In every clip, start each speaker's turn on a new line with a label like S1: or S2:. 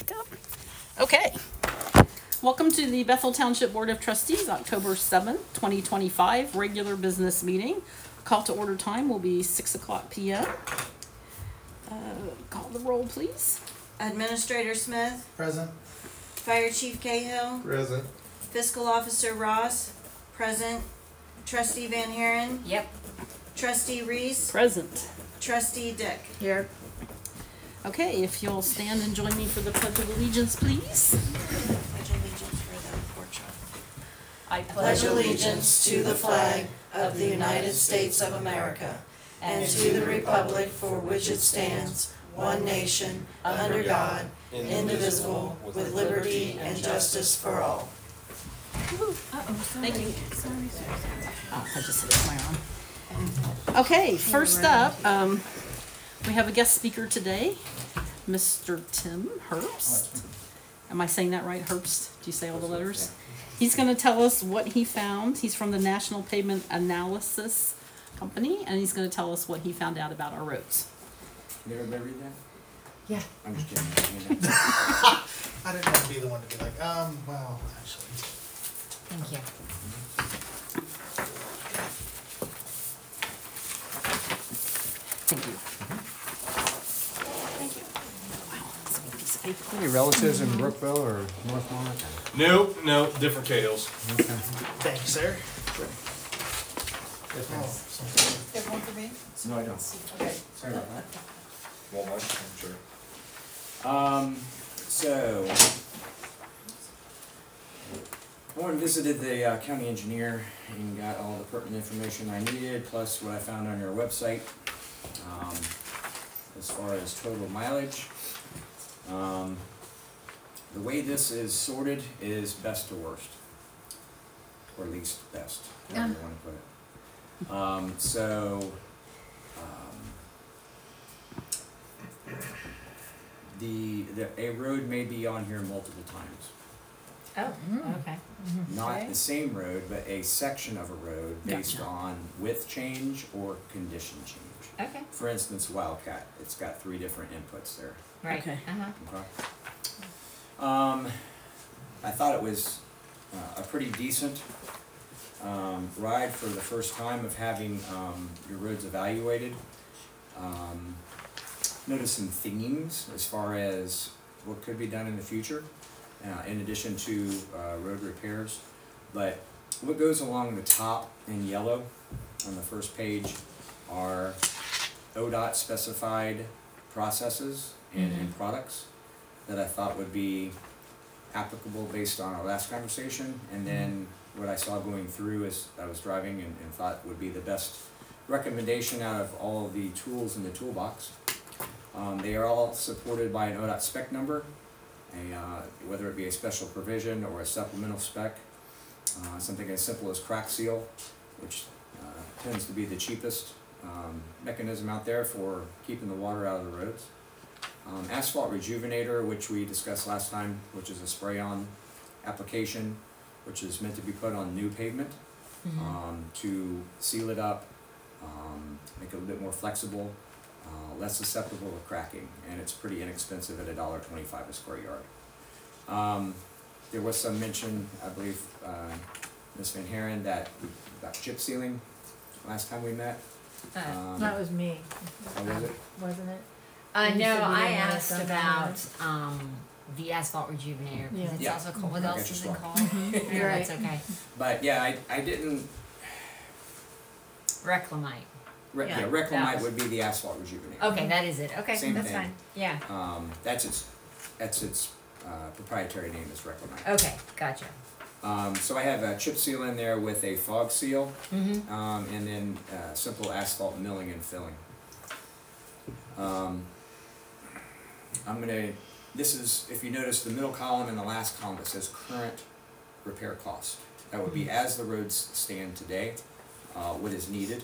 S1: back up. Okay. Welcome to the Bethel Township Board of Trustees, October 7th, 2025, regular business meeting. Call to order time will be 6 o'clock p.m. Call the roll, please.
S2: Administrator Smith.
S3: Present.
S2: Fire Chief Cahill.
S3: Present.
S2: Fiscal Officer Ross. Present. Trustee Van Haren.
S4: Yep.
S2: Trustee Reese.
S1: Present.
S2: Trustee Dick.
S4: Here.
S1: Okay, if you'll stand and join me for the Pledge of Allegiance, please.
S2: Pledge allegiance for the workshop.
S1: I
S2: Pledge allegiance to the flag of the United States of America and to the republic for which it stands, one nation, under God, indivisible, with liberty and justice for all.
S1: Thank you. Oh, I just hit it with my arm. Okay, first up, we have a guest speaker today, Mr. Tim Herbst. Am I saying that right, Herbst? Do you say all the letters? He's going to tell us what he found. He's from the National Pavement Analysis Company, and he's going to tell us what he found out about our roads.
S5: Did everybody read that?
S4: Yeah.
S5: I'm just kidding.
S3: I didn't want to be the one to be like, well, actually.
S4: Thank you.
S1: Thank you. Thank you. Wow, that's a big piece of paper.
S5: Any relatives in Brookville or Northmont?
S6: No, different Cahills.
S5: Okay.
S3: Thank you, sir.
S5: Yes,
S3: Oh,
S5: ma'am.
S3: something.
S2: Have one for me?
S5: No, I don't.
S2: Okay.
S5: Sorry about that.
S6: Walmart, I'm sure.
S5: So I went and visited the county engineer and got all the pertinent information I needed, plus what I found on your website. As far as total mileage, the way this is sorted is best to worst, or least best, however you want to put it. A road may be on here multiple times.
S4: Oh, okay.
S5: Not the same road, but a section of a road based
S1: Gotcha.
S5: on width change or condition change.
S4: Okay.
S5: For instance, Wildcat, it's got 3 different inputs there.
S4: Right.
S1: Okay.
S5: Okay. I thought it was a pretty decent ride for the first time of having your roads evaluated. Notice some themes as far as what could be done in the future, in addition to road repairs. But what goes along the top in yellow on the first page are ODOT specified processes and products that I thought would be applicable based on our last conversation, and then what I saw going through as I was driving and thought would be the best recommendation out of all of the tools in the toolbox. They are all supported by an ODOT spec number, whether it be a special provision or a supplemental spec. Something as simple as crack seal, which tends to be the cheapest mechanism out there for keeping the water out of the roads. Asphalt rejuvenator, which we discussed last time, which is a spray-on application, which is meant to be put on new pavement to seal it up, make it a little bit more flexible, less susceptible to cracking, and it's pretty inexpensive at $1.25 a square yard. There was some mention, I believe, Ms. Van Haren, about chip sealing last time we met.
S7: That was me,
S5: How was it?
S7: wasn't it?
S4: No,
S7: You said we
S4: I
S7: didn't want it
S4: asked
S7: done
S4: about the asphalt rejuvenator, because it's
S5: Yeah.
S4: also called, what
S5: I
S4: else
S5: got
S4: is
S5: you
S4: it
S5: wrong.
S4: called?
S7: You're
S4: That's
S7: right.
S4: okay.
S5: But yeah, I didn't.
S4: Reclamite.
S5: Yeah,
S4: That
S5: Reclamite
S4: was-
S5: would be the asphalt rejuvenator.
S4: Okay, that is it. Okay,
S5: Same
S4: that's
S5: thing.
S4: fine. Yeah.
S5: That's its proprietary name is Reclamite.
S4: Okay, gotcha.
S5: So I have a chip seal in there with a fog seal,
S4: Mm-hmm.
S5: and then simple asphalt milling and filling. This is, if you notice the middle column and the last column, it says current repair cost. That would be as the roads stand today, what is needed.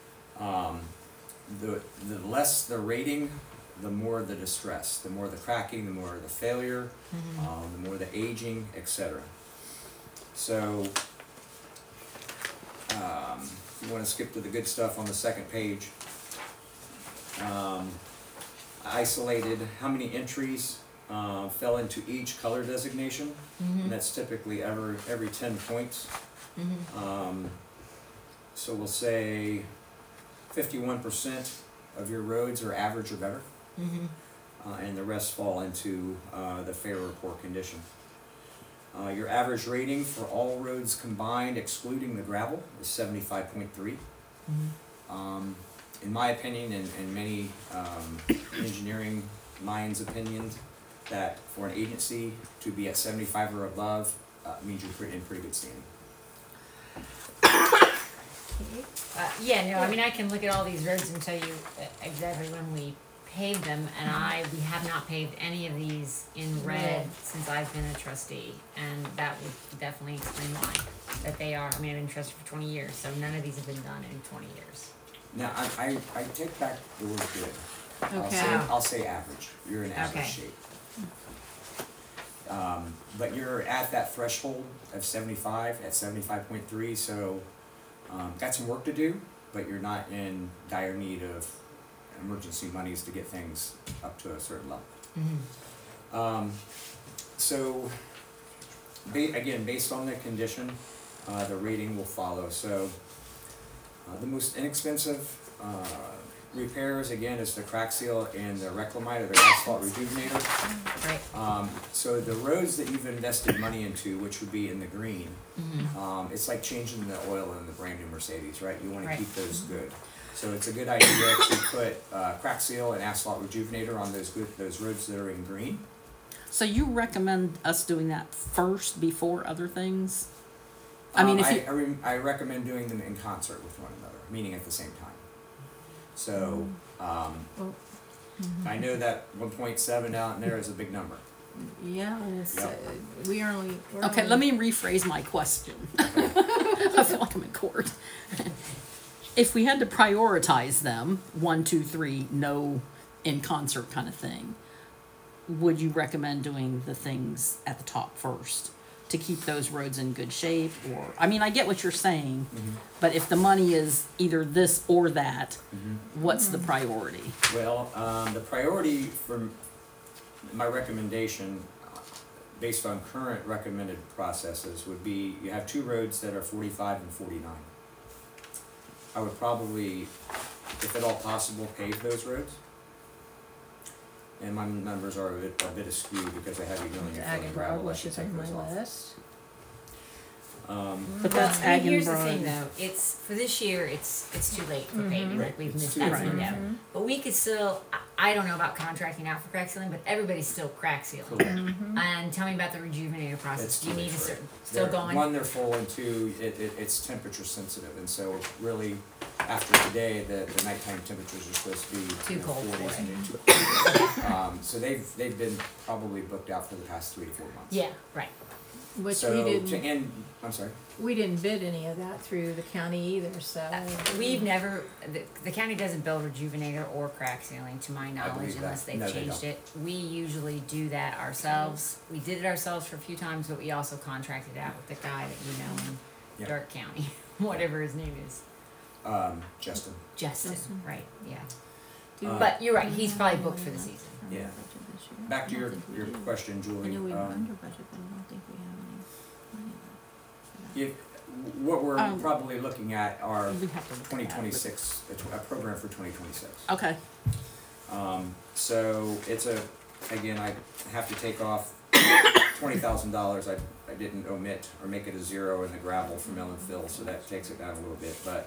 S5: The less the rating, the more the distress, the more the cracking, the more the failure, the more the aging, etc. So, you want to skip to the good stuff on the second page. I isolated how many entries fell into each color designation, and that's typically every 10 points. So we'll say 51% of your roads are average or better, and the rest fall into the fair or poor condition. Your average rating for all roads combined, excluding the gravel, is 75.3. In my opinion, and many engineering minds' opinions, that for an agency to be at 75 or above means you're in pretty good standing.
S4: Yeah, no, I mean, I can look at all these roads and tell you exactly when we paved them, and we have not paved any of these in red since I've been a trustee, and that would definitely explain why. That they are, I mean, I've been trustee for 20 years, so none of these have been done in 20 years.
S5: Now, I take back the word good.
S7: Okay.
S5: I'll say average. You're in average
S4: Okay.
S5: shape. But you're at that threshold of 75, at 75.3, so got some work to do, but you're not in dire need of emergency monies to get things up to a certain level. So, again, based on the condition, the rating will follow. So, the most inexpensive repairs, again, is the crack seal and the Reclamite, or the asphalt rejuvenator.
S4: Right.
S5: So the roads that you've invested money into, which would be in the green, it's like changing the oil in the brand new Mercedes, right? You want to keep those good. So it's a good idea to put crack seal and asphalt rejuvenator on those roads that are in green.
S1: So you recommend us doing that first before other things? I mean, if you...
S5: I recommend doing them in concert with one another, meaning at the same time. So, I know that 1.7 out there is a big number.
S7: Yeah, and it's,
S5: Yep.
S7: we're
S1: Okay,
S7: only-
S1: let me rephrase my question. I feel like I'm in court. If we had to prioritize them, 1, 2, 3, no in concert kind of thing, would you recommend doing the things at the top first to keep those roads in good shape? Or, I mean, I get what you're saying, but if the money is either this or that, what's the priority?
S5: Well, the priority for my recommendation, based on current recommended processes, would be you have two roads that are 45 and 49. I would probably, if at all possible, pave those roads. And my numbers are a bit askew because I have you going in
S7: Ag
S5: for
S7: and
S5: gravel.
S7: Broad,
S5: I
S7: which
S5: should
S7: is
S5: take
S7: on
S5: those
S7: my
S5: off.
S7: list.
S1: But that's
S4: I mean,
S1: ag and
S4: here's the
S1: broad.
S4: thing though, it's, for this year, it's too late for paving, like we've
S5: It's
S4: missed
S5: too
S4: that
S5: late.
S4: window. But we could still, I don't know about contracting out for crack sealing, but everybody's still crack sealing.
S5: Correct.
S4: And tell me about the rejuvenator process,
S5: It's
S4: do you
S5: too
S4: need
S5: late
S4: to
S5: for
S4: start,
S5: it.
S4: still
S5: They're-
S4: going?
S5: One, they're full, and two, it's temperature sensitive, and so really, after today, the nighttime temperatures are supposed to be
S4: Too cold for
S5: 40s
S4: it.
S5: and too cold. So they've been probably booked out for the past 3 to 4 months.
S4: Yeah, right.
S7: Which
S5: So
S7: we
S5: to
S7: didn't,
S5: end, I'm sorry.
S7: we didn't bid any of that through the county either, so.
S4: We've never, the county doesn't build rejuvenator or crack sealing, to my knowledge,
S5: believe that.
S4: unless they've
S5: No, they
S4: changed
S5: don't.
S4: it. We usually do that ourselves. We did it ourselves for a few times, but we also contracted out with the guy that you know in
S5: Yeah.
S4: Dark County, whatever his name is.
S5: Justin.
S4: Justin, right, yeah.
S5: Uh,
S4: But you're right, he's probably booked for the season.
S5: Yeah. Back to your question,
S7: I
S5: Julie.
S7: know we were under budget, but I don't think we have any money left for that.
S5: If, what we're
S1: Um,
S5: probably looking at are
S1: We have to look at that,
S5: 2026, a program for 2026.
S1: but- Okay,
S5: So it's again, I have to take off $20,000. I didn't omit or make it a zero in the gravel for mill and fill, so that takes it down a little bit. But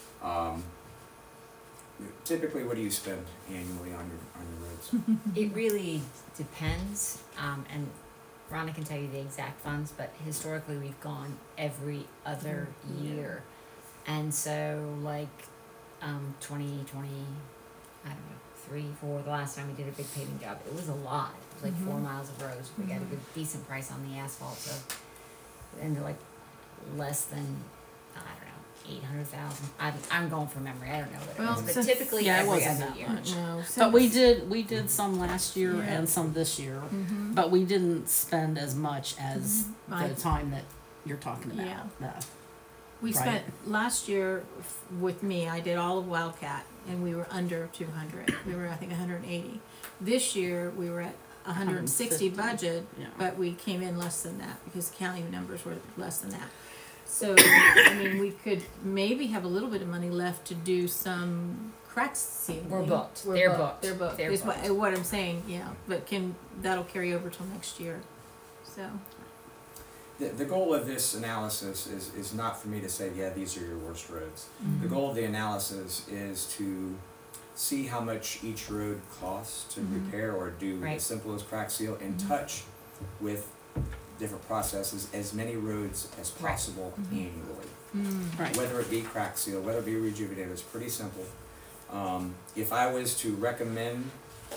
S5: typically, what do you spend annually on your roads?
S4: It really depends, and Rhonda can tell you the exact funds, but historically we've gone every other year. And so like 2020, I don't know, 3, 4, the last time we did a big paving job, it was a lot. It was like 4 miles of roads. We got a good decent price on the asphalt, so, and they're like less than, I don't know, 800,000. I'm going from memory, I don't know what it
S7: Well,
S4: was, but
S7: since-
S4: typically
S1: yeah, it
S4: every
S1: wasn't
S4: other
S1: that
S4: year.
S1: much.
S7: No,
S1: but we
S7: since-
S1: did some last year
S7: Yeah.
S1: and some this year,
S7: Mhm.
S1: but we didn't spend as much as
S7: I-
S1: the time that you're talking about.
S7: Yeah. We
S1: Right.
S7: spent, last year with me, I did all of Wildcat and we were under 200. We were, I think, 180. This year, we were at 160 budget,
S1: Yeah.
S7: but we came in less than that because county numbers were less than that. So, I mean, we could maybe have a little bit of money left to do some crack sealing.
S4: We're booked. They're booked.
S7: They're booked.
S4: They're
S7: Is
S4: booked.
S7: what I'm saying, yeah. But that'll carry over till next year. So,
S5: The goal of this analysis is not for me to say, yeah, these are your worst roads. The goal of the analysis is to see how much each road costs to repair or do
S4: Right.
S5: as simple as crack seal, and touch with different processes as many roads as
S4: Right.
S5: possible annually.
S1: Right.
S5: Whether it be crack seal, whether it be rejuvenated, it's pretty simple. If I was to recommend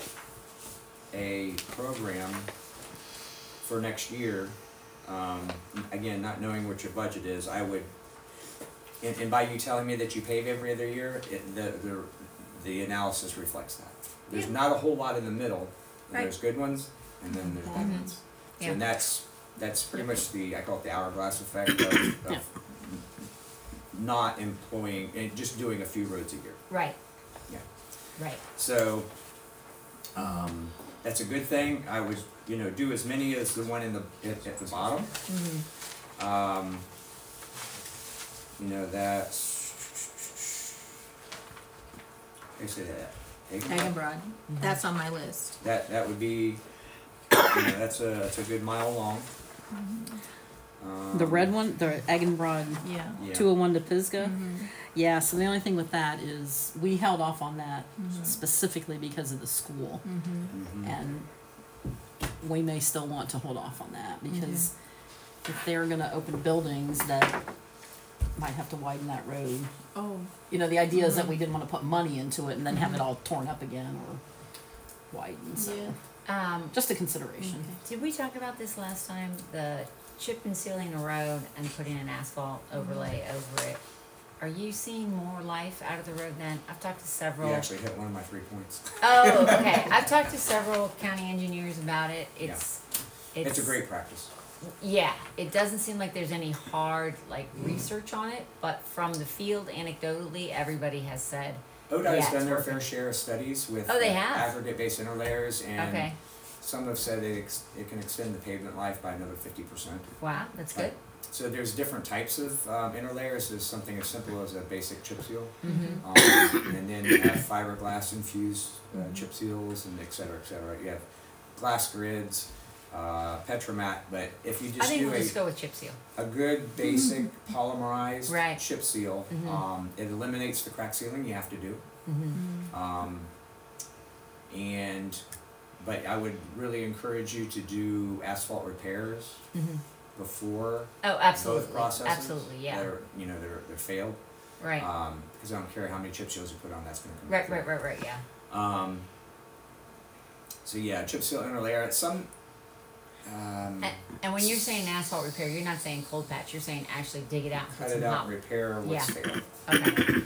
S5: a program for next year, again, not knowing what your budget is, I would, and by you telling me that you pave every other year, the analysis reflects that. There's
S4: Yeah.
S5: not a whole lot in the middle.
S4: Right.
S5: There's good ones, and then there's bad ones.
S4: Yeah.
S5: And that's pretty much I call it the hourglass effect of
S1: Yeah.
S5: not employing, and just doing a few roads a year.
S4: Right.
S5: Yeah.
S4: Right.
S5: So, that's a good thing. I would, do as many as the one at the bottom. That's, I say that.
S7: Hagenbrod, that's on my list.
S5: That would be, that's a good mile long.
S1: The red one, the Eggenbrod
S7: Yeah.
S5: Yeah.
S1: 201 to Pisgah. Yeah, so the only thing with that is we held off on that specifically because of the school.
S5: Mhm.
S1: And we may still want to hold off on that because if they're gonna open buildings that might have to widen that road.
S7: Oh,
S1: The idea is that we didn't wanna put money into it and then have it all torn up again or widened, so,
S7: yeah.
S1: just a consideration.
S4: Did we talk about this last time? The chip and sealing a road and putting an asphalt overlay over it. Are you seeing more life out of the road then? I've talked to
S5: You
S4: several.
S5: actually hit one of my 3 points.
S4: Oh, okay. I've talked to several county engineers about it. It's
S5: It's a great practice.
S4: Yeah, it doesn't seem like there's any hard research on it, but from the field, anecdotally, everybody has said,
S5: ODOT
S4: Yeah,
S5: has
S4: it's
S5: done their
S4: working.
S5: fair share of studies with
S4: Oh, they have?
S5: aggregate-based interlayers, and
S4: okay,
S5: some have said it can extend the pavement life by another 50%.
S4: wow, that's good.
S5: So there's different types of interlayers. There's something as simple as a basic chip seal,
S4: Mm-hmm.
S5: and then you have fiberglass infused chip seals, and et cetera, et cetera. You have glass grids, Petromat, but if you
S4: I
S5: just
S4: think
S5: do
S4: we'll just go with chip seal.
S5: a good basic polymerized
S4: Right.
S5: chip seal,
S4: Mhm.
S5: it eliminates the crack sealing you have to do.
S4: Mm-hmm.
S5: But I would really encourage you to do asphalt repairs
S4: Mm-hmm.
S5: before
S4: Oh, absolutely,
S5: both processes.
S4: absolutely, yeah,
S5: That are, they're failed.
S4: right,
S5: Because I don't care how many chip seals you put on, that's gonna come
S4: right,
S5: through.
S4: right, yeah.
S5: So yeah, chip seal interlayer. Some.
S4: And when you're saying asphalt repair, you're not saying cold patch. You're saying actually dig it out and put
S5: Cut
S4: some
S5: it out,
S4: hot.
S5: repair what's
S4: Yeah.
S5: failed.
S4: Okay.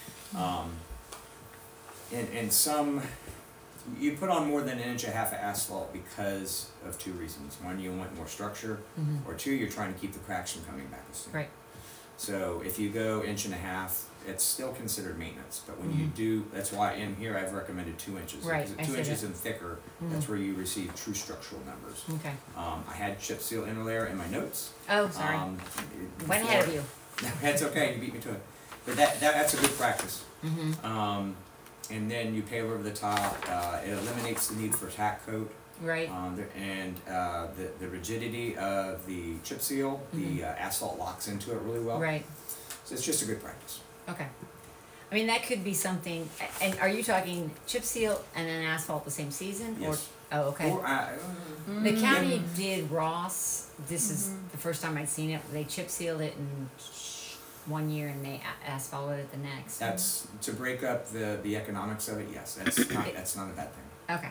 S5: And some, you put on more than an inch and a half of asphalt because of two reasons. One, you want more structure,
S4: Mhm.
S5: or two, you're trying to keep the cracks from coming back as soon.
S4: Right.
S5: So if you go inch and a half, it's still considered maintenance, but when you
S4: Mhm.
S5: do, that's why in here I've recommended 2 inches.
S4: Right,
S5: Because
S4: I
S5: at 2
S4: see
S5: inches
S4: that.
S5: and thicker,
S4: Mhm.
S5: that's where you receive true structural numbers.
S4: Okay.
S5: I had chip seal interlayer in my notes.
S4: Oh, sorry. Went ahead of you.
S5: That's okay, you beat me to it. But that's a good practice.
S4: Mm-hmm.
S5: And then you pave over the top, it eliminates the need for tack coat.
S4: Right.
S5: The rigidity of the chip seal, the asphalt locks into it really well.
S4: Right.
S5: So it's just a good practice.
S4: Okay. I mean, that could be something. And are you talking chip seal and then asphalt the same season?
S5: Yes.
S4: Or, oh, okay.
S5: Or,
S4: The county did Ross. This is the first time I'd seen it. They chip sealed it in 1 year and they asphalted it the next.
S5: that's to break up the economics of it. Yes, that's not a bad thing.
S4: Okay.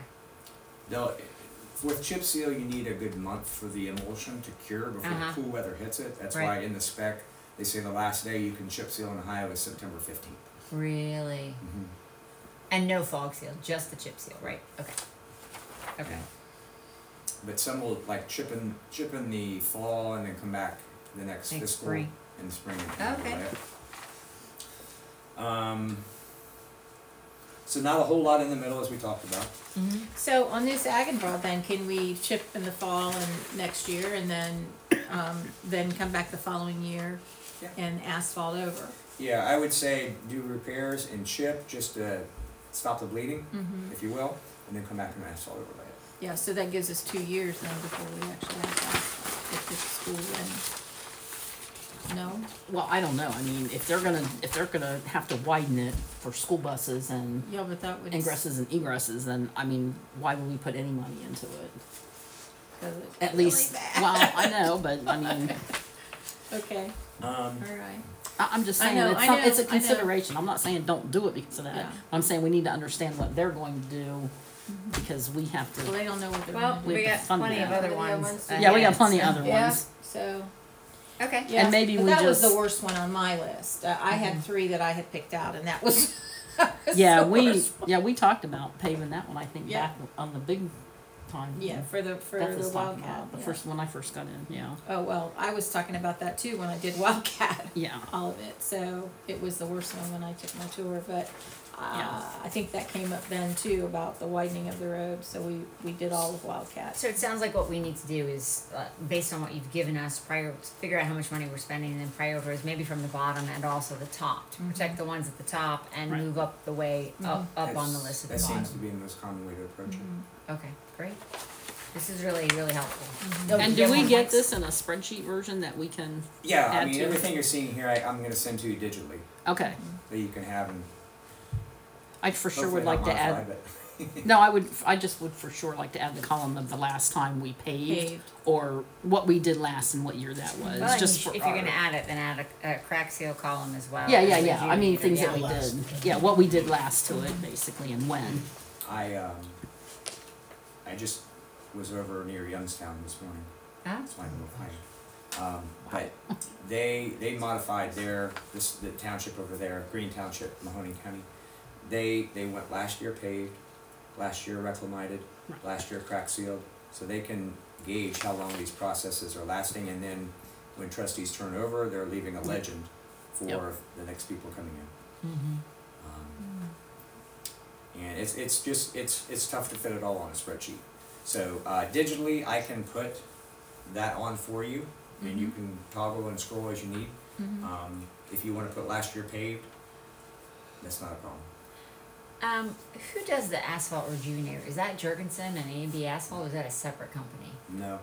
S5: With chip seal, you need a good month for the emulsion to cure before cool weather hits it. That's
S4: Right.
S5: why in the spec they say the last day you can chip seal in Ohio is September 15th.
S4: Really? And no fog seal, just the chip seal, right? Okay. Okay.
S5: But some will like chip in the fall and then come back the next
S4: Next
S5: fiscal
S4: spring.
S5: in the spring. And
S4: Okay.
S5: overlay it. So not a whole lot in the middle, as we talked about.
S7: So on this ag and broad then, can we chip in the fall and next year and then come back the following year
S5: Yeah.
S7: and asphalt over?
S5: Yeah, I would say do repairs and chip just to stop the bleeding, if you will, and then come back and asphalt overlay it.
S7: Yeah, so that gives us 2 years then before we actually have to asphalt if it's school ready. No?
S1: Well, I don't know. I mean, if they're gonna have to widen it for school buses and
S7: Yeah, but that would.
S1: ingresses and egresses, then I mean, why would we put any money into it?
S7: 'Cause it's
S1: At
S7: really
S1: least,
S7: bad.
S1: well, I know, but I mean,
S7: Okay,
S5: Um,
S7: alright.
S1: I'm just
S7: I
S1: saying
S7: know,
S1: it's,
S7: I
S1: some,
S7: know,
S1: it's a
S7: I know.
S1: consideration. I'm not saying don't do it because of that.
S7: Yeah.
S1: I'm saying we need to understand what they're going to do because we have
S7: Well,
S1: to.
S7: they don't know what they're
S4: Well,
S7: gonna do.
S1: We
S4: we
S1: have
S4: got
S1: to fund
S4: plenty of
S1: that.
S4: other
S7: Yeah,
S4: ones.
S7: ones-
S1: Yeah, we got
S4: ahead,
S1: plenty
S4: so-
S1: of other
S7: Yeah,
S1: ones.
S7: so.
S4: Okay.
S7: Yeah,
S1: maybe
S7: but
S1: we
S7: that was
S1: just-
S7: the worst one on my list. I had 3 that I had picked out, and that was.
S1: Yeah,
S7: the
S1: we
S7: worst one.
S1: we talked about paving that one. I think
S7: Yeah.
S1: back on the big time.
S7: Yeah, for the
S1: Beth was talking
S7: Wildcat.
S1: about the
S7: Yeah.
S1: first when I first got in. Yeah,
S7: Oh well, I was talking about that too when I did Wildcat.
S1: yeah.
S7: All of it. So it was the worst one when I took my tour, but
S1: Yeah.
S7: I think that came up then too about the widening of the road. So we did all of Wildcat.
S4: So it sounds like what we need to do is, based on what you've given us, figure out how much money we're spending and then prioritize maybe from the bottom and also the top to protect the ones at the top and
S1: Right.
S4: move up the way, up on the
S5: that's-
S4: list at
S5: That
S4: the
S5: seems to
S4: bottom.
S5: be the most common way to approach it.
S4: Okay, great. This is really, really helpful.
S1: And do we get this in a spreadsheet version that we can?
S5: Yeah, I
S1: Add
S5: mean,
S1: to it.
S5: everything you're seeing here, I'm going to send to you digitally
S1: Okay,
S5: that you can have and
S1: I for sure
S5: hopefully
S1: would like
S5: not
S1: to
S5: modify,
S1: add.
S5: but
S1: No, I just would for sure like to add the column of the last time we paved,
S7: Paved.
S1: or what we did last and what year that was.
S4: Well, and
S1: just
S4: if
S1: for
S4: you're
S1: our-
S4: gonna add it, then add a crack seal column as well.
S1: Yeah,
S4: as
S1: yeah,
S4: a
S1: yeah. I mean,
S4: rejuvenator,
S1: things
S4: yeah.
S1: that we
S3: Last.
S1: did. Yeah, what we did last to it, basically, and when.
S5: I just was over near Youngstown this morning.
S4: Huh?
S5: That's my little thing. But they modified the township over there, Green Township, Mahoning County. They went last year paved, last year reclamated,
S1: Right.
S5: last year crack sealed, so they can gauge how long these processes are lasting, and then when trustees turn over, they're leaving a legend for
S1: Yep.
S5: the next people coming in.
S1: Mm-hmm.
S5: And it's tough to fit it all on a spreadsheet. So digitally, I can put that on for you, and you can toggle and scroll as you need. If you want to put last year paved, that's not a problem.
S4: Who does the asphalt rejuvenator? Is that Jurgensen and A&B Asphalt, or is that a separate company?
S5: No,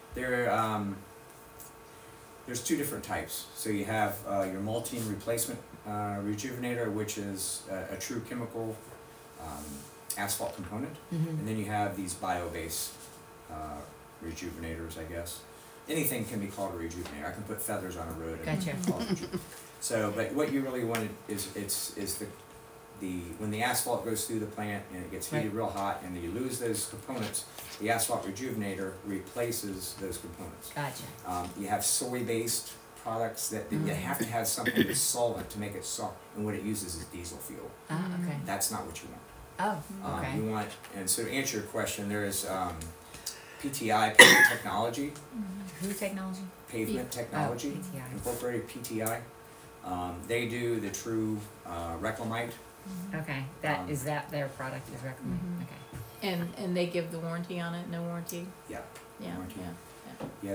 S5: there's 2 different types. So you have your Multine replacement rejuvenator, which is a true chemical asphalt component, and then you have these bio-based rejuvenators, I guess. Anything can be called a rejuvenator. I can put feathers on a road and
S4: Gotcha.
S5: call it rejuvenator. So, but what you really wanted is the when the asphalt goes through the plant and it gets heated real hot and you lose those components, the asphalt rejuvenator replaces those components.
S4: Gotcha.
S5: You have soy-based products that you have to have something that's solvent to make it soft, and what it uses is diesel fuel.
S4: Okay.
S5: That's not what you want.
S4: Oh, okay.
S5: You want, and so to answer your question, there is PTI, Pavement Technology,
S4: Who technology?
S5: Pavement Technology,
S4: PTI.
S5: Incorporated PTI. They do the true reclamite.
S4: Okay, is that their product is recommended? Okay.
S7: And they give the warranty on it. No warranty.
S5: Yeah.
S7: Yeah.
S5: Warranty.
S7: Yeah.
S5: Yeah,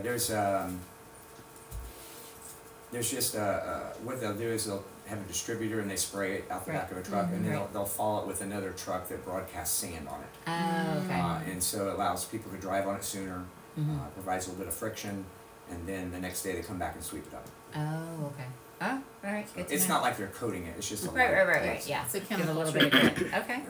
S5: there's just what they'll do is they'll have a distributor and they spray it out the back of a truck, and then they'll follow it with another truck that broadcasts sand on it.
S4: Oh, okay.
S5: And so it allows people to drive on it sooner, provides a little bit of friction, and then the next day they come back and sweep it up.
S4: Oh, okay. Oh, all right. Good to
S5: It's
S4: know.
S5: not like they're coating it, it's just a
S4: Right,
S5: light.
S4: right. Yeah.
S7: It's a
S4: Give a
S7: chemical
S4: little bit of grit. Okay.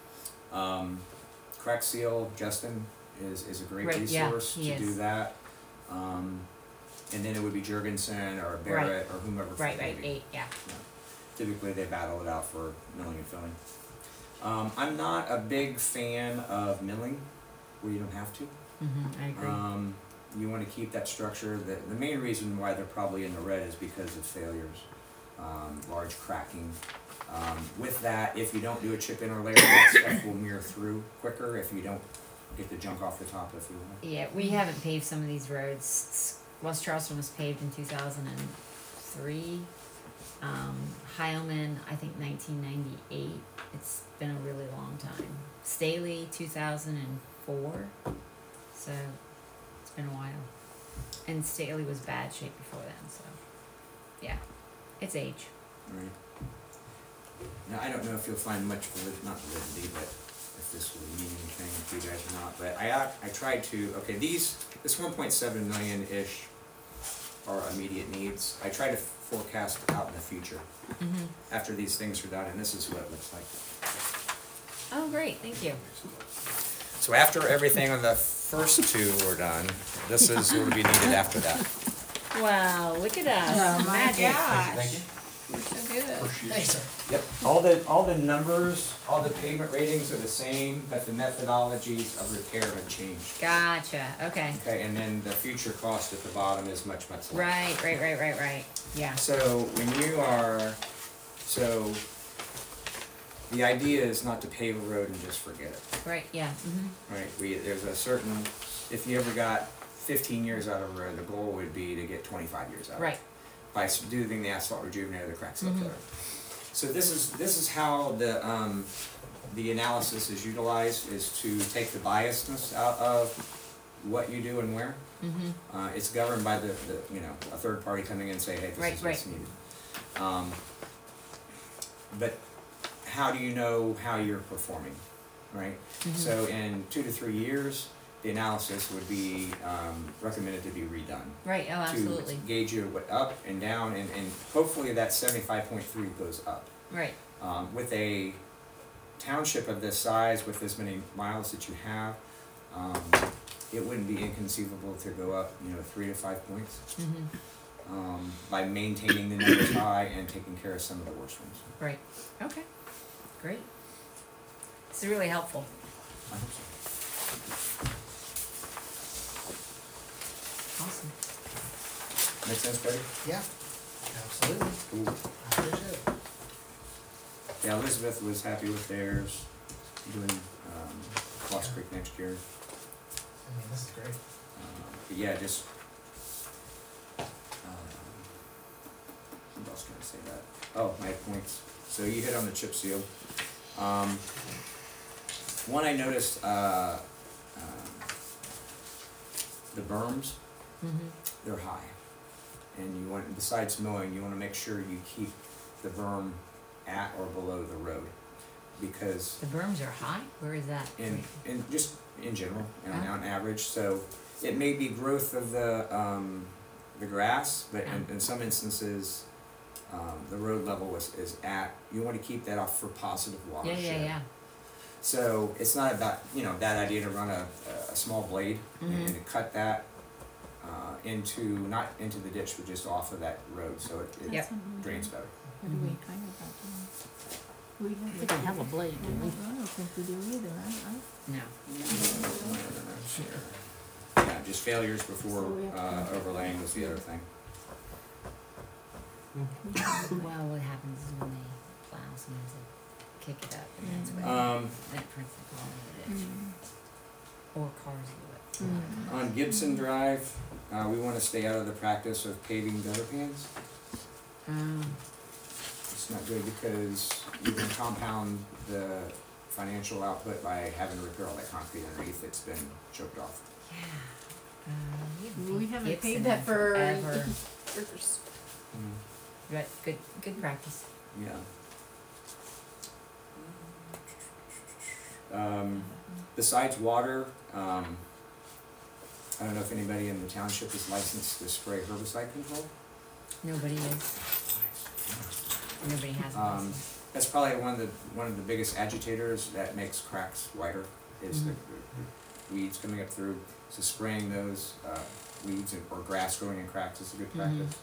S5: Crack Seal, Justin is a great
S4: Right, yeah,
S5: resource
S4: he
S5: to do
S4: is.
S5: that. And then it would be Jurgensen or Barrett or whomever. for
S4: Right,
S5: paving.
S4: 8, yeah.
S5: Typically they battle it out for milling and filling. I'm not a big fan of milling where you don't have to.
S4: I agree.
S5: You want to keep that structure. The main reason why they're probably in the red is because of failures, large cracking. With that, if you don't do a chip in or layer, that stuff will mirror through quicker if you don't get the junk off the top, if you will.
S4: Yeah, we haven't paved some of these roads. West Charleston was paved in 2003. Heilman, I think 1998. It's been a really long time. Staley, 2004. So it's been a while. And Staley was bad shape before then, so yeah, it's age.
S5: Right. Now, I don't know if you'll find much not validity, but if this will mean anything to you guys or not, but I tried to, okay, this 1.7 million-ish are immediate needs. I try to forecast out in the future
S4: Mm-hmm.
S5: after these things are done, and this is what it looks like.
S4: Oh, great, thank you.
S5: So after everything on the first two were done, this is what would be needed after that.
S4: Wow, look at us.
S7: Oh my
S4: Magic.
S7: gosh.
S5: Thank you.
S7: So good.
S3: Thanks, sir.
S5: Yep, all the numbers, all the pavement ratings are the same, but the methodologies of repair have changed.
S4: Gotcha, okay.
S5: Okay, and then the future cost at the bottom is much, much less.
S4: Right. Yeah.
S5: So when you are, the idea is not to pave a road and just forget it,
S4: Right, yeah. Mm-hmm.
S5: right? There's a certain, if you ever got 15 years out of a road, the goal would be to get 25 years out of it.
S4: Right.
S5: By doing the asphalt rejuvenator, the cracks look
S4: Mhm.
S5: better. So this is how the analysis is utilized, is to take the biasness out of what you do and where.
S4: Mm-hmm.
S5: It's governed by the a third party coming in and say, hey, this
S4: Right,
S5: is what's
S4: right.
S5: needed. But how do you know how you're performing, right?
S4: Mhm.
S5: So in 2 to 3 years, the analysis would be recommended to be redone.
S4: Right, oh, absolutely.
S5: To gauge you what up and down, and hopefully that 75.3 goes up.
S4: Right.
S5: With a township of this size, with as many miles that you have, it wouldn't be inconceivable to go up, 3 to 5 points,
S4: Mm-hmm.
S5: by maintaining the numbers high and taking care of some of the worst ones.
S4: Right. Okay. Great. This is really helpful.
S5: I hope so.
S4: Awesome.
S5: Make sense, buddy?
S3: Yeah, absolutely.
S5: Cool.
S3: I appreciate it.
S5: Yeah, Elizabeth was happy with theirs, doing Lost Creek next year.
S3: I mean, this is great.
S5: But yeah, just what else can I say that? Oh, my points. So you hit on the chip seal. One I noticed, the berms,
S4: Mm-hmm.
S5: they're high, and you want, besides mowing, you want to make sure you keep the berm at or below the road, because
S4: The berms are high? Where is that?
S5: in just in general,
S4: Huh?
S5: on average. So it may be growth of the grass, but in some instances, the road level is at. You want to keep that off for positive watershed.
S4: Yeah.
S5: So it's not about bad idea to run a small blade and to cut that not into the ditch, but just off of that road, so it
S4: Yep.
S5: drains better.
S7: What do we kind of about that? We
S1: We don't have a blade, do we?
S7: I don't think we do either.
S4: No.
S5: Yeah, just failures before
S7: So we have to-
S5: overlaying was the other thing.
S4: Well, what happens is when they plow, sometimes they kick it up and that's when then it prints the ball in the ditch. Or cars do it.
S5: On Gibson Drive, we want to stay out of the practice of paving gutter pans. It's not good because you can compound the financial output by having to repair all that concrete underneath that's been choked off.
S4: Yeah.
S7: We haven't
S4: Gibson
S7: paid that
S4: in
S7: for
S4: forever.
S7: years.
S4: But good practice.
S5: Yeah. Besides water, I don't know if anybody in the township is licensed to spray herbicide control.
S4: Nobody is. Nobody has a license.
S5: That's probably one of the biggest agitators that makes cracks wider, is the weeds coming up through. So spraying those weeds or grass growing in cracks is a good practice.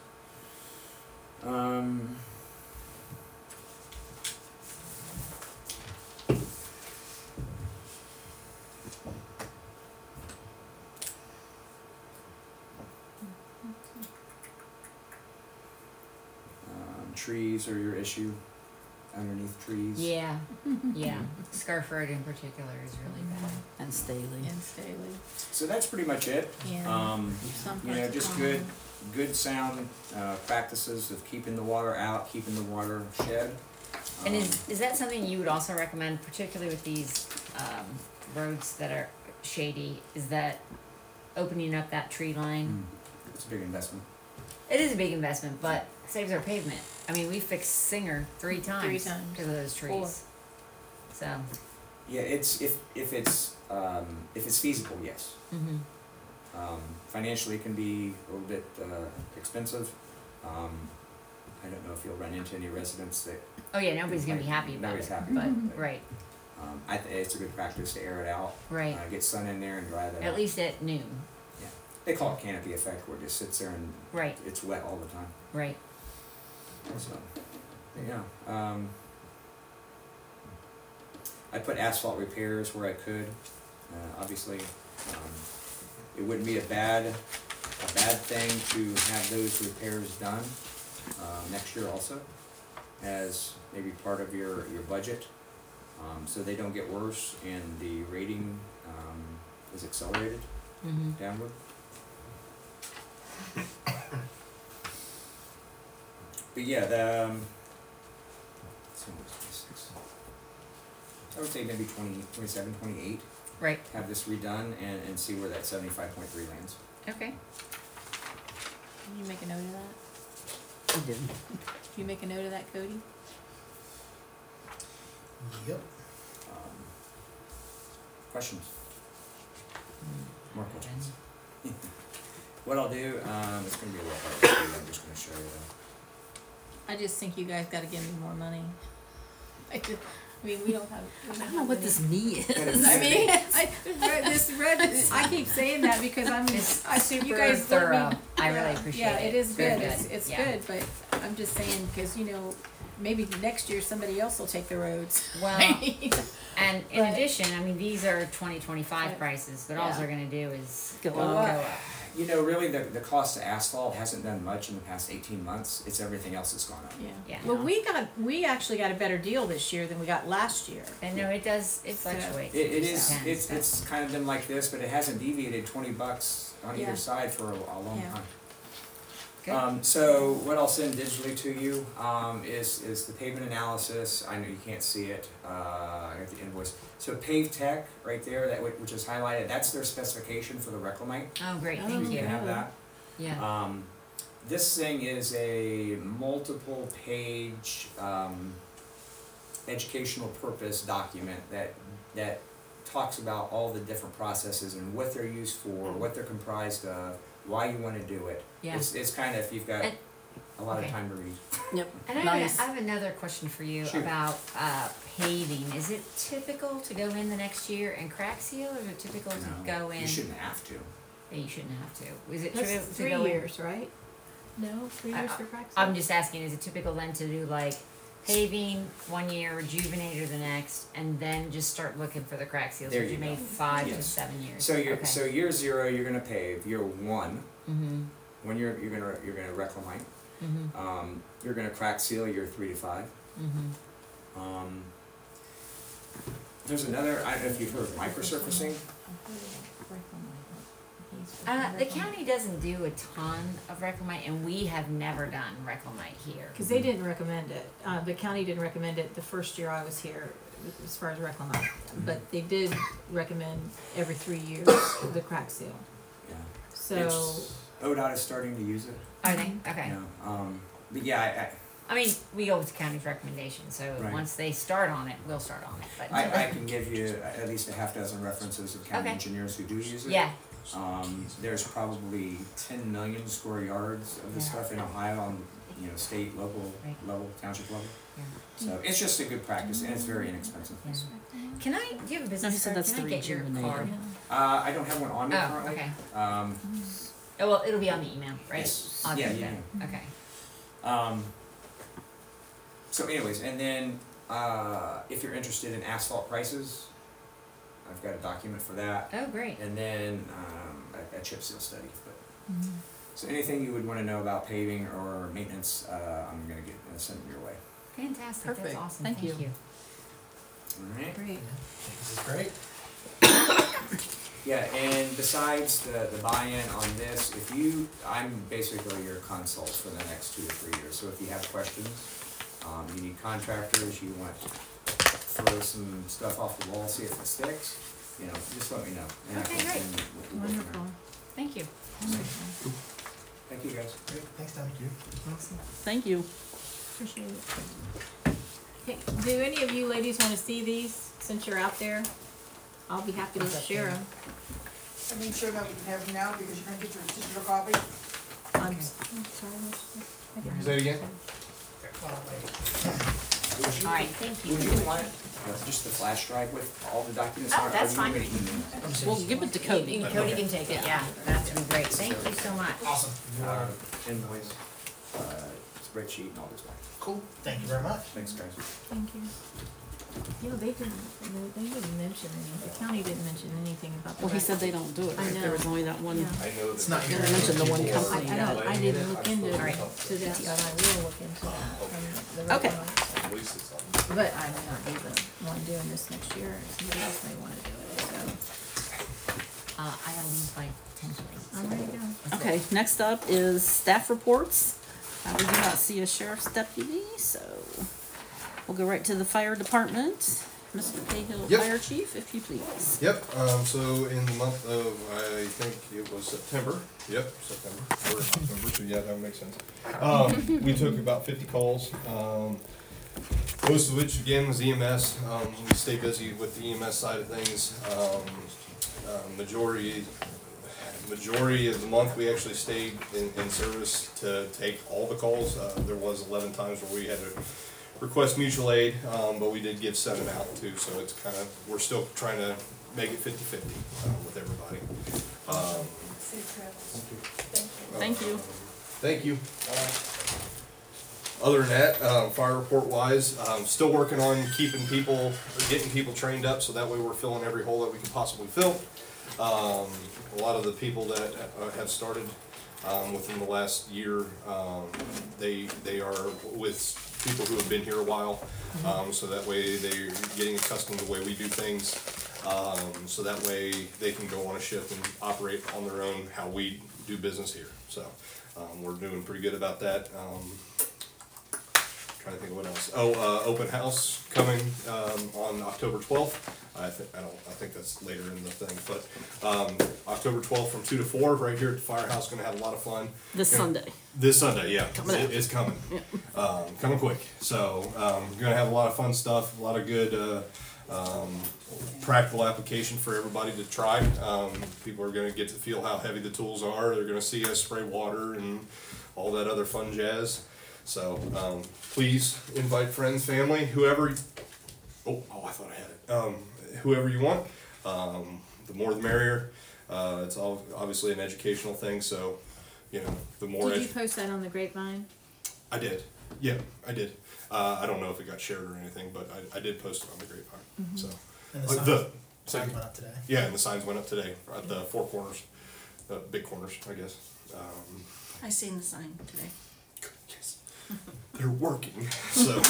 S5: Trees are your issue, underneath trees.
S4: Yeah. Scarf Road in particular is really bad.
S1: And Staley.
S7: And Staley.
S5: So that's pretty much it.
S7: Yeah.
S5: Um,
S7: Some
S5: you know,
S7: parts
S5: just
S7: are
S5: good,
S7: common.
S5: good sound practices of keeping the water out, keeping the water shed.
S4: And is that something you would also recommend, particularly with these roads that are shady? Is that opening up that tree line?
S5: It's a big investment.
S4: It is a big investment, but saves our pavement. I mean, we fixed Singer 3 times
S7: times.
S4: because of those trees.
S7: 4.
S4: So,
S5: Yeah, it's if it's feasible, yes.
S4: mm-hmm.
S5: Financially, it can be a little bit expensive. I don't know if you'll run into any residents that
S4: Oh yeah, nobody's gonna be happy about
S5: nobody's
S4: it.
S5: happy
S4: But
S5: about it.
S4: right,
S5: It's a good practice to air it out.
S4: right.
S5: Get sun in there and dry that out.
S4: At least at noon.
S5: They call it canopy effect, where it just sits there and
S4: Right,
S5: it's wet all the time.
S4: right.
S5: So, yeah. I put asphalt repairs where I could. Obviously, it wouldn't be a bad thing to have those repairs done next year also, as maybe part of your budget, so they don't get worse and the rating is accelerated
S4: Mm-hmm.
S5: downward. But yeah, so what's 26? I would say maybe 27, 28,
S4: Right.
S5: have this redone and see where that 75.3 lands.
S4: Okay.
S7: Can you make a note of that?
S1: I did.
S7: Can you make a note of that, Cody?
S3: Yep.
S5: Questions? More questions? What I'll do, it's gonna be a little hard to do, I'm just gonna show you
S7: I just think you guys gotta give me more money. I mean, we don't have.
S1: I don't know what this knee is.
S7: I mean, this red. I keep saying that because
S4: Super
S7: you guys
S4: thorough.
S7: let me-
S4: I really appreciate
S7: yeah,
S4: it.
S7: it is
S4: Very
S7: good. It's
S4: Yeah.
S7: good, but I'm just saying because maybe next year somebody else will take the roads.
S4: Well, and in
S7: But-
S4: addition, I mean, these are 2025 prices, but all
S7: Yeah.
S4: they're gonna do is
S1: Go
S7: Go
S1: up.
S7: up.
S5: You know, really, the cost of asphalt hasn't done much in the past 18 months. It's everything else that's gone up.
S7: Yeah.
S4: Yeah.
S7: Well, we actually got a better deal this year than we got last year.
S4: And no, it does. It fluctuates.
S5: It is,
S4: Depends.
S5: it's kind of been like this, but it hasn't deviated $20 on
S7: Yeah.
S5: either side for a long
S7: Yeah.
S5: time.
S4: Good.
S5: So what I'll send digitally to you is the pavement analysis. I know you can't see it. I got the invoice. So Pave Tech right there, which is highlighted. That's their specification for the Reclamite.
S4: Oh, great.
S7: Oh,
S4: Thank
S5: You
S4: you.
S5: can have that.
S4: Yeah.
S5: This thing is a multiple page educational purpose document that talks about all the different processes and what they're used for, what they're comprised of, why you want to do it.
S4: Yeah.
S5: It's kind of, if you've got
S4: And-
S5: a lot of
S4: okay.
S5: time to read.
S1: Yep.
S4: And I
S1: Nice.
S4: have another question for you
S5: Shoot.
S4: about paving. Is it typical to go in the next year and crack seal, or is it typical to
S5: No,
S4: go in?
S5: you shouldn't have to.
S4: Yeah, you shouldn't have to. Is it
S7: That's
S4: typical to
S7: 3
S4: go in?
S7: years, right? No, 3 years for cracks.
S4: I'm just asking, is it typical then to do like paving 1 year, rejuvenator the next, and then just start looking for the crack seals?
S5: There
S4: Which
S5: you
S4: you
S5: go.
S4: made 5 to
S5: Yes.
S4: 7 years.
S5: So
S4: okay.
S5: so year 0 you're gonna pave. Year 1,
S4: Mm-hmm.
S5: when you're gonna reclamite.
S4: Mm-hmm.
S5: You're gonna crack seal year 3 to 5.
S4: Mm-hmm.
S5: There's another. I don't know if you've heard of microsurfacing.
S4: The county doesn't do a ton of reclamite, and we have never done reclamite here.
S7: Because they didn't recommend it. The county didn't recommend it the first year I was here, as far as reclamite. But they did recommend every 3 years the crack seal.
S5: Yeah.
S7: So,
S5: It's, ODOT is starting to use it.
S4: Are they? Okay.
S5: Yeah. But yeah,
S4: I mean, we go with the county's recommendation, so
S5: Right.
S4: once they start on it, we'll start on it. But
S5: I can give you at least a half dozen references of county
S4: Okay.
S5: engineers who do use it.
S4: yeah,
S5: There's probably 10 million square yards of this
S4: Yeah.
S5: stuff in Ohio on state, local
S4: Right.
S5: level, township level.
S4: yeah.
S5: So it's just a good practice and it's very inexpensive.
S4: Yeah. Can I? Do you have a business
S1: he said
S4: card?
S1: that's
S4: Can I
S1: the
S4: get your
S1: rejuvenator.
S4: card?
S5: I don't have one on me
S4: Oh,
S5: currently.
S4: okay.
S5: Um,
S4: Oh well, it'll be on the email, right?
S5: Yes.
S4: I'll
S5: Yeah,
S4: do
S5: yeah,
S4: that. Okay.
S5: So anyways, and then if you're interested in asphalt prices, I've got a document for that.
S4: Oh great.
S5: And then a chip seal study. But so anything you would want to know about paving or maintenance, I'm gonna send them your way.
S4: Fantastic.
S1: Perfect.
S4: That's awesome.
S1: Thank you.
S5: All right.
S7: great.
S3: This is great.
S5: Yeah, and besides the buy-in on this, I'm basically your consult for the next 2 to 3 years. So if you have questions, you need contractors, you want to throw some stuff off the wall, see if it sticks, just let me know. And I
S4: Okay,
S5: can-
S4: great.
S5: and we'll go from there.
S7: Wonderful.
S4: Thank you.
S5: Thank you, guys.
S3: Great, thanks, Tom.
S4: Awesome.
S1: Thank you.
S7: Appreciate it. Hey, do any of you ladies wanna see these, since you're out there? I'll be happy to share them.
S8: I mean, sure that we can have them now because you're gonna get your digital copy.
S7: I'm sorry, I didn't-
S6: Say it again?
S8: Well, wait.
S4: All right, thank you.
S5: Would you want just the flash drive with all the documents
S4: Oh,
S5: on it?
S4: that's
S5: or do you
S4: fine.
S5: want me to email it?
S1: Well, give it to Cody.
S4: Cody can take it, yeah, that'd be great, thank you so much.
S3: Awesome.
S5: Invoice, spreadsheet, and all this stuff.
S3: Cool. Thank you very much.
S5: Thanks, guys.
S7: Thank you. They didn't mention any, the county didn't mention anything about the.
S1: Well, he said they don't do it.
S7: I
S1: Right? There
S7: know.
S1: was only that one.
S7: Yeah.
S6: I know
S3: It's
S6: that.
S3: not
S1: You
S3: here.
S1: mentioned the one
S7: I
S1: company.
S7: don't, I didn't look into
S4: All right.
S7: to that, but I will look into that from the
S1: Okay.
S7: regular website.
S6: At least it's on.
S7: But I may not be the one doing this next year, somebody else may wanna do it, so,
S4: I gotta leave by 10:20.
S7: I'm ready to go.
S1: Okay, next up is staff reports. We do not see a sheriff's deputy, so we'll go right to the fire department. Mr. Cahill,
S9: Yep.
S1: Fire Chief, if you please.
S9: Yep, so in the month of, I think it was September, September, or October, so yeah, that would make sense. We took about 50 calls, most of which again was EMS. We stay busy with the EMS side of things. Majority of the month, we actually stayed in service to take all the calls. There was 11 times where we had to request mutual aid, but we did give 7 out too, so it's kind of, we're still trying to make it 50-50 with everybody.
S8: Safe travels.
S1: Thank you.
S9: Thank you. Other than that, fire report wise, still working on getting people trained up, so that way we're filling every hole that we can possibly fill. A lot of the people that have started within the last year, they are with people who have been here a while, so that way they're getting accustomed to the way we do things, so that way they can go on a shift and operate on their own how we do business here. So we're doing pretty good about that. Trying to think of what else. Open house coming on October 12th. I think that's later in the thing, but October 12th from 2 to 4 right here at the firehouse. Going to have a lot of fun.
S1: This Sunday.
S9: This Sunday, yeah,
S1: Coming up.
S9: it's coming, coming quick. So we're gonna have a lot of fun stuff, a lot of good practical application for everybody to try. People are gonna get to feel how heavy the tools are. They're gonna see us spray water and all that other fun jazz. So please invite friends, family, whoever. Oh, I thought I had it. Whoever you want. The more the merrier. It's all obviously an educational thing, so. The more.
S7: Did you post that on the grapevine?
S9: I did. Yeah, I did. I don't know if it got shared or anything, but I did post it on the grapevine. So
S3: And the
S9: Like
S3: signs went up today.
S9: yeah, and the signs went up today at the 4 corners, the big corners, I guess.
S2: I seen the sign today.
S9: Yes, they're working. So,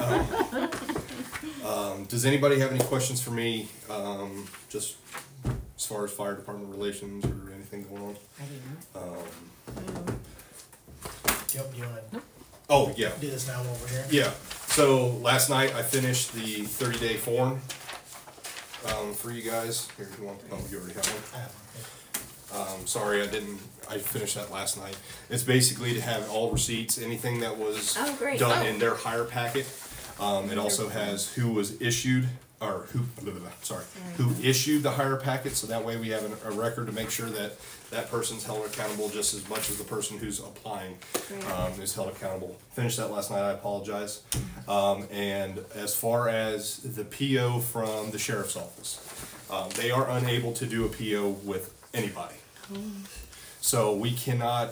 S9: does anybody have any questions for me? Just as far as fire department relations or anything going on?
S4: I didn't know.
S3: Yep, you wanna
S9: Oh yeah.
S3: do this now while we're here?
S9: Yeah, so last night I finished the 30-day form for you guys. Here, you want, oh, you already have one.
S3: I have one.
S9: Sorry, I finished that last night. It's basically to have all receipts, anything that was
S4: Oh, great.
S9: done in their hire packet. It also has who was issued, or who, who issued the hire packet, so that way we have a record to make sure that that person's held accountable just as much as the person who's applying is held accountable. Finished that last night, I apologize. And as far as the PO from the sheriff's office, they are unable to do a PO with anybody. So we can't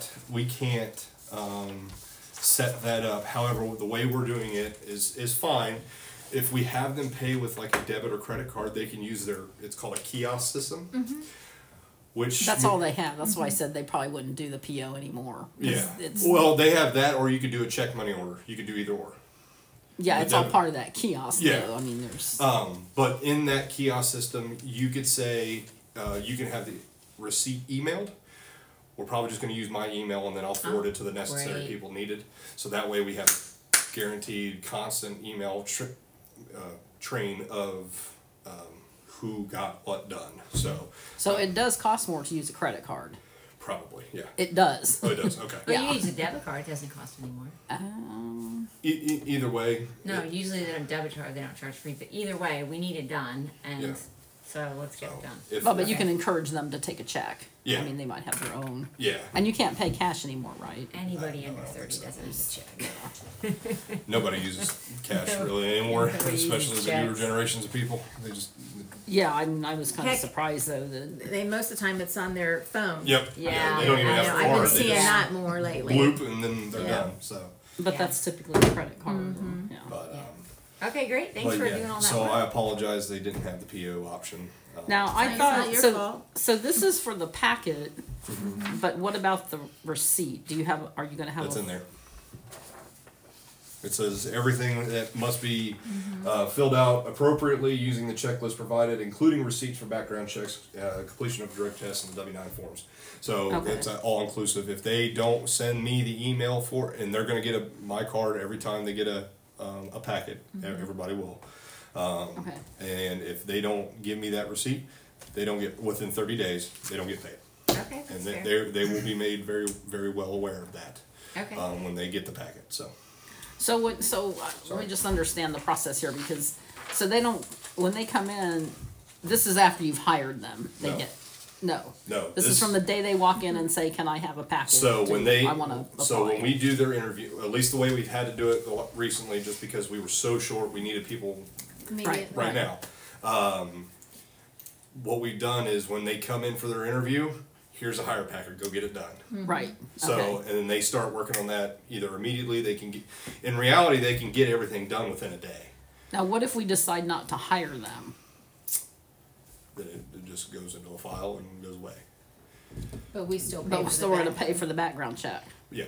S9: set that up. However, the way we're doing it is fine. If we have them pay with like a debit or credit card, they can use it's called a kiosk system. Which
S1: That's all they have. That's why I said they probably wouldn't do the PO anymore.
S9: Yeah.
S1: It's,
S9: Well, they have that, or you could do a check money order. You could do either or.
S1: yeah,
S9: the
S1: it's all
S9: debit.
S1: part of that kiosk
S9: Yeah.
S1: though. I mean, there's.
S9: But in that kiosk system, you could say you can have the receipt emailed. We're probably just gonna use my email and then I'll forward it to the necessary
S4: great.
S9: people needed. So that way we have guaranteed constant email train of who got what done.
S1: So it does cost more to use a credit card.
S9: Probably, yeah.
S1: It does.
S9: Oh, it does, okay.
S4: But
S1: Yeah.
S4: you use a debit card, it doesn't cost anymore.
S9: Either way.
S4: No, usually they don't debit card, they don't charge free, but either way, we need it done, and
S9: Yeah.
S4: so let's get
S9: So,
S4: it done.
S9: if-
S1: Well, but you can encourage them to take a check.
S9: Yeah.
S1: I mean, they might have their own.
S9: Yeah,
S1: And you can't pay cash anymore, right?
S4: Anybody
S9: I
S4: under
S9: don't think
S4: 30
S9: so.
S4: doesn't need a check.
S9: nobody uses cash
S4: No,
S9: really anymore,
S4: nobody uses
S9: especially the newer
S4: checks.
S9: generations of people. They just,
S1: Yeah, I was kind of
S7: Heck.
S1: surprised though that.
S7: They, most of the time it's on their phone.
S9: yep.
S4: Yeah,
S9: They don't even
S4: I
S9: have
S4: know.
S9: a
S7: I've been
S9: card.
S7: seeing
S9: They just
S7: that more lately.
S9: bloop and then they're
S7: Yeah.
S9: done, so.
S1: But
S4: Yeah.
S1: that's typically a credit card.
S7: Mm-hmm.
S1: Yeah.
S9: But,
S4: Okay, great, thanks for doing all that
S9: so I
S4: work.
S9: apologize, they didn't have the PO option.
S1: Now I
S7: It's
S1: thought
S7: not your
S1: so.
S7: fault.
S1: So this is for the packet, but what about the receipt? Do you have? Are you going to have?
S9: That's
S1: a,
S9: in there. It says everything that must be filled out appropriately using the checklist provided, including receipts for background checks, completion of drug tests, and the W-9 forms. So
S1: Okay.
S9: it's all inclusive. If they don't send me the email for, and they're going to get my card every time they get a packet. Everybody will.
S1: Okay.
S9: And if they don't give me that receipt, they don't get within 30 days. They don't get paid,
S4: Okay,
S9: and
S4: that's fair.
S9: they will be made very very well aware of that
S4: Okay.
S9: when they get the packet. So.
S1: So what? So let me just understand the process here because so they don't when they come in. This is after you've hired them. They
S9: No.
S1: get no.
S9: No,
S1: This is from the day they walk in and say, "Can I have a packet?"
S9: So when they,
S1: I want to apply.
S9: so when we do their interview, at least the way we've had to do it recently, just because we were so short, we needed people
S7: Immediate.
S9: right now. What we've done is when they come in for their interview, here's a hire packet, go get it done.
S1: Right.
S9: So,
S1: okay.
S9: and then they start working on that either immediately, they can get, in reality, they can get everything done within a day.
S1: Now, what if we decide not to hire them?
S9: Then it just goes into a file and goes away.
S7: But we still pay
S1: But
S7: for
S1: we're
S7: the
S1: still going to
S7: back.
S1: pay for the background check.
S9: Yeah.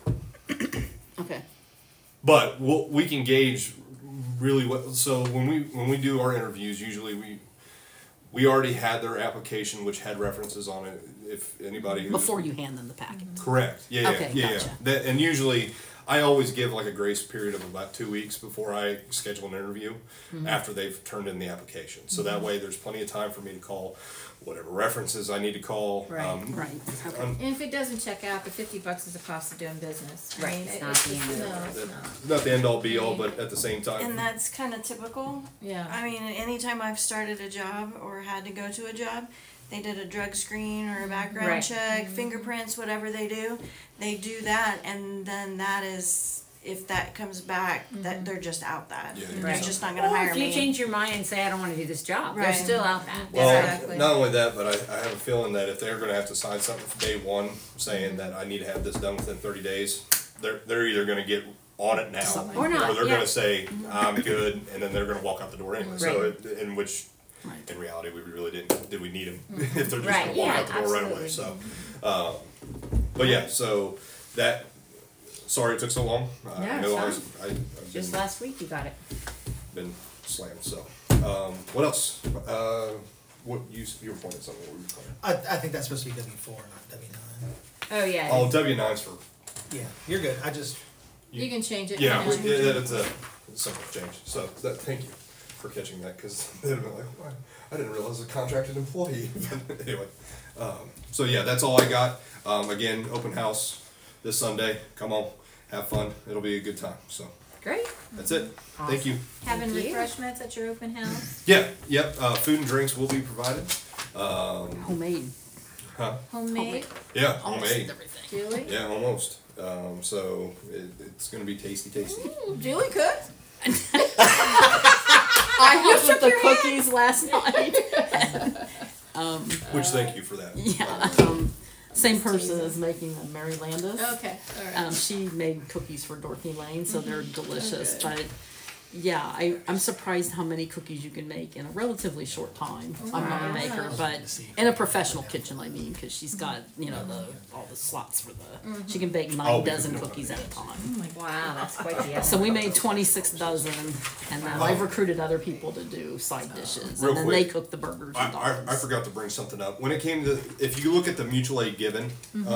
S1: Okay.
S9: But we can gauge really what. So when we do our interviews, usually we already had their application, which had references on it. If anybody who's,
S1: Before you hand them the packet.
S9: correct, yeah,
S1: Okay,
S9: yeah,
S1: gotcha.
S9: yeah. That, and usually I always give like a grace period of about 2 weeks before I schedule an interview after they've turned in the application. So that way there's plenty of time for me to call whatever references I need to call.
S7: Right.
S1: Right. Okay.
S7: And if it doesn't check out, the $50 is the cost of doing business. I
S4: Right,
S7: mean,
S4: it's not
S7: it's
S4: the
S7: just-
S4: end of
S7: no,
S4: it.
S7: it's not.
S9: Not the end all be all, but at the same time.
S2: And that's kind of typical.
S7: Yeah.
S2: I mean, anytime I've started a job or had to go to a job, they did a drug screen or a background
S4: Right.
S2: check, fingerprints, whatever they do that, and then that is, if that comes back, that they're just out that.
S9: Yeah,
S2: They're
S4: Right.
S2: just not gonna
S4: Or
S2: hire
S4: if you
S2: me.
S4: change your mind and say, I don't wanna do this job, they're
S2: Right.
S4: still out that.
S9: Well,
S7: Exactly.
S9: not only that, but I have a feeling that if they're gonna have to sign something for day one, saying that I need to have this done within 30 days, they're either gonna get on it now,
S4: Or not,
S9: they're
S4: yeah.
S9: gonna say, I'm good, and then they're gonna walk out the door anyway. So, in which,
S1: Right.
S9: in reality, we really did we need them, if they're just
S4: Right,
S9: gonna walk
S4: yeah,
S9: out the door right away, so. But yeah, so that, sorry it took so long.
S4: No,
S9: I know
S4: it's
S9: I've
S4: Just
S9: been,
S4: last week you got it.
S9: been slammed, so. What else? What, you were pointing at something, what were you calling?
S3: I think that's supposed to be W4, not W9.
S4: Oh, yeah.
S9: Oh, W9's for,
S3: Yeah, you're good. I just,
S7: You can change it.
S9: yeah,
S7: now.
S9: it's a simple change, so thank you for catching that, cause they'd have been like, "Why? I didn't realize I was a contracted employee." Anyway, so yeah, that's all I got. Again, open house this Sunday, come on, have fun, it'll be a good time, so,
S4: Great.
S9: that's it, thank you.
S7: Having
S4: Thank you.
S7: refreshments at your open house,
S9: Yeah, yep, food and drinks will be provided,
S1: Homemade.
S9: huh,
S7: homemade,
S9: yeah,
S1: Almost
S9: homemade,
S1: everything.
S7: Julie.
S9: yeah, almost, so it's gonna be tasty.
S7: Julie cooked.
S1: I helped with the cookies last night.
S9: Which, thank you for that.
S1: Yeah. Same person as making the Mary Landis.
S7: Okay, all right.
S1: She made cookies for Dorothy Lane, so they're delicious.
S7: Okay.
S1: But yeah, I'm surprised how many cookies you can make in a relatively short time. I'm not a maker, but in a professional kitchen, I mean, because she's got, you know, all the slots for she can bake 9 dozen cookies at a time.
S4: Wow, that's quite the effort.
S1: So we made 26 dozen, and then I've recruited other people to do side dishes,
S9: Real
S1: and then
S9: quick,
S1: they cook the burgers
S9: I
S1: and dogs.
S9: I forgot to bring something up. When it came to, if you look at the mutual aid given,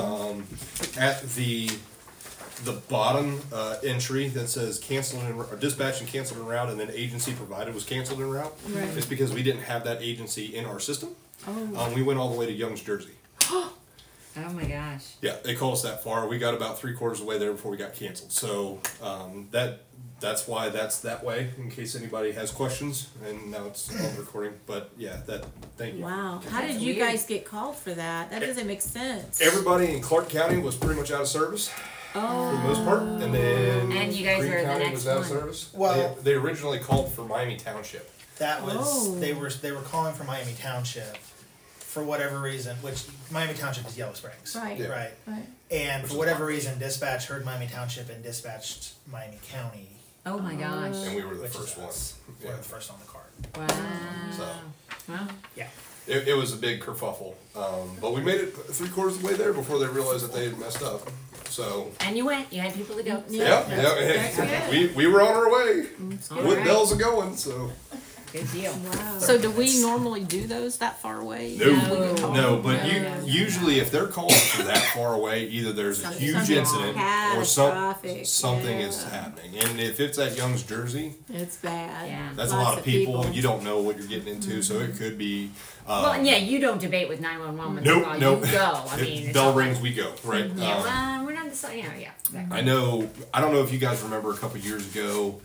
S9: at the bottom entry that says canceled or dispatch and canceled en route, and then agency provided was canceled en route, it's because we didn't have that agency in our system. We went all the way to Young's, Jersey.
S4: Oh my gosh.
S9: Yeah, they called us that far. We got about 3/4 of the way there before we got canceled. So that's why that's that way. In case anybody has questions, and now it's on recording. But yeah, thank you.
S7: Wow. How did you guys get called for that? That doesn't make sense.
S9: Everybody in Clark County was pretty much out of service. For the most part, and then
S4: And you guys
S9: Greene
S4: were the
S9: County
S4: next
S9: was out of
S4: one.
S9: service.
S3: Well-
S9: They originally called for Miami Township.
S3: That was
S7: Oh.
S3: they were calling for Miami Township for whatever reason, which Miami Township is Yellow Springs.
S7: Right.
S9: Yeah.
S3: Right.
S7: Right.
S3: And
S9: Which
S3: for
S9: is
S3: whatever
S9: fine.
S3: reason, dispatch heard Miami Township and dispatched Miami County,
S4: Oh my gosh.
S9: And we were the
S3: which
S9: first
S3: is
S9: one.
S3: us.
S9: Yeah.
S3: We're the first on the card.
S4: Wow.
S9: So
S4: Well,
S3: Yeah.
S9: it was a big kerfuffle. But we made it 3/4 of the way there before they realized that they had messed up. So
S4: and you went. You had people to go.
S9: yeah. We were on our way.
S4: All
S9: With
S4: right.
S9: bells a going, so
S4: Good deal.
S7: Wow.
S1: So do we normally do those that far away?
S9: no, but
S4: No.
S9: usually if they're calling for that far away, either there's a huge
S7: Something
S9: incident or
S7: catastrophic,
S9: something
S7: yeah.
S9: is happening. And if it's at Young's, Jersey,
S7: It's bad.
S4: Yeah.
S9: that's
S7: Lots
S9: a lot of people. You don't know what you're getting into, so it could be.
S4: Well, and yeah, you don't debate with 911 when they
S9: Nope,
S4: call.
S9: nope.
S4: You go. I mean,
S9: If
S4: it's
S9: bell
S4: not like-
S9: rings, we go, right?
S4: Yeah, well, we're not the yeah. Exactly.
S9: I know. I don't know if you guys remember a couple years ago,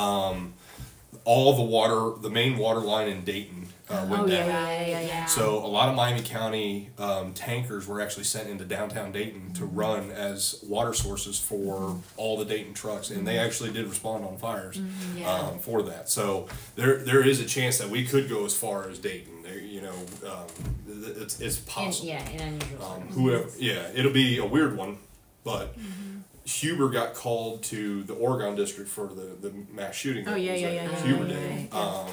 S9: all the main water line in Dayton went
S7: Oh, yeah,
S9: down.
S4: Yeah.
S9: So a lot of Miami County tankers were actually sent into downtown Dayton to run as water sources for all the Dayton trucks, and they actually did respond on fires for that. So there is a chance that we could go as far as Dayton. There, it's possible.
S4: In unusual
S9: Whoever, it'll be a weird one, but Huber got called to the Oregon district for the mass shooting.
S7: Oh,
S9: that
S7: yeah,
S9: was
S7: yeah,
S9: at
S7: yeah, yeah,
S9: Huber
S7: yeah,
S9: did.
S7: yeah,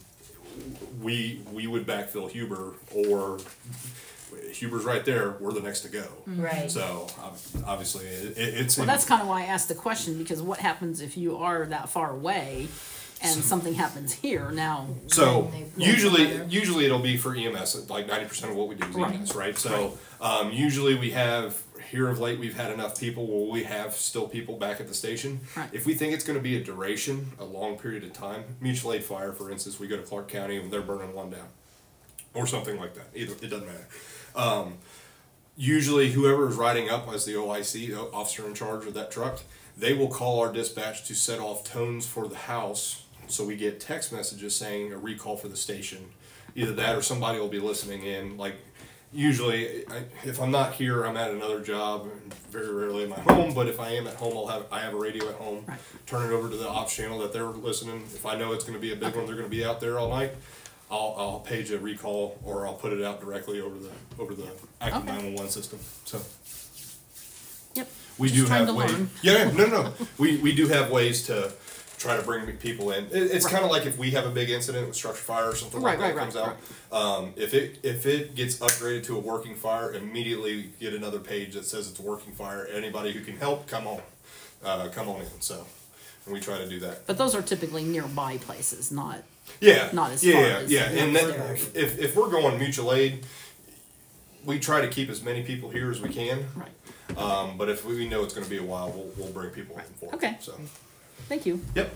S9: We would backfill Huber, or Huber's right there. We're the next to go.
S4: Right.
S9: So obviously, it's.
S1: Well, that's kind of why I asked the question, because what happens if you are that far away and something happens here now?
S9: So
S7: Then they-
S9: usually it'll be for EMS. Like 90% of what we do is EMS, right? So usually we have. Here of late, we've had enough people where we have still people back at the station.
S1: Right.
S9: If we think it's going to be a duration, a long period of time, mutual aid fire, for instance, we go to Clark County and they're burning one down, or something like that. Either it doesn't matter. Usually, whoever is riding up as the OIC, the officer in charge of that truck, they will call our dispatch to set off tones for the house. So we get text messages saying a recall for the station. Either that or somebody will be listening in. Like usually, if I'm not here, I'm at another job. Very rarely am I home, but if I am at home, I have a radio at home.
S1: Right.
S9: Turn it over to the ops channel that they're listening. If I know it's going to be a big one, they're going to be out there all night. I'll page a recall, or I'll put it out directly over the active
S1: Okay.
S9: 911 system. So
S1: Yep.
S9: we
S1: Just
S9: do
S1: trying
S9: have
S1: to
S9: ways.
S1: learn.
S9: Yeah, no. We do have ways to try to bring people in. It's kind of like if we have a big incident with structure fire or something like that comes out. If it gets upgraded to a working fire, immediately get another page that says it's a working fire. Anybody who can help, come on in. So, and we try to do that.
S1: But those are typically nearby places, not
S9: Yeah,
S1: not as
S9: yeah,
S1: far
S9: yeah,
S1: as
S9: yeah. And then
S1: further.
S9: if we're going mutual aid, we try to keep as many people here as we can.
S1: right.
S9: But if we know it's going to be a while, we'll bring people in for it.
S1: Okay.
S9: So,
S1: Thank you.
S9: yep.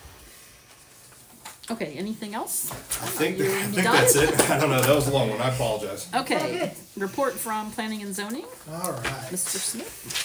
S1: Okay, anything else?
S9: I think
S1: You're done?
S9: that's it. I don't know. That was a long one. I apologize.
S1: Okay. Report from Planning and Zoning,
S3: All right.
S1: Mr. Smith.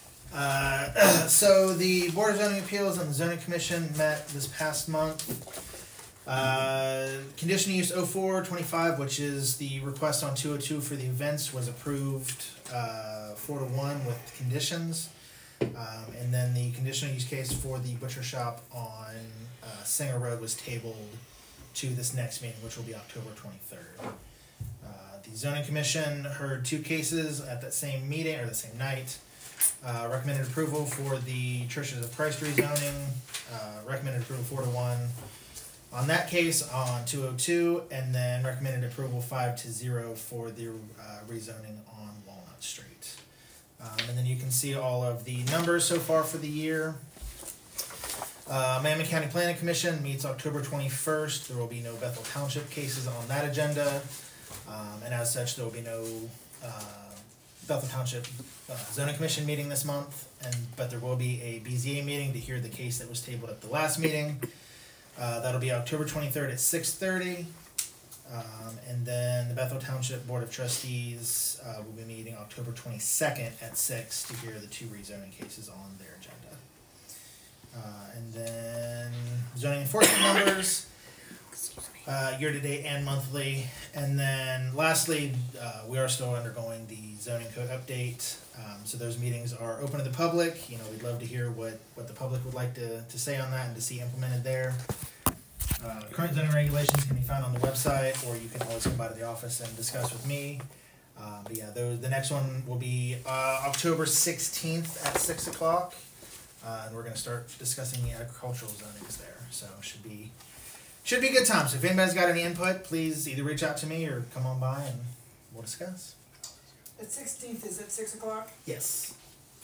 S3: So the Board of Zoning Appeals and the Zoning Commission met this past month. Conditional use 0425, which is the request on 202 for the events, was approved 4-1 with conditions. And then the conditional use case for the butcher shop on Singer Road was tabled to this next meeting, which will be October 23rd. The Zoning Commission heard two cases at that same meeting, or the same night. Recommended approval for the Churches of Christ rezoning, recommended approval 4-1 on that case on 202, and then recommended approval 5-0 for the rezoning on Walnut Street. And then you can see all of the numbers so far for the year. Mammoth County Planning Commission meets October 21st. There will be no Bethel Township cases on that agenda, and as such, there will be no Bethel Township Zoning Commission meeting this month, but there will be a BZA meeting to hear the case that was tabled at the last meeting. That'll be October 23rd at 6:30. And then the Bethel Township Board of Trustees will be meeting October 22nd at 6 to hear the 2 rezoning cases on their agenda. And then zoning enforcement numbers, year-to-date and monthly. And then lastly, we are still undergoing the zoning code update. So those meetings are open to the public. You know, we'd love to hear what the public would like to say on that and to see implemented there. Current zoning regulations can be found on the website, or you can always come by to the office and discuss with me. But yeah, the next one will be October 16th at 6 o'clock. And we're going to start discussing the agricultural zonings there. So should be a good time. So if anybody's got any input, please either reach out to me or come on by and we'll discuss.
S8: The 16th is at 6 o'clock?
S3: Yes.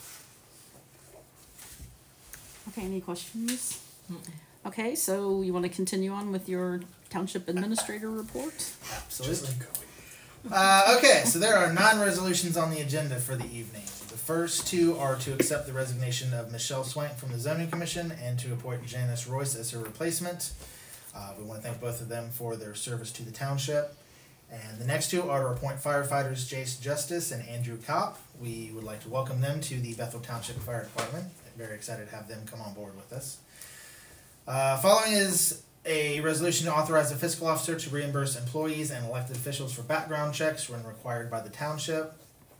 S1: Okay, any questions? Okay, so you want to continue on with your township administrator report?
S3: Absolutely. Okay, so there are 9 resolutions on the agenda for the evening. The first 2 are to accept the resignation of Michelle Swank from the Zoning Commission and to appoint Janice Royce as her replacement. We want to thank both of them for their service to the township. And the next 2 are to appoint firefighters Jace Justice and Andrew Kopp. We would like to welcome them to the Bethel Township Fire Department. Very excited to have them come on board with us. Following is a resolution to authorize the fiscal officer to reimburse employees and elected officials for background checks when required by the township.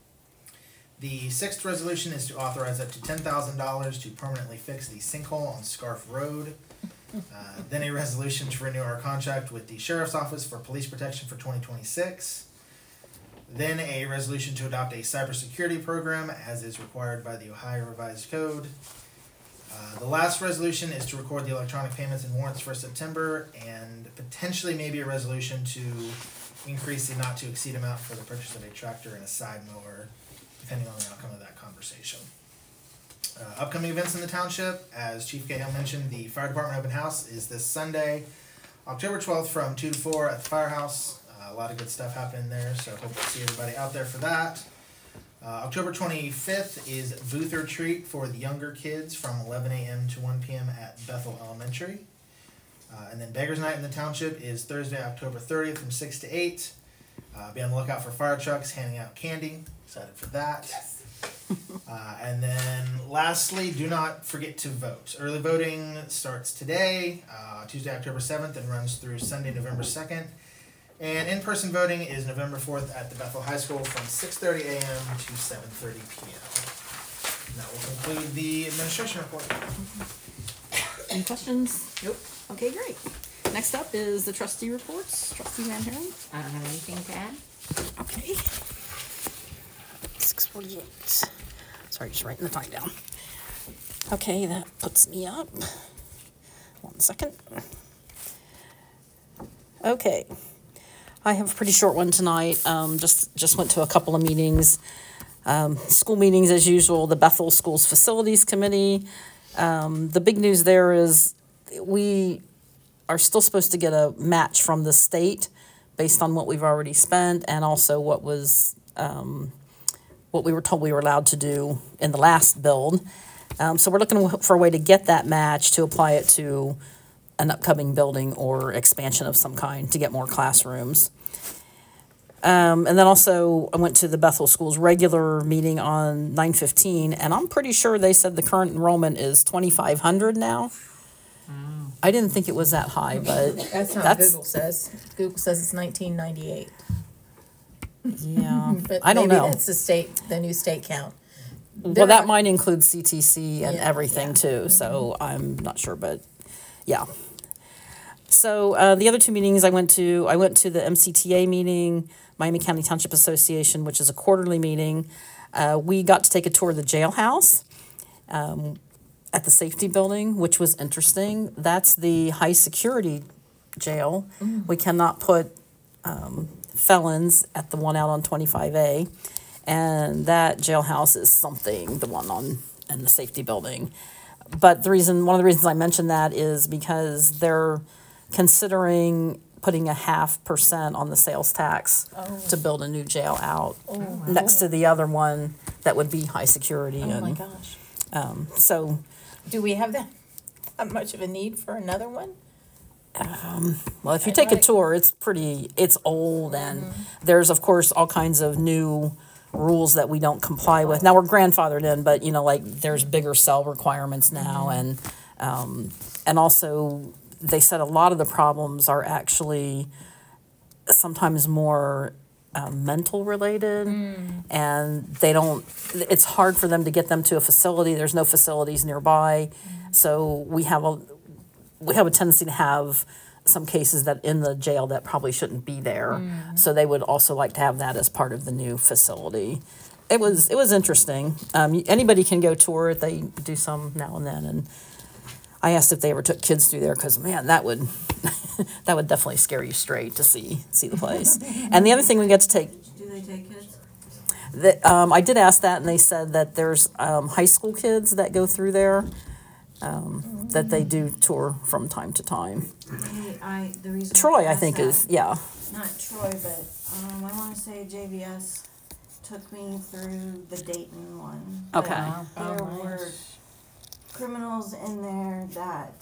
S3: The 6th resolution is to authorize up to $10,000 to permanently fix the sinkhole on Scarf Road. Then a resolution to renew our contract with the Sheriff's Office for police protection for 2026. Then a resolution to adopt a cybersecurity program as is required by the Ohio Revised Code. The last resolution is to record the electronic payments and warrants for September, and potentially maybe a resolution to increase the not to exceed amount for the purchase of a tractor and a side mower, depending on the outcome of that conversation. Upcoming events in the township, as Chief Cahill mentioned, the Fire Department Open House is this Sunday, October 12th from 2 to 4 at the firehouse. A lot of good stuff happening there, so hope to see everybody out there for that. October 25th is Booth or Treat for the younger kids from 11 a.m. to 1 p.m. at Bethel Elementary. And then Beggars Night in the Township is Thursday, October 30th from 6 to 8. Be on the lookout for fire trucks handing out candy. Excited for that. Yes. And then lastly, do not forget to vote. Early voting starts today, Tuesday, October 7th, and runs through Sunday, November 2nd. And in-person voting is November 4th at the Bethel High School from 6:30 a.m. to 7:30 p.m. And that will conclude the administration report.
S1: Any questions? Nope. Okay, great. Next up is the trustee reports. Trustee Van Haren.
S4: I don't have anything to add.
S1: Okay. 6:48. Sorry, just writing the time down. Okay, that puts me up. 1 second. Okay. I have a pretty short one tonight. Just went to a couple of meetings. School meetings as usual, the Bethel Schools Facilities Committee. The big news there is we are still supposed to get a match from the state based on what we've already spent and also what was what we were told we were allowed to do in the last build. So we're looking for a way to get that match to apply it to an upcoming building or expansion of some kind to get more classrooms. And then also I went to the Bethel Schools regular meeting on 9/15, and I'm pretty sure they said the current enrollment is 2,500 now. I didn't think it was that high, but
S7: That's not what Google says. Google says it's 1998.
S1: yeah,
S7: But
S1: I don't
S7: maybe
S1: know.
S7: that's the new state count.
S1: Well, that might include CTC and
S7: Yeah,
S1: everything
S7: yeah.
S1: too, so I'm not sure, but yeah. So the other 2 meetings I went to the MCTA meeting, Miami County Township Association, which is a quarterly meeting. We got to take a tour of the jailhouse at the safety building, which was interesting. That's the high security jail. We cannot put felons at the one out on 25A. And that jailhouse is something, the one in the safety building. But one of the reasons I mentioned that is because they're considering putting a 0.5% on the sales tax to build a new jail out next to the other one that would be high security.
S7: Oh my
S1: And
S7: gosh.
S1: so,
S7: Do we have that much of a need for another one?
S1: well, if you take a tour, it's old, and there's, of course, all kinds of new rules that we don't comply with. Now, we're grandfathered in, but, like, there's bigger cell requirements now, and also, they said a lot of the problems are actually sometimes more mental related, and it's hard for them to get them to a facility. There's no facilities nearby, so we have a tendency to have some cases that in the jail that probably shouldn't be there. So they would also like to have that as part of the new facility. It was interesting. Anybody can go tour it. They do some now and then, and I asked if they ever took kids through there, because man, that would that would definitely scare you straight to see the place. And the other thing we got to take.
S2: Do they take kids?
S1: I did ask that, and they said that there's high school kids that go through there, that they do tour from time to time.
S2: The reason
S1: Troy, I
S2: asked
S1: think,
S2: that-
S1: is, yeah.
S2: Not Troy, but I want to say JVS took me through the Dayton one. But
S1: Okay.
S2: There were criminals in there that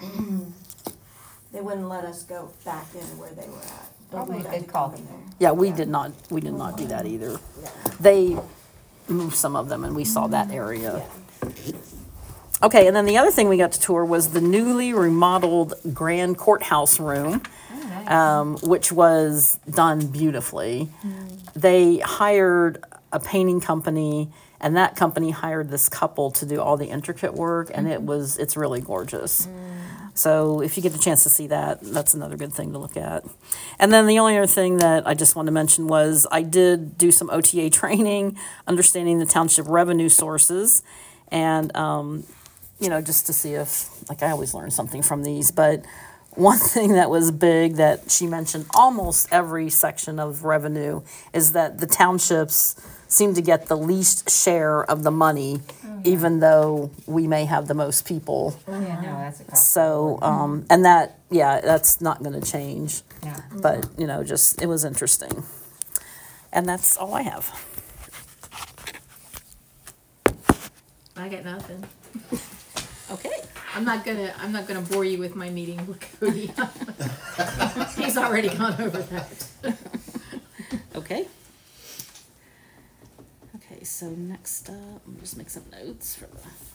S2: they wouldn't let us go back in where they were at. But
S4: Probably
S2: we
S4: a
S2: got
S4: good
S2: to
S4: call.
S2: come in there.
S1: Yeah, we did not do that either. They moved some of them, and we saw that area. Okay, and then the other thing we got to tour was the newly remodeled Grand Courthouse room, which was done beautifully. They hired a painting company, and that company hired this couple to do all the intricate work, and it's really gorgeous. So if you get the chance to see that, that's another good thing to look at. And then the only other thing that I just wanted to mention was I did do some OTA training, understanding the township revenue sources, and just to see if, like, I always learn something from these, but one thing that was big that she mentioned almost every section of revenue is that the townships seem to get the least share of the money, even though we may have the most people.
S4: Yeah, no, that's a cost.
S1: So, and that's not gonna change,
S4: No.
S1: but, it was interesting. And that's all I have.
S7: I got nothing.
S1: Okay.
S7: I'm not gonna bore you with my meeting with Cody. He's already gone over that.
S1: Okay. Okay, so next up, let me just make some notes for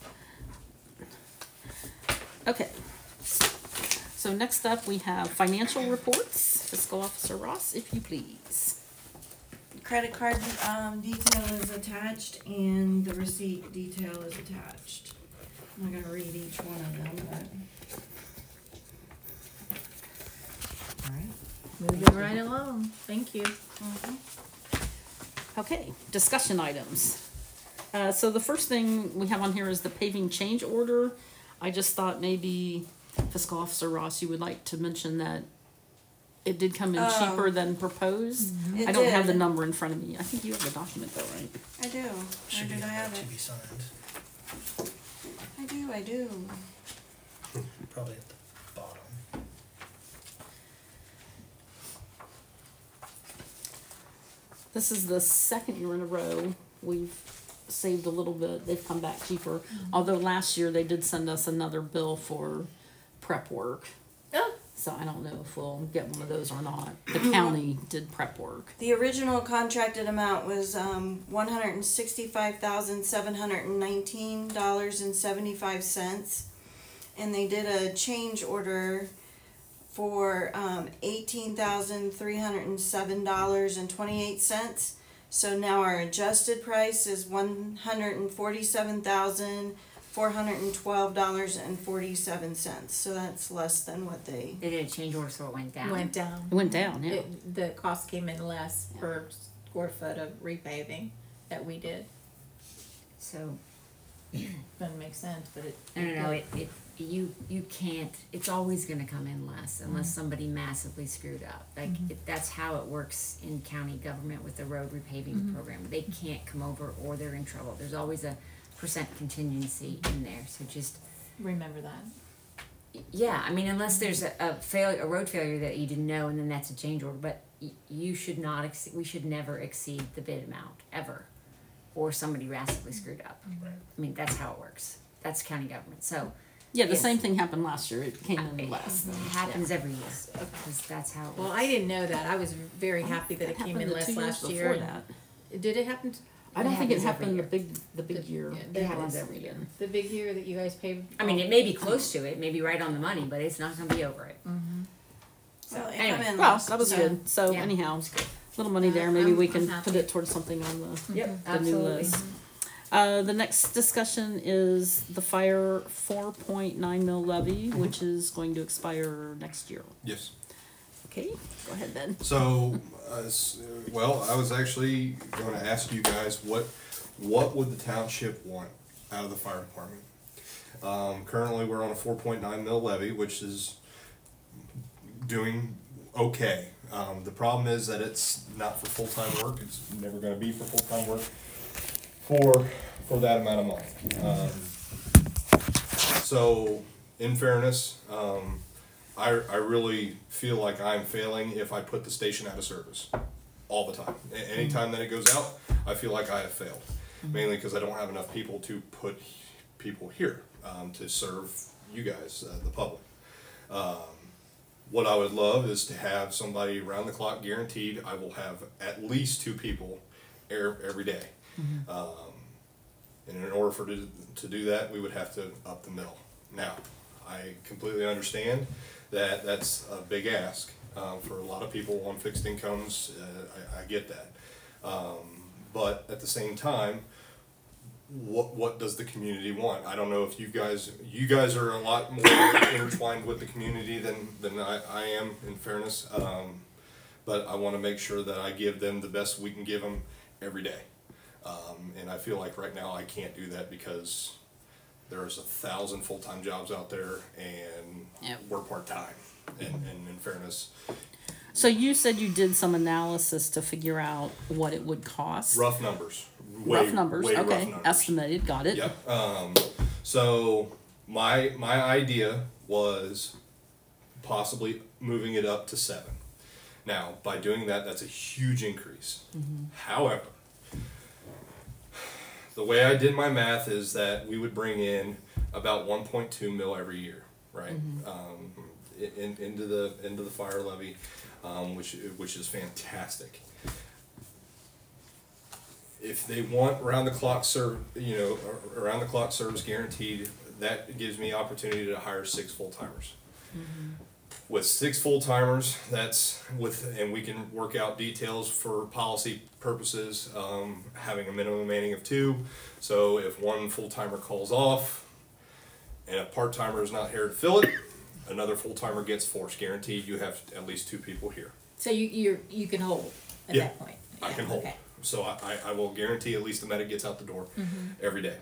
S1: the. Okay. So next up, we have financial reports. Fiscal Officer Ross, if you please.
S2: Credit card detail is attached and the receipt detail is attached. I'm not gonna read each one of them, but.
S4: All right.
S7: Moving right along. Thank you.
S1: Okay, discussion items. So the first thing we have on here is the paving change order. I just thought maybe Fiscal Officer Ross, you would like to mention that it did come in cheaper than proposed.
S2: It
S1: I don't have the
S2: did.
S1: number in front of me. I think you have the document though, right?
S2: I do.
S3: Should
S2: Or did I have it?
S3: To be signed,
S2: I do.
S3: probably at the bottom.
S1: This is the second year in a row we've saved a little bit. They've come back cheaper. Although last year they did send us another bill for prep work.
S7: Oh.
S1: So I don't know if we'll get one of those or not. The county did prep work.
S2: The original contracted amount was $165,719.75, and they did a change order for $18,307.28. So now our adjusted price is $147,412.47. So that's less than what they.
S4: They did a change order, so it went down.
S7: Went down.
S1: It went down, yeah.
S7: The cost came in less per square foot of repaving that we did.
S4: So,
S7: Doesn't make sense, but it.
S4: I don't know, you can't, it's always gonna come in less unless somebody massively screwed up. Like, that's how it works in county government with the road repaving program. They can't come over or they're in trouble. There's always a percent contingency in there, so just,
S7: Remember that.
S4: yeah, I mean, unless there's a road failure that you didn't know and then that's a change order, but you should not, we should never exceed the bid amount, ever. Or somebody massively screwed up. I mean, that's how it works. That's county government, so.
S1: Yeah, the
S4: Yes.
S1: same thing happened last year. It came in
S4: It
S1: less.
S4: happens every year, because that's how it
S7: Well,
S4: works.
S7: I didn't know that. I was very happy that it came
S1: happened
S7: in
S1: the
S7: less
S1: 2 years
S7: last year.
S1: before
S7: and-
S1: that.
S7: Did it happen?
S1: I don't think it
S4: happens every
S1: happened the big year.
S7: Yeah,
S4: It happens every year.
S7: The big year that you guys paid?
S4: I mean, it may be close to it, maybe right on the money, but it's not gonna be over it.
S2: Well, it
S4: Anyway.
S2: come in
S1: Well,
S2: last-
S1: that was
S7: Yeah.
S1: good. So
S4: Yeah.
S1: anyhow, little money there. Maybe we
S7: I'm
S1: can
S7: happy.
S1: put it towards something on the
S4: Yep,
S1: the new
S4: absolutely.
S1: list. The next discussion is the fire 4.9 mil levy, which is going to expire next year.
S9: Yes.
S1: Okay, go ahead, Ben.
S9: So, well, I was actually gonna ask you guys, what would the township want out of the fire department? Currently, we're on a 4.9 mil levy, which is doing okay. The problem is that it's not for full-time work, it's never gonna be for full-time work for that amount of money. So, in fairness, I really feel like I'm failing if I put the station out of service all the time. Anytime that it goes out, I feel like I have failed. Mainly because I don't have enough people to put people here to serve you guys, the public. What I would love is to have somebody around the clock guaranteed. I will have at least 2 people every day. And in order to do that, we would have to up the mill. Now, I completely understand that that's a big ask for a lot of people on fixed incomes. I get that. But at the same time, what does the community want? I don't know if you guys are a lot more intertwined with the community than I am, in fairness. But I want to make sure that I give them the best we can give them every day. And I feel like right now I can't do that because there's 1,000 full-time jobs out there and
S1: Yep.
S9: we're part-time. And in fairness,
S1: So you said you did some analysis to figure out what it would cost.
S9: rough numbers.
S1: Rough numbers.
S9: Way rough
S1: Okay,
S9: numbers.
S1: estimated. Got it.
S9: Yep. So my idea was possibly moving it up to 7. Now, by doing that, that's a huge increase. However, the way I did my math is that we would bring in about 1.2 mil every year, right? Into the fire levy, which is fantastic. If they want around the clock around the clock service guaranteed, that gives me opportunity to hire 6 full-timers. With 6 full-timers, and we can work out details for policy purposes, having a minimum manning of 2. So if one full-timer calls off and a part-timer is not here to fill it, another full-timer gets forced. Guaranteed, you have at least 2 people here.
S7: So you can hold at
S9: Yeah,
S7: that point?
S9: I
S7: Yeah,
S9: can hold.
S7: okay.
S9: So I will guarantee at least the medic gets out the door every day.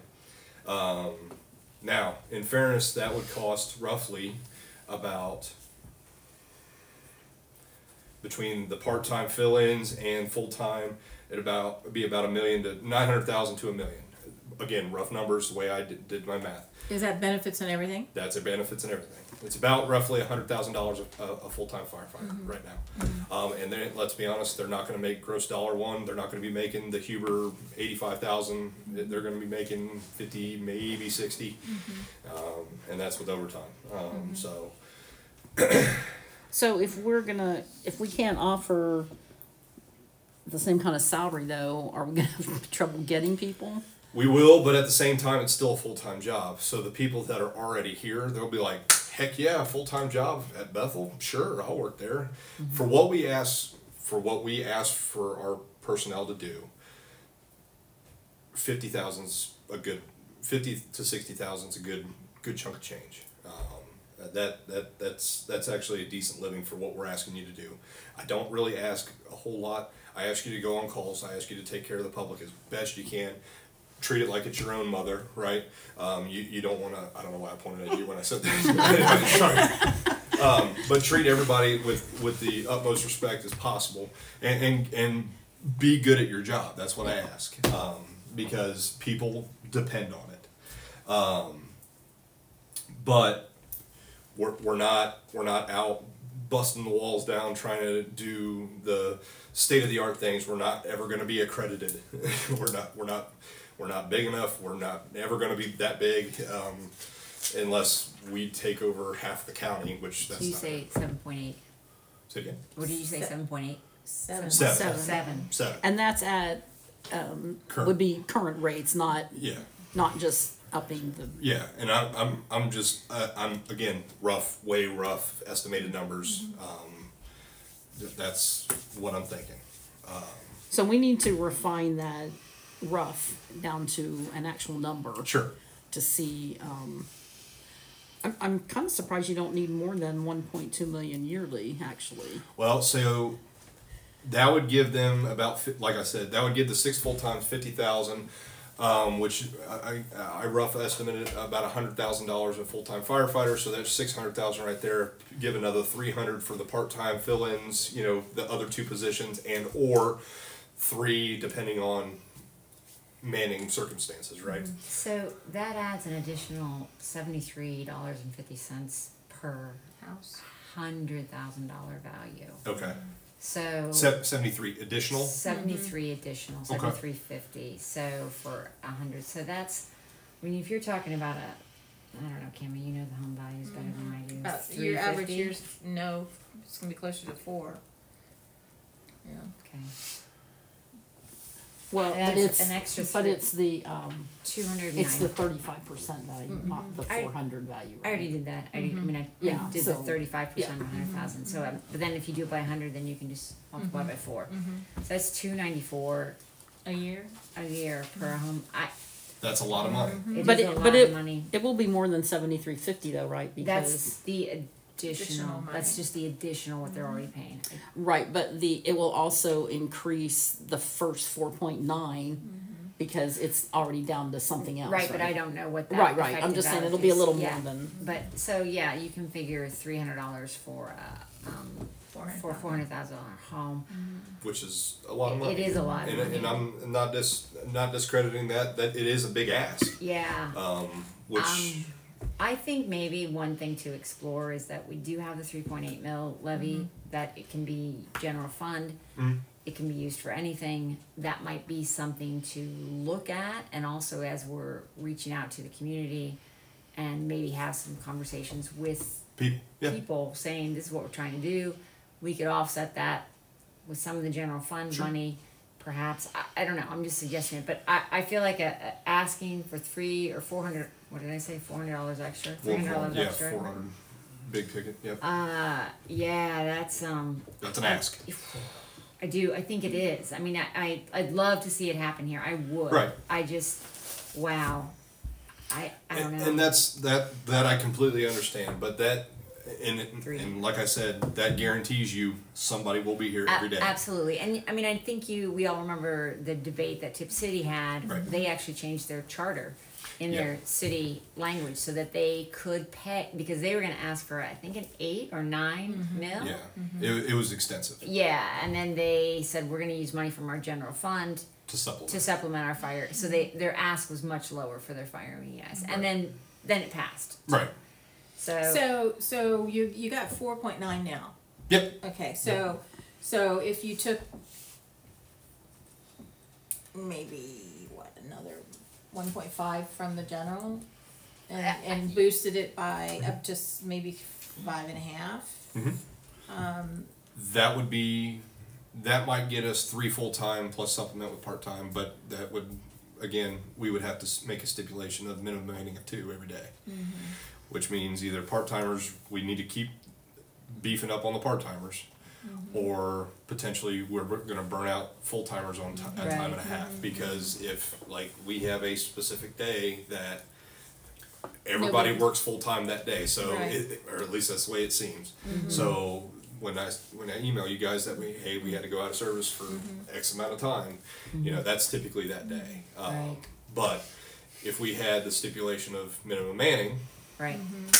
S9: Now, in fairness, that would cost roughly about, between the part-time fill-ins and full-time, it'd be about $1 million to $900,000 to $1 million. Again, rough numbers, the way I did my math.
S7: Is that benefits and everything?
S9: That's their benefits and everything. It's about roughly $100,000 a full-time firefighter right now. And then, let's be honest, they're not gonna make gross $1. They're not gonna be making the Huber 85,000. They're gonna be making 50, maybe 60. And that's with overtime. So,
S1: So if we can't offer the same kind of salary though, are we gonna have trouble getting people?
S9: we will, but at the same time, it's still a full-time job. So the people that are already here, they'll be like, heck yeah, a full-time job at Bethel? Sure, I'll work there. For what we ask for our personnel to do, 50,000's a good, 50 to 60,000's a good chunk of change. That's actually a decent living for what we're asking you to do. I don't really ask a whole lot. I ask you to go on calls. I ask you to take care of the public as best you can. treat it like it's your own mother, right? You don't want to, I don't know why I pointed at you when I said that. Sorry. But treat everybody with the utmost respect as possible, and be good at your job. That's what I ask, because people depend on it. But we're not out busting the walls down trying to do the state of the art things. We're not ever going to be accredited. We're not big enough. We're not ever going to be that big, unless we take over half the county, which that's
S4: So you
S9: not.
S4: say 7.8.
S9: Say again.
S4: What did you say? 7.8.
S7: 7.
S9: Seven.
S4: 7.
S1: And that's at,
S9: Current.
S1: would be current rates, not
S9: Yeah.
S1: just upping the,
S9: Yeah, and I'm just I'm again way rough estimated numbers. That's what I'm thinking.
S1: so we need to refine that rough down to an actual number.
S9: Sure.
S1: To see, I'm kind of surprised you don't need more than 1.2 million yearly, actually.
S9: Well, so that would give them about, like I said, that would give the 6 full-times 50,000, which I rough estimated about $100,000 a full-time firefighter, so that's 600,000 right there. Give another 300 for the part-time fill-ins, the other 2 positions, and or 3 depending on manning circumstances, right?
S4: So that adds an additional $73.50 per
S7: House.
S4: $100,000 value.
S9: Okay.
S4: So
S9: 73 additional.
S4: 73 additional,
S9: Okay.
S4: 73.50. So for 100, so that's. I mean, if you're talking about I don't know, Cammy, you know the home values better than I do.
S7: Your average
S4: 350?
S7: year's no, it's gonna be closer to 4. Yeah.
S4: Okay.
S1: Well,
S4: That's
S1: but it's,
S4: an extra
S1: but
S4: three-
S1: it's the,
S4: 209.
S1: it's the 35% value, not the
S4: I-
S1: 400 value.
S4: I already did that. I
S1: Yeah,
S4: did
S1: so-
S4: the 35% of 100,000. So, but then if you do it by 100, then you can just multiply by 4. So that's $294
S7: A year?
S4: a year per home.
S9: That's a lot of money.
S4: It
S1: But
S4: is
S1: it-
S4: a lot
S1: but
S4: of money.
S1: It will be more than 73.50 though, right?
S4: That's
S1: Because,
S4: the additional.
S7: Additional
S4: That's
S7: money.
S4: just the additional what they're already paying.
S1: right, but it will also increase the first 4.9 because it's already down to something else.
S4: Right, but I don't know what that.
S1: Right, I'm
S4: effective
S1: just saying
S4: value
S1: it'll be a
S4: is.
S1: little
S4: Yeah.
S1: more than,
S4: But so yeah, you can figure $300 for for a $400,000 home.
S9: Which is a lot of money.
S4: It is a lot of money.
S9: And I'm not discrediting that it is a big ask.
S4: Yeah.
S9: Which
S4: I think maybe one thing to explore is that we do have the 3.8 mil levy, that it can be general fund. It can be used for anything. That might be something to look at, and also as we're reaching out to the community and maybe have some conversations with people saying this is what we're trying to do, we could offset that with some of the general fund money. Perhaps, I don't know, I'm just suggesting it, but I feel like asking for $300 or $400, what did I say, $400 extra? $300 extra?
S9: 400 big ticket. Yep.
S4: Yeah, that's
S9: That's an ask.
S4: I think it is. I mean, I'd love to see it happen here. I would.
S9: Right.
S4: I just, wow. I don't know.
S9: And that's that I completely understand, but that and like I said, that guarantees you somebody will be here every day.
S4: Absolutely. And I mean, I think we all remember the debate that Tip City had.
S9: Right.
S4: They actually changed their charter in
S9: Yeah.
S4: their city language so that they could pay, because they were going to ask for, I think, an 8 or 9 mil.
S9: Yeah, it was extensive
S4: Yeah, and then they said we're going to use money from our general fund
S9: to supplement.
S4: to supplement our fire. So their ask was much lower for their fire ES, and then it passed.
S9: Right.
S7: So you got 4.9 now.
S9: Yep.
S7: Okay, so if you took maybe another 1.5 from the general and boosted it by up to maybe 5.5.
S9: That might get us 3 full-time plus supplement with part-time, but that would, again, we would have to make a stipulation of minimum remaining of 2 every day. Which means either part-timers, we need to keep beefing up on the part-timers, or potentially we're gonna burn out full-timers on a time and a half, because if, like, we have a specific day that everybody works full-time that day, so,
S7: Right.
S9: or at least that's the way it seems. So, when I email you guys that we had to go out of service for X amount of time, that's typically that day.
S4: Right.
S9: But if we had the stipulation of minimum manning,
S4: Right,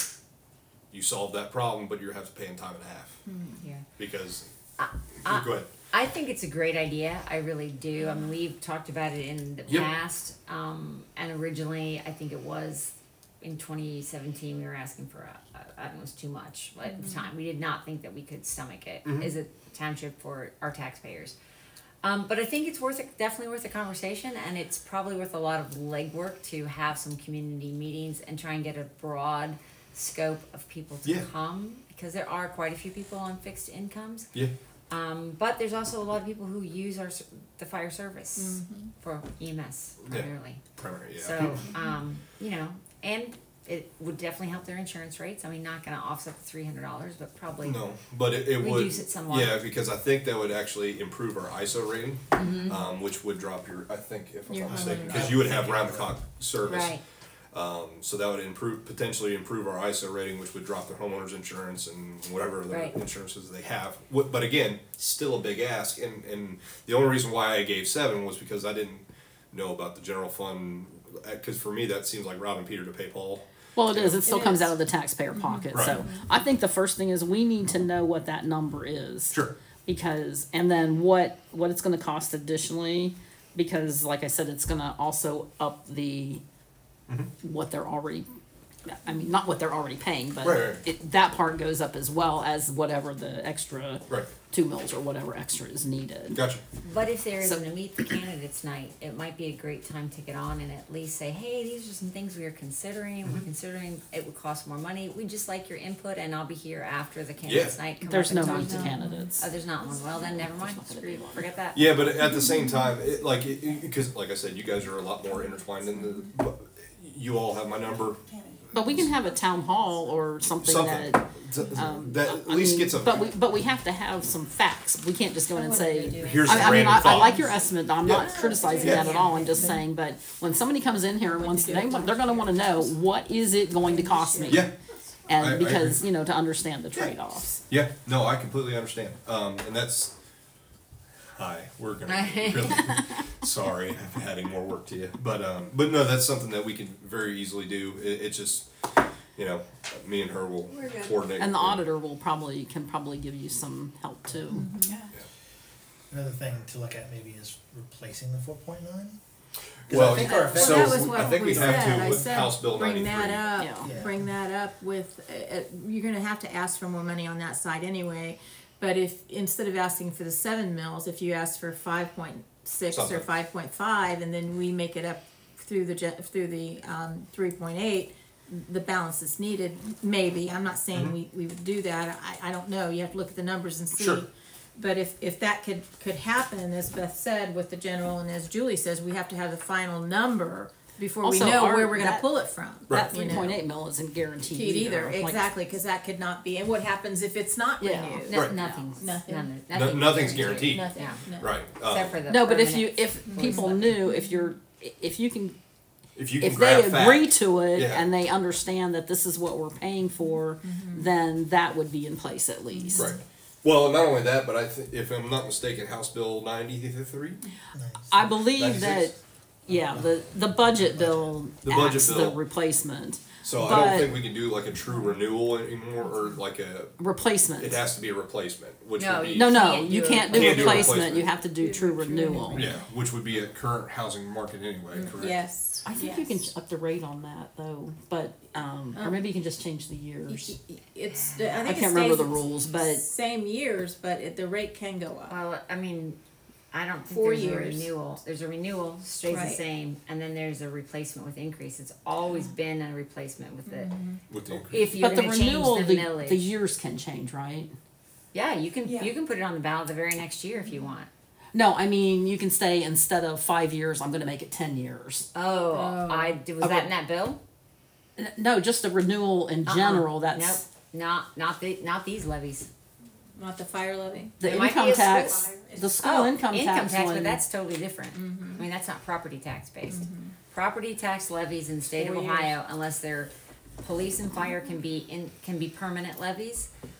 S9: you solve that problem, but you have to pay in time and a half.
S4: yeah.
S9: Because,
S4: I-
S9: go ahead.
S4: I think it's a great idea. I really do. I mean, we've talked about it in the
S9: Yep.
S4: past, and originally, I think it was in 2017, we were asking for I don't know, it was too much at the time. We did not think that we could stomach it as a township for our taxpayers. But I think it's definitely worth a conversation, and it's probably worth a lot of legwork to have some community meetings and try and get a broad scope of people to
S9: Yeah.
S4: come, because there are quite a few people on fixed incomes.
S9: Yeah.
S4: But there's also a lot of people who use the fire service for EMS
S9: Yeah.
S4: primarily.
S9: Primary, yeah.
S4: So, you know, and it would definitely help their insurance rates. I mean, not gonna offset the $300, but probably.
S9: No, but it would.
S4: Reduce it somewhat.
S9: Yeah, because I think that would actually improve our ISO rating, which would drop your, I think, if I'm
S7: Your
S9: not mistaken,
S7: homeowner's
S9: because you would have round the clock service.
S4: Right.
S9: So that would potentially improve our ISO rating, which would drop their homeowner's insurance and whatever other
S4: Right.
S9: insurances they have. But again, still a big ask. And the only reason why I gave 7 was because I didn't know about the general fund. Because for me, that seems like robbing Peter to pay Paul.
S1: Well, it is. It still
S7: It
S1: comes
S7: is.
S1: out of the taxpayer pocket.
S9: Right.
S1: So I think the first thing is we need to know what that number is.
S9: Sure.
S1: Because, and then what it's gonna cost additionally, because like I said, it's gonna also up the, what they're already, I mean, not what they're already paying, but
S9: Right.
S1: that part goes up as well as whatever the extra
S9: Right.
S1: 2 mils or whatever extra is needed.
S9: Gotcha.
S4: But if there
S1: So-
S4: isn't a meet the candidates night, it might be a great time to get on and at least say, hey, these are some things we are considering. We're considering it would cost more money. We just like your input, and I'll be here after the candidates night. Come
S1: There's
S4: up
S1: no
S4: and talk
S1: meet
S4: to
S1: the
S4: me.
S1: candidates.
S4: Oh, there's not one. Well, then never mind. Forget that.
S9: Yeah, but at the same time, because like I said, you guys are a lot more intertwined in the. You all have my number.
S1: But we can have a town hall or something that.
S9: That at
S1: I
S9: least
S1: mean,
S9: gets a.
S1: but we have to have some facts. We can't just go in and say.
S9: Here's
S1: I
S9: the
S1: mean,
S9: random
S1: I
S9: thought.
S1: like your estimate. I'm not criticizing
S9: Yeah.
S1: that at all. I'm just saying, but when somebody comes in here and wants, they're going to want to know, what is it going to cost me?
S9: Yeah.
S1: And
S9: I
S1: because
S9: agree.
S1: to understand the trade-offs.
S9: Yeah. No, I completely understand. And that's. Hi, we're gonna really. Sorry, I'm adding more work to you, but no, that's something that we can very easily do. It's just, me and her will coordinate.
S1: And the auditor can probably give you some help too.
S3: Another thing to look at maybe is replacing the 4.9.
S9: Well,
S3: I think our
S9: so
S7: That was what
S9: I think
S7: we
S9: we have
S7: said.
S9: to
S7: I
S9: with
S7: said,
S9: House Bill 93.
S7: bring that up,
S1: Yeah.
S7: bring that up with, you're gonna have to ask for more money on that side anyway. But if, instead of asking for the 7 mils, if you ask for 5.6 or
S9: Something.
S7: 5.5, and then we make it up through the 3.8, the balance that's needed, maybe, I'm not saying we would do that, I don't know, you have to look at the numbers and see.
S9: Sure.
S7: But if that could happen, as Beth said, with the general, and as Julie says, we have to have the final number before we
S1: Also,
S7: know
S1: our-
S7: where we're gonna
S1: that-
S7: pull it from.
S9: Right.
S1: That
S7: You know.
S1: 3.8 mil isn't guaranteed
S7: Either,
S1: Like,
S7: exactly, cause that could not be, and what happens if it's not
S1: Yeah.
S7: renewed?
S4: No,
S9: Right.
S4: nothing's.
S7: Nothing.
S9: Nothing's guaranteed.
S7: Nothing,
S4: Yeah.
S7: no.
S9: Right.
S4: Except for the.
S1: No, but if
S4: permanent
S1: people
S4: voice.
S1: knew, if you can,
S9: if you can
S1: if they
S9: grab
S1: agree
S9: fact,
S1: to it
S9: Yeah.
S1: and they understand that this is what we're paying for, then that would be in place at least.
S9: Right. Well, not only that, but if I'm not mistaken, House Bill 93.
S1: I believe
S9: 96?
S1: that, yeah, the budget bill
S9: The budget
S1: acts the
S9: bill.
S1: replacement.
S9: So I
S1: But-
S9: don't think we can do like a true renewal anymore, or like a.
S1: Replacement.
S9: It has to be a replacement, which
S4: No,
S9: would be.
S1: No,
S4: Can't
S1: you
S4: do
S1: can't
S4: a-
S1: do
S9: Can't do a
S1: replacement.
S9: replacement.
S1: You have to do true renewal.
S9: Yeah, which would be a current housing market anyway, correct?
S7: Yes.
S1: I think you can up the rate on that though, but or maybe you can just change the years.
S7: It's, I think
S1: I
S7: it
S1: can't remember
S7: stays
S1: the rules, but
S7: same years, but the rate can go up.
S4: Well, I mean, I don't think
S7: 4
S4: there's
S7: years.
S4: a renewal. There's a renewal, stays the
S7: Right.
S4: same, and then there's a replacement with increase. It's always been a replacement with it.
S9: With the increase.
S4: If you're
S1: but the
S4: gonna change
S1: renewal,
S4: the millage.
S1: the years can change, right?
S4: Yeah, you can
S8: Yeah.
S4: you can put it on the ballot the very next year if you want.
S1: No, I mean you can say instead of 5 years, I'm going to make it 10 years.
S4: Oh, was
S1: Okay.
S4: that in that bill?
S1: No, just a renewal in general. That's
S4: Nope, not these levies.
S7: Not the fire levy?
S1: the
S4: It might be
S1: income
S4: a
S1: tax.
S4: school-
S1: The school income tax one.
S4: but that's totally different. I mean, that's not property tax based. Property tax levies in the state of
S7: 4 years.
S4: Ohio, unless they're police and fire can be permanent levies.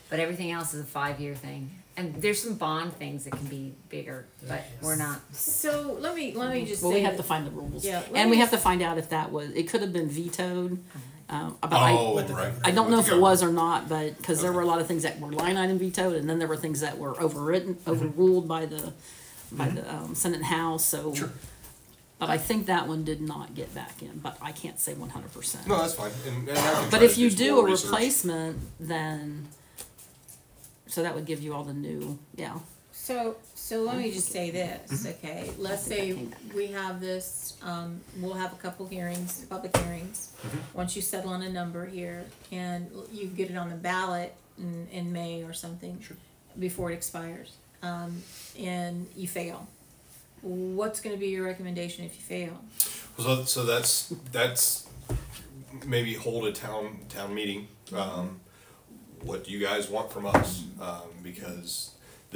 S4: But everything else is a 5-year thing. And there's some bond things that can be bigger, but we're not.
S7: So let me just
S1: Well,
S7: say.
S1: we have to find the rules.
S7: Yeah, let
S1: And
S7: me
S1: we have to
S7: just-
S1: find out if that was, it could have been vetoed. But
S9: Oh,
S3: With the-
S9: right.
S1: I don't know
S9: With
S1: if
S9: the
S1: it was or not, but, cause there
S9: Okay.
S1: were a lot of things that were line item vetoed, and then there were things that were overruled by the, Senate and House, so.
S9: Sure.
S1: But I think that one did not get back in, but I can't say 100%.
S9: No, that's fine. And I can
S1: But
S9: try
S1: if
S9: to
S1: you
S9: some
S1: do
S9: more
S1: a
S9: research.
S1: replacement, then, so that would give you all the new, yeah.
S7: So let me just say this, okay? Let's say we have this, we'll have a couple hearings, public hearings. Once you settle on a number here, and you get it on the ballot in May or something.
S9: Sure.
S7: Before it expires, and you fail. What's gonna be your recommendation if you fail?
S9: So that's maybe hold a town meeting. What do you guys want from us? Because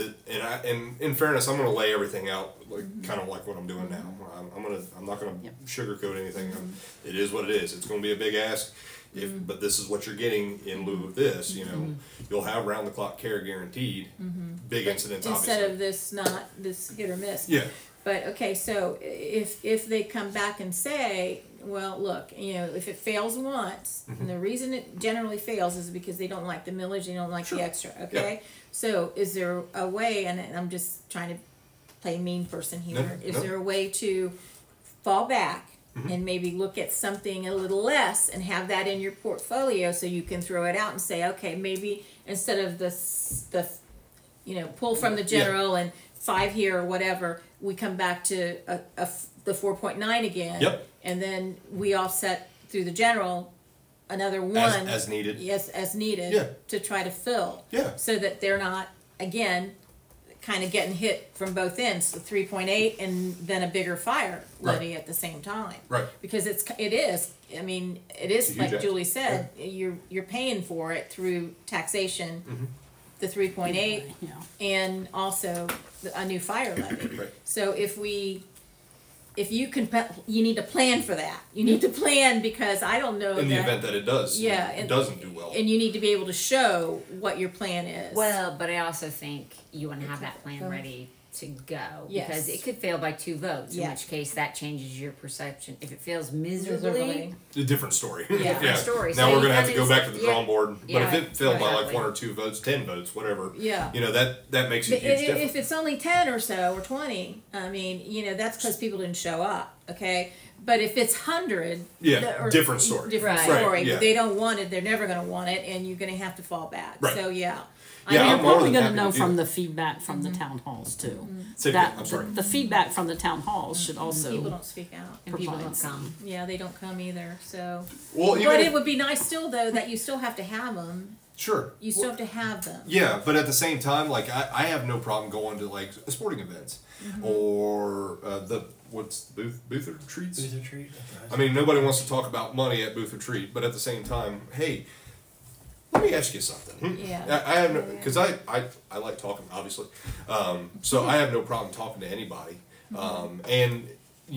S9: in fairness, I'm gonna lay everything out like kind of like what I'm doing now. I'm not gonna
S1: Yep.
S9: sugarcoat anything. It is what it is. It's gonna be a big ask. But this is what you're getting in lieu of this. You know, you'll have round the clock care guaranteed. Big incidents,
S7: Instead
S9: obviously.
S7: of this, not this hit or miss.
S9: Yeah.
S7: But, okay, so if they come back and say, well, look, you know, if it fails once, and the reason it generally fails is because they don't like the millage, they don't like the extra, okay? So is there a way, and I'm just trying to play mean person here, is there a way to fall back and maybe look at something a little less and have that in your portfolio so you can throw it out and say, okay, maybe instead of the you know, pull from the general and 5 here or whatever, we come back to the 4.9 again.
S9: Yep.
S7: And then we offset through the general another one.
S9: As needed.
S7: Yes, as needed.
S9: Yeah.
S7: To try to fill.
S9: Yeah.
S7: So that they're not, again, kind of getting hit from both ends, the 3.8 and then a bigger fire levy at the same time.
S9: Right.
S7: Because it is, I mean, it is,
S9: It's a
S7: like
S9: huge
S7: Julie said, you're paying for it through taxation, the 3.8,
S1: Yeah.
S7: and also a new fire levy.
S9: Right.
S7: So if you can, you need to plan for that. You need to plan because I don't know
S9: In the
S7: that-
S9: event that it does,
S7: Yeah,
S9: it
S7: and-
S9: doesn't do well.
S7: and you need to be able to show what your plan is.
S4: Well, but I also think you want to have that plan ready to go.
S7: Yes.
S4: Because it could fail by 2 votes, in
S7: Yeah.
S4: which case that changes your perception. If it fails
S7: Miserably.
S4: miserably,
S9: A different story.
S7: Yeah.
S4: Different story.
S9: Now
S4: So
S9: we're
S4: you
S9: gonna have to
S4: kinda
S9: go back to the
S4: just-
S9: drawing board. But
S4: yeah,
S9: if it failed by like
S4: exactly.
S9: 1 or 2 votes, 10 votes, whatever.
S7: Yeah.
S9: You know, that makes a
S7: But
S9: huge
S7: if
S9: difference.
S7: it's only 10 or so, or 20, I mean, you know, that's because people didn't show up, okay? But if it's 100...
S9: Yeah, different story.
S7: Different
S4: Right.
S7: story.
S9: Right, yeah.
S7: They don't want it, they're never going to want it, and you're going to have to fall back.
S9: Right.
S7: So, yeah.
S9: Yeah,
S1: You're
S9: I'm more
S1: probably
S9: than
S1: gonna
S9: happy to
S1: know
S9: do
S1: from
S9: that.
S1: the feedback from the town halls too.
S9: Say it
S1: That,
S9: again, I'm sorry.
S1: the feedback from the town halls should
S7: People
S1: also,
S7: don't speak out.
S4: and people don't
S1: provides-
S4: come.
S7: Yeah, they don't come either, so...
S9: Well,
S7: But
S9: even
S7: it
S9: if,
S7: would be nice still, though, that you still have to have them.
S9: sure.
S7: You still have to have them.
S9: Yeah, but at the same time, like I have no problem going to like sporting events or what's Booth Retreats.
S3: Booth retreat.
S9: I mean, nobody wants to talk about money at Booth Retreat, but at the same time, hey, let me ask you something.
S7: Yeah.
S9: I have no, because I like talking, obviously. So I have no problem talking to anybody. And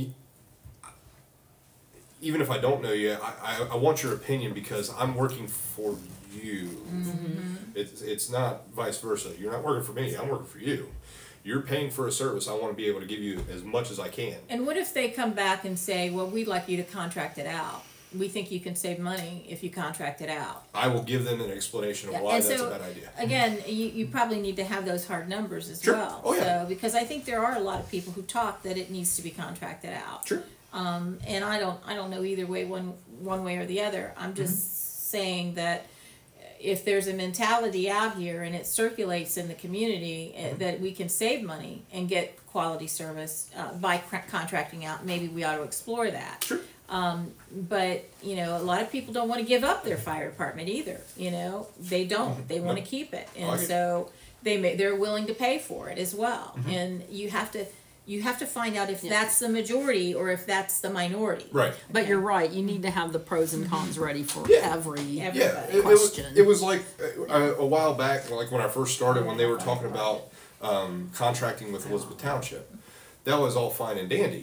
S9: even if I don't know you, I want your opinion because I'm working for you. It's not vice versa. You're not working for me. I'm working for you. You're paying for a service. I want to be able to give you as much as I can.
S7: And what if they come back and say, well, we'd like you to contract it out? We think you can save money if you contract it out.
S9: I will give them an explanation of
S7: Yeah,
S9: why
S7: and
S9: that's
S7: so,
S9: a bad idea.
S7: Again, you probably need to have those hard numbers as
S9: Sure.
S7: well.
S9: Oh, yeah.
S7: So, because I think there are a lot of people who talk that it needs to be contracted out.
S9: Sure.
S7: And I don't know either way, one way or the other. I'm just saying that if there's a mentality out here and it circulates in the community that we can save money and get quality service by contracting out, maybe we ought to explore that.
S9: Sure.
S7: But you know, a lot of people don't want to give up their fire department either. You know, they don't. They want to keep it, and so they're willing to pay for it as well. And you have to find out if that's the majority or if that's the minority.
S9: Right.
S1: but you're right, you need to have the pros and cons ready for every.
S9: Yeah,
S7: Everybody.
S1: Question.
S9: it was like a while back, like when I first started, when they were talking about contracting with Elizabeth Township. That was all fine and dandy.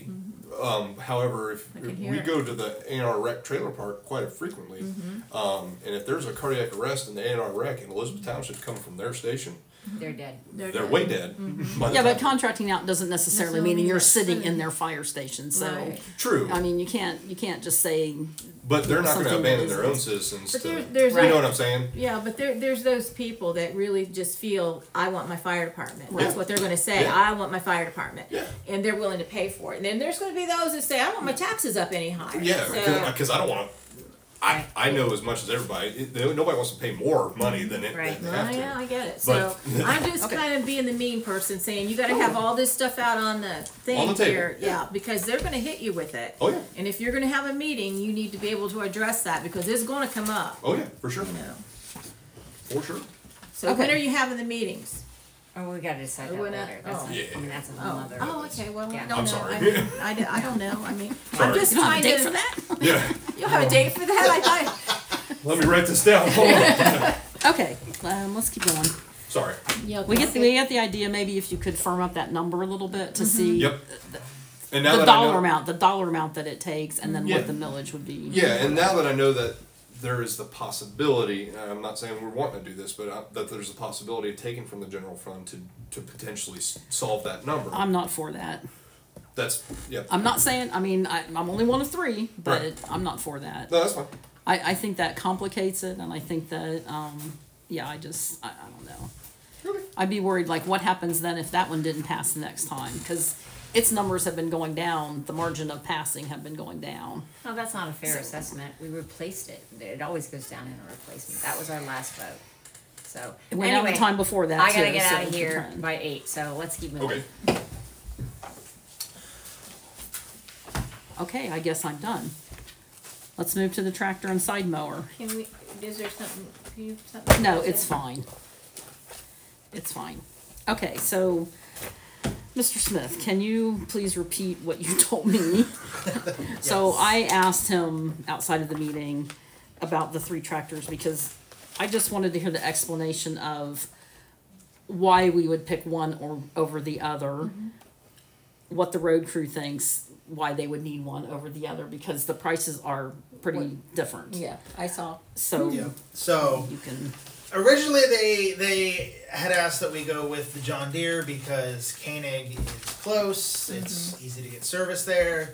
S9: However, if
S7: I can
S9: we
S7: hear it.
S9: go to the A&R Rec trailer park quite frequently, and if there's a cardiac arrest in the A&R Rec and Elizabeth Township coming from their station,
S4: They're dead.
S9: they're way dead. by the
S1: Yeah, but
S9: time-
S1: contracting out doesn't necessarily mean you're sitting in their fire station, so.
S7: Right.
S9: True,
S1: I mean, you can't just say,
S9: but they're not going to
S1: something
S9: abandon
S1: that
S9: their own
S1: isn't-
S9: citizens.
S7: But
S9: To,
S7: there's
S9: you know what I'm saying?
S7: Yeah, but there's those people that really just feel, I want my fire department. That's
S9: Yeah.
S7: what they're gonna say,
S9: Yeah.
S7: I want my fire department.
S9: Yeah.
S7: And they're willing to pay for it. And then there's gonna be those that say, I want my taxes up any higher.
S9: Yeah,
S7: So-
S9: because I don't want to. I know as much as everybody. Nobody wants to pay more money than it
S4: Right.
S9: than they
S7: Oh,
S9: have to.
S7: yeah, I get it. So
S9: But-
S7: I'm just
S1: Okay.
S7: kind of being the mean person saying, you gotta have all this stuff out on the thing
S9: On the table,
S7: here.
S9: yeah.
S7: Because they're gonna hit you with it.
S9: Oh yeah.
S7: And if you're gonna have a meeting, you need to be able to address that because it's gonna come up,
S9: Oh yeah, for sure,
S7: you know.
S9: for sure.
S7: So when
S1: Okay.
S7: are you having the meetings?
S4: Oh, we gotta decide
S7: Oh,
S4: that
S7: we're not-
S4: later. That's
S7: oh.
S4: a-
S9: Yeah.
S4: I mean, that's a whole
S7: Oh,
S4: nother.
S7: oh, okay, well,
S4: Yeah.
S7: I don't
S9: I'm
S7: know.
S9: sorry.
S7: I mean, I don't know, I mean, I'm
S9: Sorry.
S7: just
S1: you don't have
S7: trying
S1: a date
S7: to.
S1: for that?
S9: Yeah.
S7: You'll have a date for that, I thought.
S9: Let me write this down. Hold on.
S1: Okay, let's keep going.
S9: Sorry.
S7: Yeah,
S1: We get the idea, maybe if you could firm up that number a little bit to see
S9: Yep. And now
S1: the
S9: that I
S1: dollar
S9: know,
S1: amount, that it takes, and then
S9: Yeah.
S1: what the millage would be.
S9: Yeah, and now that I know that there is the possibility, and I'm not saying we're wanting to do this, but that there's a possibility of taking from the general fund to potentially solve that number.
S1: I'm not for that.
S9: That's yeah.
S1: I'm not saying, I mean, I'm only one of three, but
S9: Right.
S1: I'm not for that.
S9: No, that's fine.
S1: I think that complicates it, and I think that, yeah, I don't know.
S9: Okay.
S1: I'd be worried, like, what happens then if that one didn't pass the next time? Because its numbers have been going down, the margin of passing have been going down.
S4: No, that's not a fair assessment. We replaced it. It always goes down in a replacement. That was our last vote. So
S1: It went down
S4: anyway,
S1: the time before that,
S4: I gotta
S1: too,
S4: get
S1: so
S4: out of
S1: it's a
S4: here
S1: trend.
S4: by 8. So let's keep moving.
S9: Okay.
S1: Okay, I guess I'm done. Let's move to the tractor and side mower.
S7: Can we, is there something, can you, something?
S1: No,
S7: to
S1: it's
S7: say?
S1: fine. It's fine. Okay, so, Mr. Smith, can you please repeat what you told me? So I asked him outside of the meeting about the 3 tractors because I just wanted to hear the explanation of why we would pick one or over the other, what the road crew thinks, why they would need one over the other, because the prices are pretty different.
S7: Yeah, I saw.
S1: So
S3: Yeah. So
S1: you can,
S3: originally they had asked that we go with the John Deere because Koenig is close. It's easy to get service there.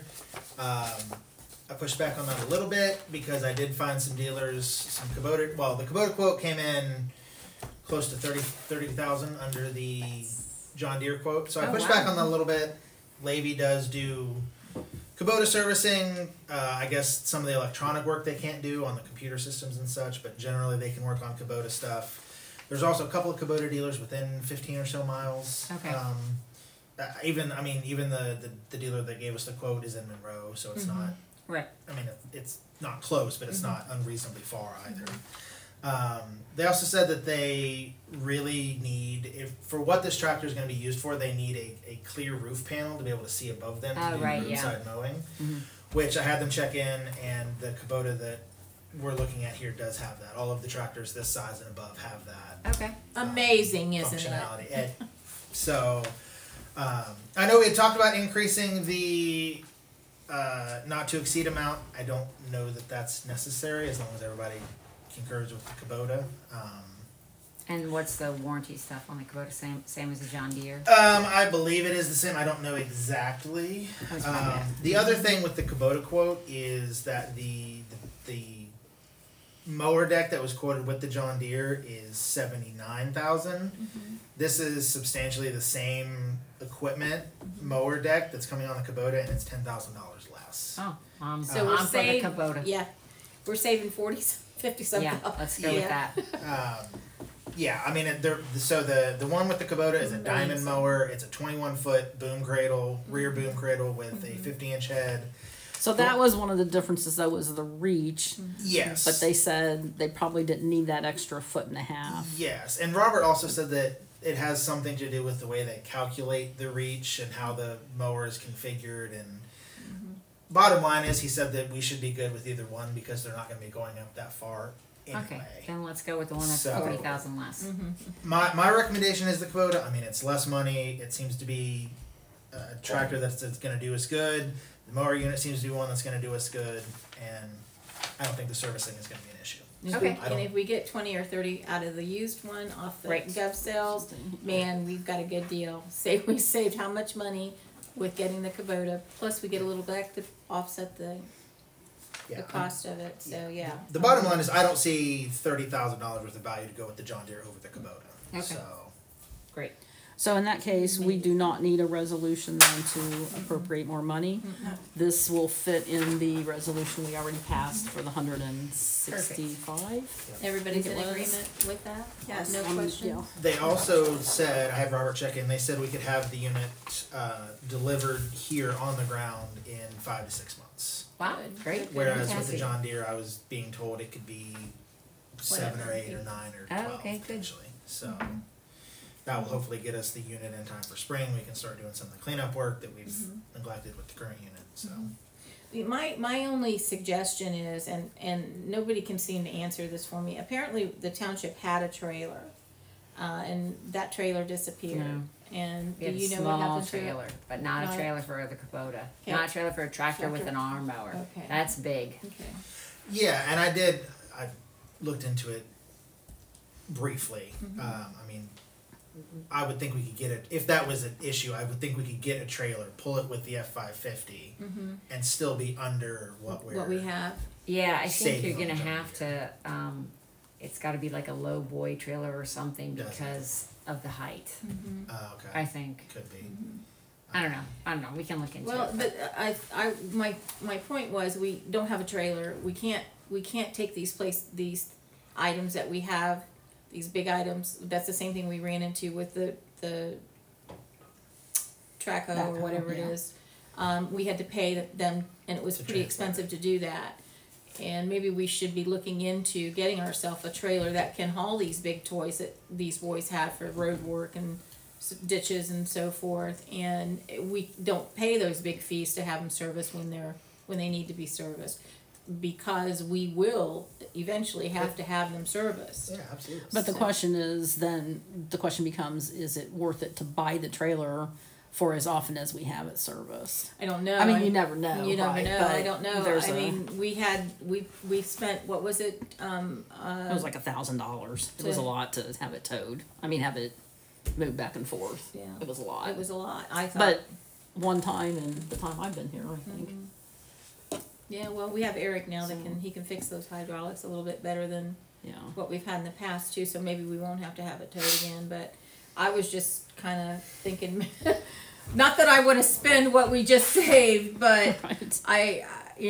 S3: I pushed back on that a little bit because I did find some dealers, some Kubota. Well, the Kubota quote came in close to 30,000 under the John Deere quote. So I
S7: Oh,
S3: pushed
S7: wow.
S3: back on that a little bit. Levy does do Kubota servicing. I guess some of the electronic work they can't do on the computer systems and such, but generally they can work on Kubota stuff. There's also a couple of Kubota dealers within 15 or so miles.
S4: Okay.
S3: Even the dealer that gave us the quote is in Monroe, so it's not.
S4: Right.
S3: I mean, it's not close, but it's not unreasonably far either. They also said that they really need, if for what this tractor is going to be used for, they need a clear roof panel to be able to see above them to
S4: Oh,
S3: do
S4: right, yeah.
S3: roadside mowing.
S1: Mhm.
S3: Which I had them check in, and the Kubota that we're looking at here does have that. All of the tractors this size and above have that
S4: Okay.
S7: Amazing, isn't it?
S3: functionality. So, I know we had talked about increasing the not to exceed amount. I don't know that that's necessary as long as everybody concurs with the Kubota.
S4: And what's the warranty stuff on the Kubota? Same as the John Deere?
S3: I believe it is the same. I don't know exactly.
S4: That's fine,
S3: The other thing with the Kubota quote is that the mower deck that was quoted with the John Deere is 79,000. This is substantially the same equipment mower deck that's coming on the Kubota, and it's $10,000 less.
S4: Oh,
S7: So we're
S4: I'm for the
S7: saying,
S4: Kubota.
S7: yeah, we're saving 50 something.
S4: Yeah, let's go with
S7: Yeah.
S4: that.
S3: Yeah, I mean, so the one with the Kubota is a diamond mower. It's a 21-foot boom cradle, rear boom cradle with a 50-inch head.
S1: so that was one of the differences though, was the reach,
S3: Yes,
S1: but they said they probably didn't need that extra 1.5 feet.
S3: Yes, and Robert also said that it has something to do with the way they calculate the reach and how the mower is configured. And bottom line is, he said that we should be good with either one because they're not going to be going up that far anyway.
S4: Okay, then let's go with the one that's
S3: So-
S4: 40,000 less.
S3: My recommendation is the Kubota. I mean, it's less money. It seems to be a tractor that's going to do us good. The mower unit seems to be one that's gonna do us good, and I don't think the servicing is gonna be an issue.
S4: Okay.
S3: I don't-
S7: And if we get 20 or 30 out of the used one off the
S4: Right.
S7: gov sales, man, we've got a good deal. We saved how much money with getting the Kubota, plus we get a little back to offset the
S3: Yeah,
S7: cost of it, so yeah.
S3: The bottom line is, I don't see $30,000 worth of value to go with the John Deere over the Kubota.
S4: Okay.
S3: So,
S4: Great.
S1: So in that case, we do not need a resolution then to appropriate more money. This will fit in the resolution we already passed for the 165.
S7: Everybody's in
S1: Think it was.
S7: agreement with that?
S2: Yes.
S7: No questions?
S3: they also said, I had Robert check in, they said we could have the unit, delivered here on the ground in 5 to 6 months.
S4: Wow,
S7: Good.
S4: great.
S3: Whereas with the
S4: Fantastic.
S3: John Deere, I was being told it could be 7 or 8 or 9 or 12
S4: Oh, okay, good.
S3: potentially. So that will hopefully get us the unit in time for spring. We can start doing some of the cleanup work that we've neglected with the current unit. So
S7: My only suggestion is, and nobody can seem to answer this for me, apparently the township had a trailer, and that trailer disappeared.
S4: No.
S7: And
S4: We
S7: do
S4: had
S7: you
S4: a
S7: know what
S4: small
S7: happened to it?
S4: trailer, but not a
S7: Not-
S4: trailer for the Kubota.
S7: Okay.
S4: Not a trailer for a tractor with
S7: Tractor.
S4: an arm mower.
S7: Okay.
S4: That's big.
S7: Okay.
S3: yeah, and I looked into it briefly. I mean, I would think we could get it, if that was an issue, I would think we could get a trailer, pull it with the F550 and still be under what we're.
S7: What we have,
S4: Yeah, I think
S3: Saving
S4: you're gonna
S3: on John
S4: have to, it's gotta be like a low boy trailer or something
S3: Does it?
S4: because of the height,
S3: Oh, okay.
S4: I think.
S3: Could be.
S4: I don't know, we can look into
S7: well,
S4: it.
S7: but my point was, we don't have a trailer, we can't take these items that we have, these big items, that's the same thing we ran into with the Traco or
S4: Backhoe,
S7: whatever it
S4: yeah.
S7: is. We had to pay them, and it was
S3: To
S7: pretty
S3: transport
S7: expensive to do that. And maybe we should be looking into getting ourselves a trailer that can haul these big toys that these boys have for road work and ditches and so forth. And we don't pay those big fees to have them serviced when they need to be serviced, because we will eventually have to have them serviced.
S3: Yeah, absolutely.
S1: But the question is, then, the question becomes, is it worth it to buy the trailer for as often as we have it serviced?
S7: I don't know.
S1: I mean, you never know,
S7: You never
S1: right?
S7: know.
S1: But
S7: I don't know.
S1: there's
S7: I
S1: a-
S7: mean, we spent, what was it?
S1: It was like $1,000. It was a
S7: To-
S1: lot to have it towed. I mean, have it moved back and forth.
S7: Yeah.
S1: It was a lot.
S7: It was a lot, I thought.
S1: But one time in the time I've been here, I think.
S7: Yeah, well, we have Eric now that he can fix those hydraulics a little bit better than
S1: Yeah.
S7: what we've had in the past too, so maybe we won't have to have it towed again, but I was just kinda thinking, not that I wanna spend what we just saved, but
S1: Right.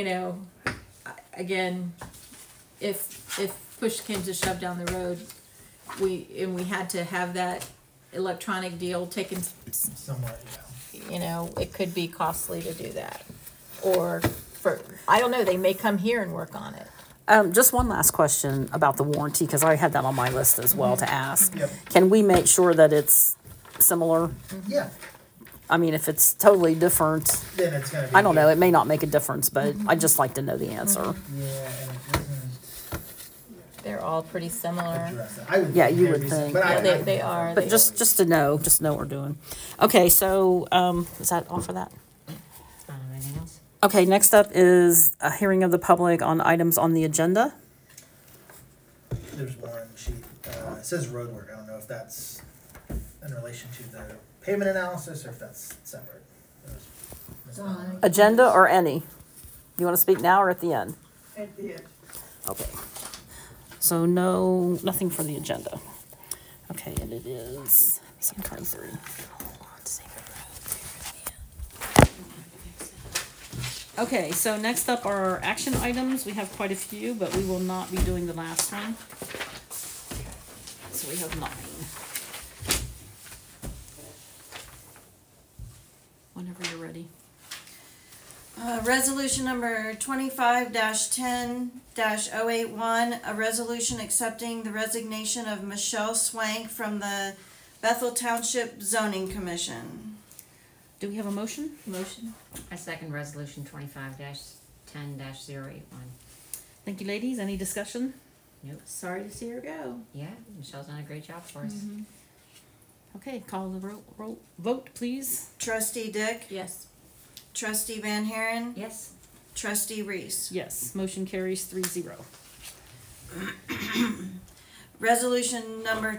S7: again, if push came to shove down the road, we had to have that electronic deal taken,
S3: Somewhat, yeah.
S7: it could be costly to do that. Or I don't know, they may come here and work on it.
S1: Just one last question about the warranty, because I had that on my list as well to ask.
S3: Yep.
S1: Can we make sure that it's similar?
S3: Yeah,
S1: I mean, if it's totally different,
S3: then it's gonna be.
S1: I don't know, it may not make a difference, but I'd just like to know the answer.
S3: Yeah, and it doesn't
S7: They're all pretty similar.
S3: address it. I would
S1: Yeah,
S3: think
S1: you
S3: there'd
S1: would
S3: be some-
S1: think,
S3: but I-
S7: Yeah,
S3: I-
S7: they are.
S1: But just to know what we're doing. Okay, so, is that all for that?
S4: Anything else?
S1: Okay, next up is a hearing of the public on items on the agenda.
S3: There's one sheet, it says road work, I don't know if that's in relation to the pavement analysis or if that's separate.
S1: Agenda or any? You wanna speak now or at the end?
S8: At the end.
S1: Okay. So nothing for the agenda. Okay, and it is 7:23. Okay, so next up are action items. We have quite a few, but we will not be doing the last one. So we have 9. Whenever you're ready.
S2: Resolution number 25-10-081, a resolution accepting the resignation of Michelle Swank from the Bethel Township Zoning Commission.
S1: Do we have a motion?
S7: Motion.
S4: I second resolution 25-10-081.
S1: Thank you, ladies. Any discussion?
S4: Nope.
S7: Sorry to see her go.
S4: Yeah, Michelle's done a great job for us.
S1: Okay, call the vote, please.
S2: Trustee Dick,
S7: Yes.
S2: Trustee Van Haren,
S4: Yes.
S2: Trustee Reese.
S1: Yes, motion carries 3-0.
S2: Resolution number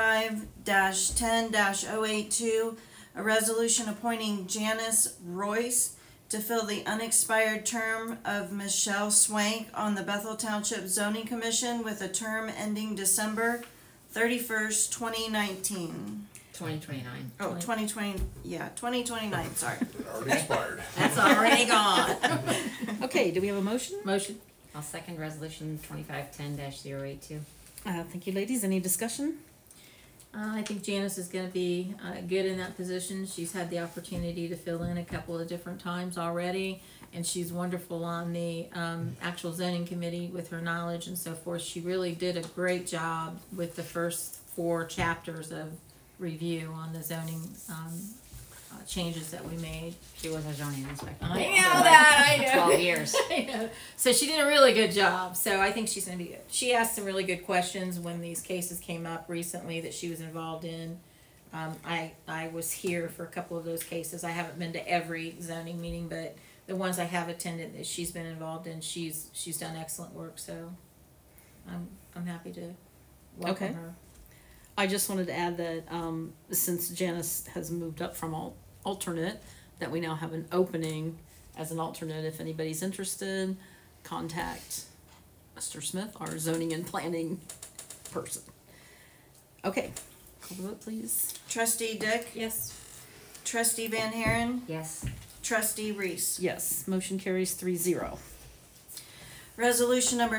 S2: 25-10-082, a resolution appointing Janice Royce to fill the unexpired term of Michelle Swank on the Bethel Township Zoning Commission with a term ending December 31st, 2019.
S4: 2029.
S2: Oh, 2020, yeah, 2029, sorry.
S9: Already expired.
S2: That's already gone.
S1: Okay, do we have a motion?
S7: Motion.
S4: I'll second resolution 2510-082.
S1: Thank you, ladies. Any discussion?
S7: I think Janice is gonna be, good in that position. She's had the opportunity to fill in a couple of different times already, and she's wonderful on the, actual zoning committee with her knowledge and so forth. She really did a great job with the first 4 chapters of review on the zoning, changes that we made.
S4: She was a zoning inspector.
S7: I know that, I know.
S4: 12 years.
S7: So she did a really good job. So I think she's gonna be good. She asked some really good questions when these cases came up recently that she was involved in. I was here for a couple of those cases. I haven't been to every zoning meeting, but the ones I have attended that she's been involved in, she's done excellent work. So I'm happy to welcome
S1: Okay.
S7: her.
S1: I just wanted to add that since Janice has moved up from alternate, that we now have an opening as an alternate. If anybody's interested, contact Mr. Smith, our zoning and planning person. Okay, call the vote, please.
S2: Trustee Dick,
S7: Yes.
S2: Trustee Van Haren,
S4: Yes.
S2: Trustee Reese.
S1: Yes, motion carries 3-0.
S2: Resolution number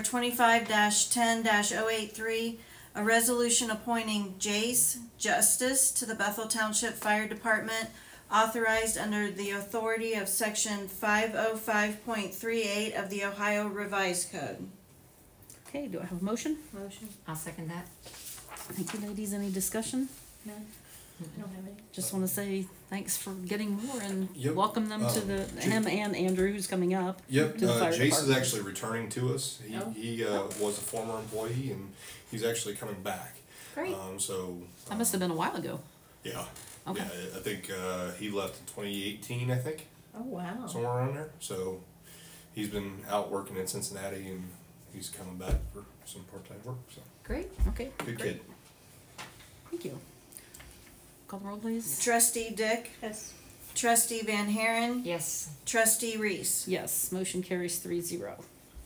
S2: 25-10-083, a resolution appointing Jace Justice to the Bethel Township Fire Department, authorized under the authority of section 505.38 of the Ohio Revised Code.
S1: Okay, do I have a motion?
S7: Motion.
S4: I'll second that.
S1: Thank you, ladies. Any discussion?
S7: None. I don't have any.
S1: Just want to say thanks for getting more and
S9: Yep.
S1: welcome them to him and Andrew, who's coming up.
S9: Yep,
S1: To the fire
S9: Jace is
S1: department.
S9: actually returning to us.
S7: Oh.
S9: He was a former employee and he's actually coming back.
S7: Great.
S1: That must have been a while ago.
S9: Yeah.
S1: Okay.
S9: Yeah, I think he left in 2018, I think,
S7: Oh, wow.
S9: somewhere around there. So he's been out working in Cincinnati and he's coming back for some part-time work. So
S1: Great, okay.
S9: good
S1: great.
S9: kid.
S1: Thank you. Call the roll, please.
S2: Trustee Dick,
S7: Yes.
S2: Trustee Van Haren,
S4: Yes.
S2: Trustee Reese.
S1: Yes, motion carries 3-0.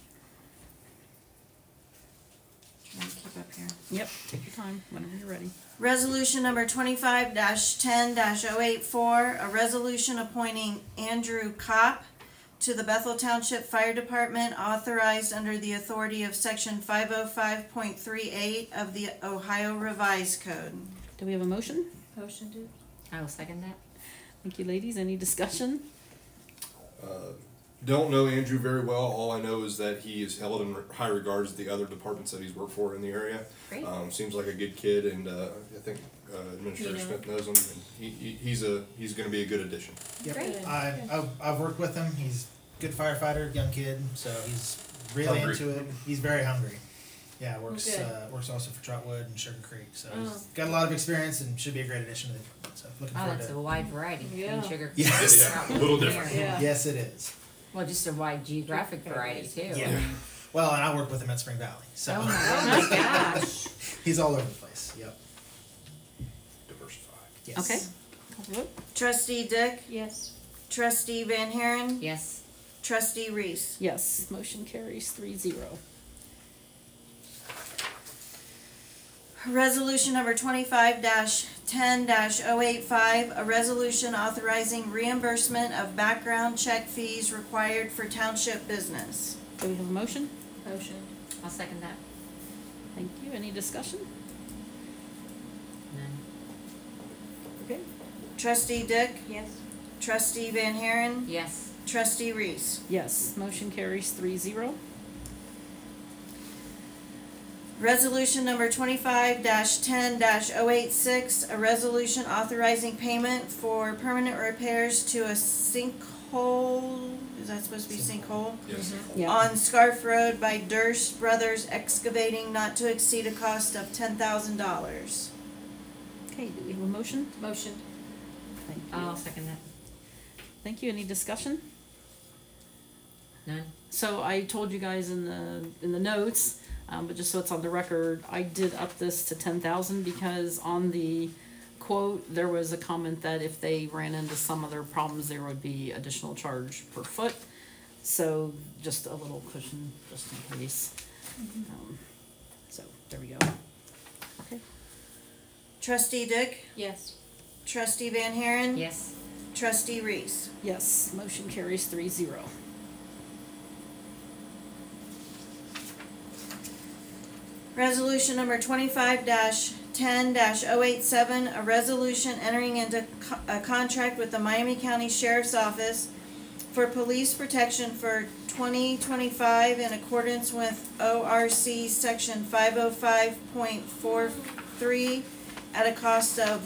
S2: Trying to keep up here.
S1: Yep, take your time whenever you're ready.
S2: Resolution number 25-10-084, a resolution appointing Andrew Kopp to the Bethel Township Fire Department, authorized under the authority of section 505.38 of the Ohio Revised Code.
S1: Do we have a motion?
S7: Motion to.
S4: I will second that.
S1: Thank you, ladies. Any discussion?
S9: Don't know Andrew very well. All I know is that he is held in high regards to the other departments that he's worked for in the area.
S4: Great.
S9: Seems like a good kid, and I think Administrator
S7: You know.
S9: Smith knows him. And he's going to be a good addition.
S3: Yep.
S7: Great.
S3: I've worked with him. He's a good firefighter, young kid, so he's really
S9: Hungry.
S3: into it. He's very hungry. Yeah, works
S7: Good.
S3: works also for Trotwood and Sugar Creek, so
S7: Oh.
S3: he's got a lot of experience and should be a great addition to the department. So looking
S4: Oh,
S3: forward
S4: that's
S3: to
S4: a wide variety.
S7: Yeah.
S4: Green sugar.
S3: Yes.
S9: Yeah, a little different.
S7: Yeah.
S3: Yes, it is.
S4: Well, just a wide geographic variety too.
S3: Yeah. Well, and I work with him at Spring Valley, so
S4: Oh my gosh.
S3: he's all over the place. Yep.
S9: Diversified.
S3: Yes.
S1: Okay. Call the vote.
S2: Trustee Dick,
S7: Yes.
S2: Trustee Van Haren,
S4: Yes.
S2: Trustee Reese.
S1: Yes, motion carries 3-0.
S2: Resolution number 25-10-085, a resolution authorizing reimbursement of background check fees required for township business.
S1: Do we have a motion?
S7: Motion.
S4: I'll second that.
S1: Thank you. Any discussion?
S4: None.
S1: Okay.
S2: Trustee Dick,
S7: Yes.
S2: Trustee Van Haren,
S4: Yes.
S2: Trustee Reese.
S1: Yes, motion carries 3-0.
S2: Resolution number 25-10-086, a resolution authorizing payment for permanent repairs to a sinkhole, is that supposed to be sinkhole?
S9: Yes.
S1: Yeah.
S2: On Scarf Road by Durst Brothers Excavating, not to exceed a cost of $10,000.
S1: Okay, do we have a motion?
S7: Motion.
S1: Thank you.
S4: I'll second that.
S1: Thank you. Any discussion?
S4: None?
S1: So I told you guys in the notes, but just so it's on the record, I did up this to 10,000 because on the quote there was a comment that if they ran into some other problems, there would be additional charge per foot. So just a little cushion, just in case. So there we go. Okay.
S2: Trustee Dick,
S7: Yes.
S2: trustee Van Haren.
S4: Yes.
S2: Trustee Reese.
S1: Yes, motion carries 3-0.
S2: Resolution number 25-10-087, a resolution entering into a contract with the Miami County Sheriff's Office for police protection for 2025 in accordance with ORC Section 505.43 at a cost of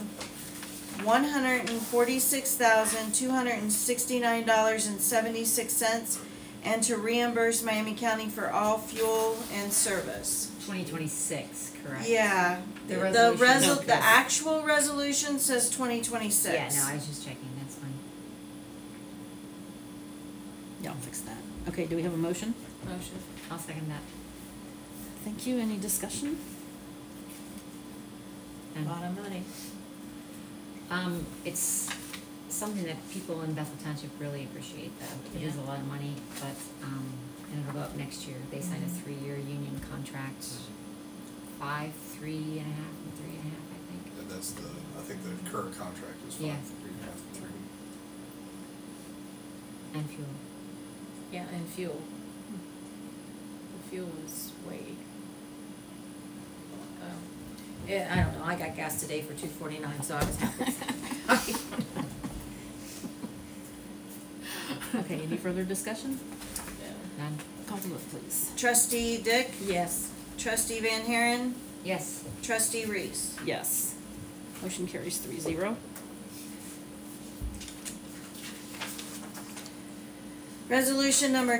S2: $146,269.76 and to reimburse Miami County for all fuel and service.
S4: 2026, correct?
S2: Yeah,
S4: The
S2: the
S4: resolution-
S2: the actual resolution says 2026.
S4: Yeah, no, I was just checking, that's fine.
S1: Yeah, I'll fix that. Okay, do we have a motion?
S7: Motion.
S4: I'll second that.
S1: Thank you. Any discussion?
S4: And,
S7: Lot of money.
S4: it's something that people in Bethel Township really appreciate though. It is a lot of money, but, and it'll go up next year. They signed a 3-year union contract, 5, 3.5, and 3.5, I think.
S9: And that's the, I think the current contract is
S4: Yeah.
S9: 5, 3.5, 3.
S4: And fuel.
S7: Yeah, and fuel. The fuel is way. Yeah, I don't know, I got gas today for $2.49, so I was happy.
S1: Okay, any further discussion?
S4: None?
S1: Call the vote, please.
S2: Trustee Dick,
S7: Yes.
S2: trustee Van Haren,
S4: Yes.
S2: trustee Reese.
S1: Yes. Motion carries 3-0.
S2: Resolution number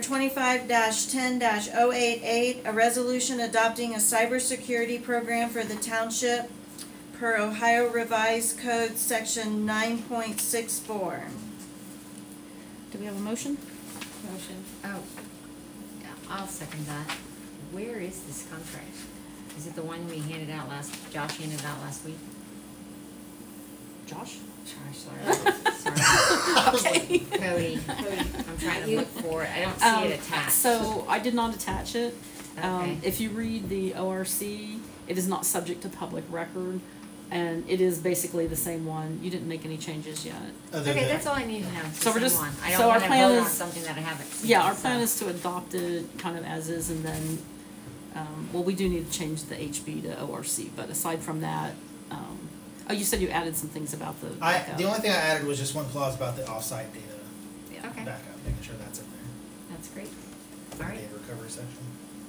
S2: 25-10-088, a resolution adopting a cybersecurity program for the township per Ohio Revised Code Section 9.64.
S1: Do we have a motion?
S7: Motion.
S4: Oh, yeah, I'll second that. Where is this contract? Is it the one we handed out Josh handed out last week?
S1: Josh?
S4: Sorry. Sorry.
S1: Okay.
S4: Cody, I'm trying to look for it. I don't see it attached.
S1: So I did not attach it.
S4: Okay.
S1: If you read the ORC, it is not subject to public record, and it is basically the same one. You didn't make any changes yet.
S3: Other
S4: Okay,
S3: than-
S4: that's all I need to know. It's
S1: So
S4: the
S1: we're
S4: same
S1: just-
S4: one. I
S1: so
S4: don't
S1: our
S4: wanna
S1: plan
S4: vote on
S1: is-
S4: something that I haven't seen.
S1: Yeah, our
S4: so-
S1: plan is to adopt it kind of as is, and then, well, we do need to change the HB to ORC, but aside from that, oh, you said you added some things about the backup.
S3: The only thing I added was just one clause about the offsite data
S1: Yeah.
S4: Okay,
S3: backup, making sure that's in there.
S4: that's great.
S3: for the
S4: All right.
S3: Data recovery section.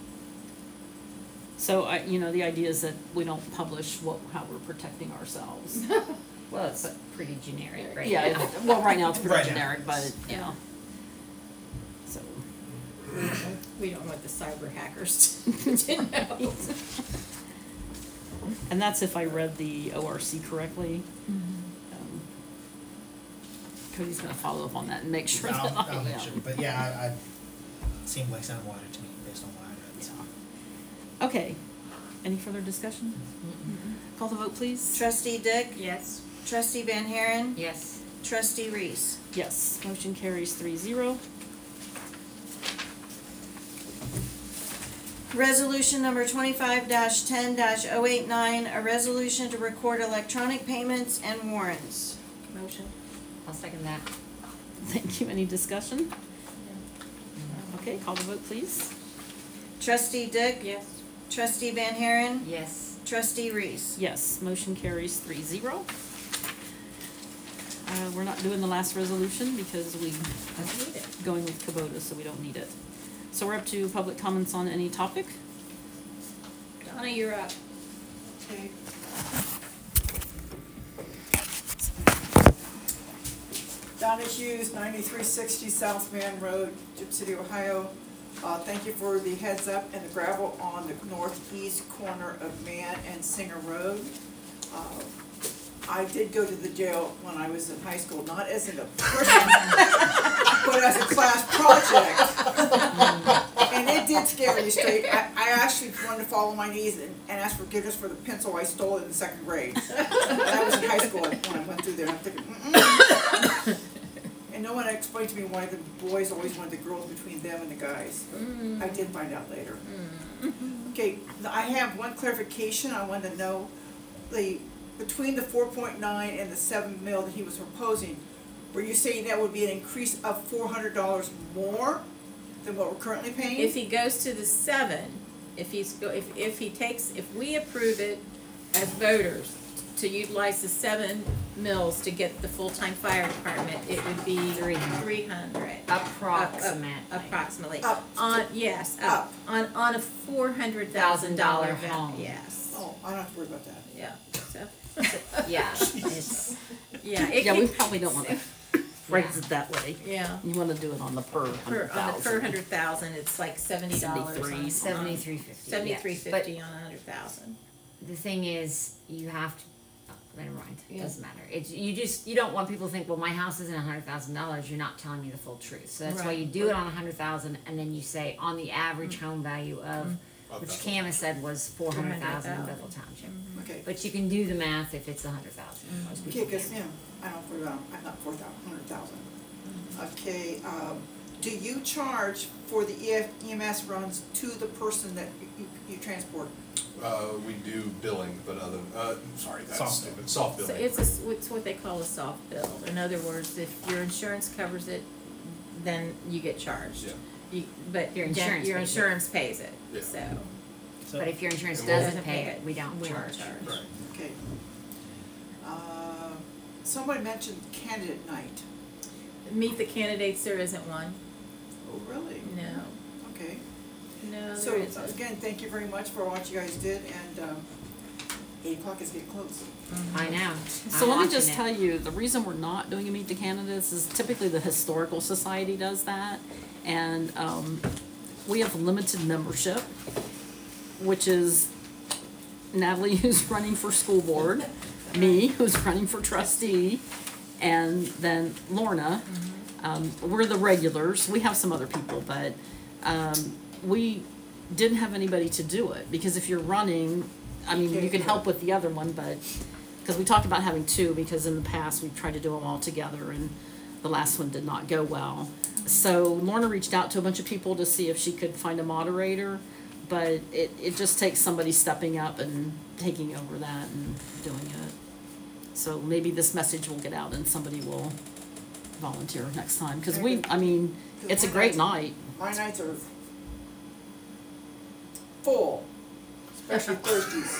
S1: So the idea is that we don't publish how we're protecting ourselves.
S4: Well, it's pretty generic right
S1: Yeah,
S4: now.
S1: well, right now it's pretty
S3: Right now.
S1: generic, but, yeah. So,
S7: We don't want the cyber hackers to know.
S1: and that's if I read the ORC correctly. Cody's gonna follow up on that and make sure that
S3: I'll make
S1: I
S3: sure, but yeah, I seemed like sound water to me based on what I read. So.
S1: Yeah. Okay, any further discussion? Call the vote, please.
S2: Trustee Dick,
S7: Yes.
S2: trustee Van Haren,
S4: Yes.
S2: trustee Reese.
S1: Yes, motion carries 3-0.
S2: Resolution number 25-10-089, a resolution to record electronic payments and warrants.
S7: Motion.
S4: I'll second that.
S1: Thank you, any discussion? Okay, call the vote, please.
S2: Trustee Dick,
S7: Yes.
S2: trustee Van Haren,
S4: Yes.
S2: trustee Reese.
S1: Yes, motion carries 3-0. We're not doing the last resolution because we
S7: Don't need it.
S1: going with Kubota, so we don't need it. So we're up to public comments on any topic.
S7: Donna, you're up.
S8: Okay. Donna Hughes, 9360 South Man Road, Dip City, Ohio. Thank you for the heads up and the gravel on the northeast corner of Man and Singer Road. I did go to the jail when I was in high school, not as a person, but as a class project. And it did scare me straight. I actually wanted to fall on my knees and ask forgiveness for the pencil I stole in the 2nd grade. And I was in high school when I went through there, and I'm thinking, And no one explained to me why the boys always wanted the girls between them and the guys. I did find out later. Okay, I have one clarification I wanted to know. Between the 4.9 and the 7 mil that he was proposing, were you saying that would be an increase of $400 more than what we're currently paying?
S7: If he goes to the 7, if we approve it as voters to utilize the 7 mills to get the full-time fire department, it would be 300. Approximately.
S8: Up.
S7: On a $400,000
S4: $1,000
S7: event,
S4: home.
S7: yes.
S8: Oh, I don't have to worry about that.
S7: Yeah, so,
S4: Yeah, it's,
S7: yeah.
S1: We probably don't wanna phrase it that way.
S7: Yeah.
S1: You wanna do it on the per
S7: On the
S1: 100,000.
S7: per 100,000, it's like $70.
S4: 73.50.
S7: $73.50 on 100,000.
S4: The thing is, you have to, never mind, it
S7: Yeah.
S4: doesn't matter. You don't want people to think, well, my house isn't $100,000, you're not telling me the full truth. So that's why
S7: Right.
S4: you do it on 100,000 and then you say on the average home value of, which Cam has said was 400,000 in Bethel Township.
S8: Okay.
S4: But you can do the math if it's 100,000. Most people
S8: Okay, because,
S4: can.
S8: I don't worry about, I'm not 400,000. Okay, do you charge for the EMS runs to the person that you transport?
S9: We do billing, but sorry, that's
S3: Soft
S9: stupid, soft
S7: So
S9: billing.
S7: it's what they call a soft bill. In other words, if your insurance covers it, then you get charged.
S9: Yeah.
S7: But
S4: Your
S7: your
S4: insurance
S7: pays it,
S9: Yeah.
S7: so.
S4: But if your insurance
S9: And we'll-
S4: doesn't pay it, we don't charge.
S9: Right.
S8: Okay. Somebody mentioned candidate night.
S7: Meet the candidates, there isn't one.
S8: Oh, really?
S7: No,
S8: Okay.
S7: no,
S8: So,
S7: there isn't.
S8: again, thank you very much for what you guys did, and 8 o'clock is getting close.
S4: I know.
S1: So
S4: I'm
S1: let me
S4: watching
S1: just
S4: it.
S1: tell you, the reason we're not doing a meet the candidates is typically the Historical Society does that. And, we have limited membership, which is Natalie, who's running for school board, me, who's running for trustee, and then Lorna. We're the regulars. We have some other people, but, we didn't have anybody to do it, because if you're running, I mean, you can help with the other one, but, because we talked about having 2, because in the past, we've tried to do them all together, and the last one did not go well. So Lorna reached out to a bunch of people to see if she could find a moderator, but it just takes somebody stepping up and taking over that and doing it. So maybe this message will get out and somebody will volunteer next time, because it's a great night.
S8: My nights are full, especially Thursdays.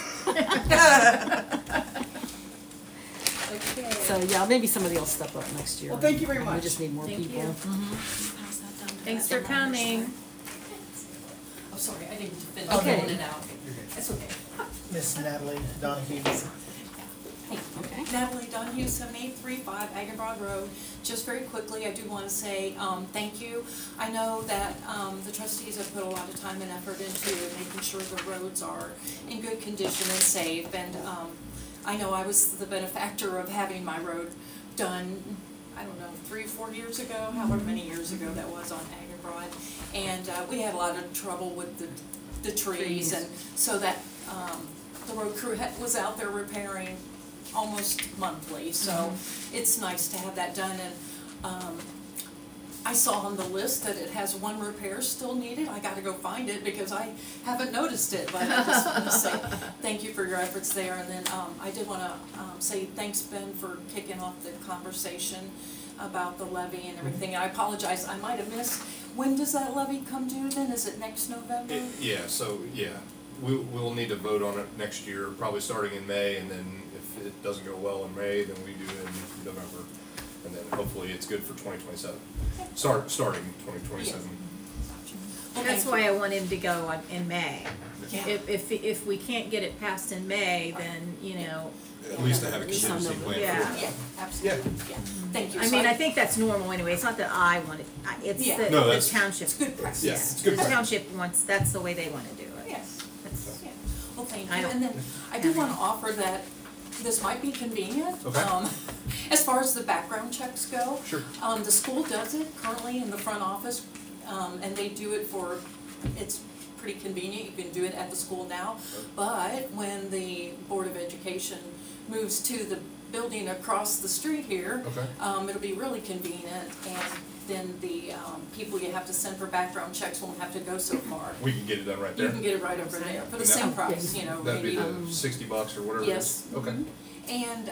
S7: Okay.
S1: So, yeah, maybe somebody will step up next year.
S8: Well, thank you very
S1: We
S8: much.
S1: just need more
S7: Thank
S1: people.
S7: you. Thanks for coming.
S2: Oh, sorry, I didn't finish
S1: Okay.
S2: filling it out. That's okay.
S3: Miss Natalie Donahue.
S1: Okay.
S2: Natalie Donahue, 7835 Agawam Road. Just very quickly, I do want to say thank you. I know that the trustees have put a lot of time and effort into making sure the roads are in good condition and safe. And I know I was the benefactor of having my road done, I don't know, 3 or 4 years ago, however many years ago that was on Agawam. And we had a lot of trouble with the trees, and so that the road crew was out there repairing almost monthly, so it's nice to have that done. And I saw on the list that it has 1 repair still needed. I gotta go find it because I haven't noticed it, but I just want to say thank you for your efforts there. And then I did want to say thanks, Ben, for kicking off the conversation about the levy and everything. And I apologize, I might have missed. When does that levy come due then? Is it next November?
S9: We'll need to vote on it next year, probably starting in May, and then if it doesn't go well in May, then we do it in November. And then hopefully it's good for 2027, starting 2027.
S2: Well,
S7: That's
S2: thank
S7: why
S2: you.
S7: I want him to go in May.
S2: Yeah.
S7: If we can't get it passed in May, then,
S9: At least to have a
S1: least I'll
S9: contingency
S1: know.
S9: plan.
S7: Yeah.
S2: Yeah, absolutely, yeah. Thank you.
S7: I
S2: So
S7: mean, I think that's normal anyway. It's not that I want it, it's
S2: Yeah.
S7: the
S9: No,
S7: the
S9: that's-
S7: township.
S2: It's good practice.
S9: Yeah, it's good
S7: The
S9: practice.
S7: township wants, that's the way they wanna do it.
S2: Yes.
S7: That's-
S2: Yeah. Well, thank
S7: I
S2: you.
S7: don't
S2: And then I do
S7: have
S2: want
S7: any.
S2: to offer that this might be convenient.
S9: Okay.
S2: As far as the background checks go.
S9: Sure.
S2: The school does it currently in the front office, and they do it it's pretty convenient, you can do it at the school now. But when the Board of Education moves to the building across the street here,
S9: Okay.
S2: it'll be really convenient, and then the, people you have to send for background checks won't have to go so far.
S9: We can get it done right
S2: You
S9: there.
S2: can get it right over there, for the
S9: And
S2: same
S9: that-
S2: price, you know,
S9: That'd be
S2: maybe.
S9: the $60 or whatever it
S2: Yes.
S9: is. Okay.
S2: And,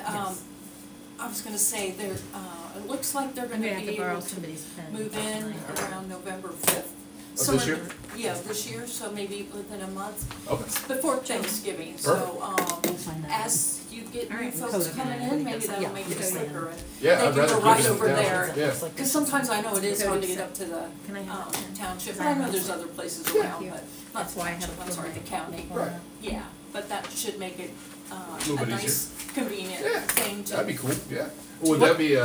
S2: I was gonna say, there, it looks like they're
S7: I'm
S2: gonna
S7: gonna have
S2: be
S7: to borrow
S2: able to
S7: somebody's pen.
S2: move in around November 5th.
S9: Of this year?
S2: Yeah, this year, so maybe within a month,
S9: Okay.
S2: before Thanksgiving,
S9: Perfect.
S2: so,
S1: We'll find out.
S2: as you get
S7: All
S2: new
S7: right,
S2: folks
S1: code
S2: coming
S1: amendment.
S2: in, maybe that'll
S1: Yeah,
S2: make it
S1: code
S2: quicker, and
S9: Yeah,
S2: they
S9: I'd
S2: can
S9: rather
S2: go
S9: keep
S2: right
S9: it
S2: over
S9: down.
S2: there.
S9: Yeah.
S2: Cause sometimes I know it is
S7: Code
S2: hard to
S7: is
S2: get up to the,
S7: Can I have that?
S2: township, but I know there's other places around,
S7: you.
S2: but not
S7: That's
S2: the
S7: why I have
S2: township, I'm
S7: it
S2: sorry,
S7: for
S2: the county.
S9: Right.
S2: Yeah, but that should make it,
S9: Little
S2: a
S9: bit
S2: nice, convenient
S9: Yeah,
S2: thing to.
S9: That'd be cool, yeah. Would that be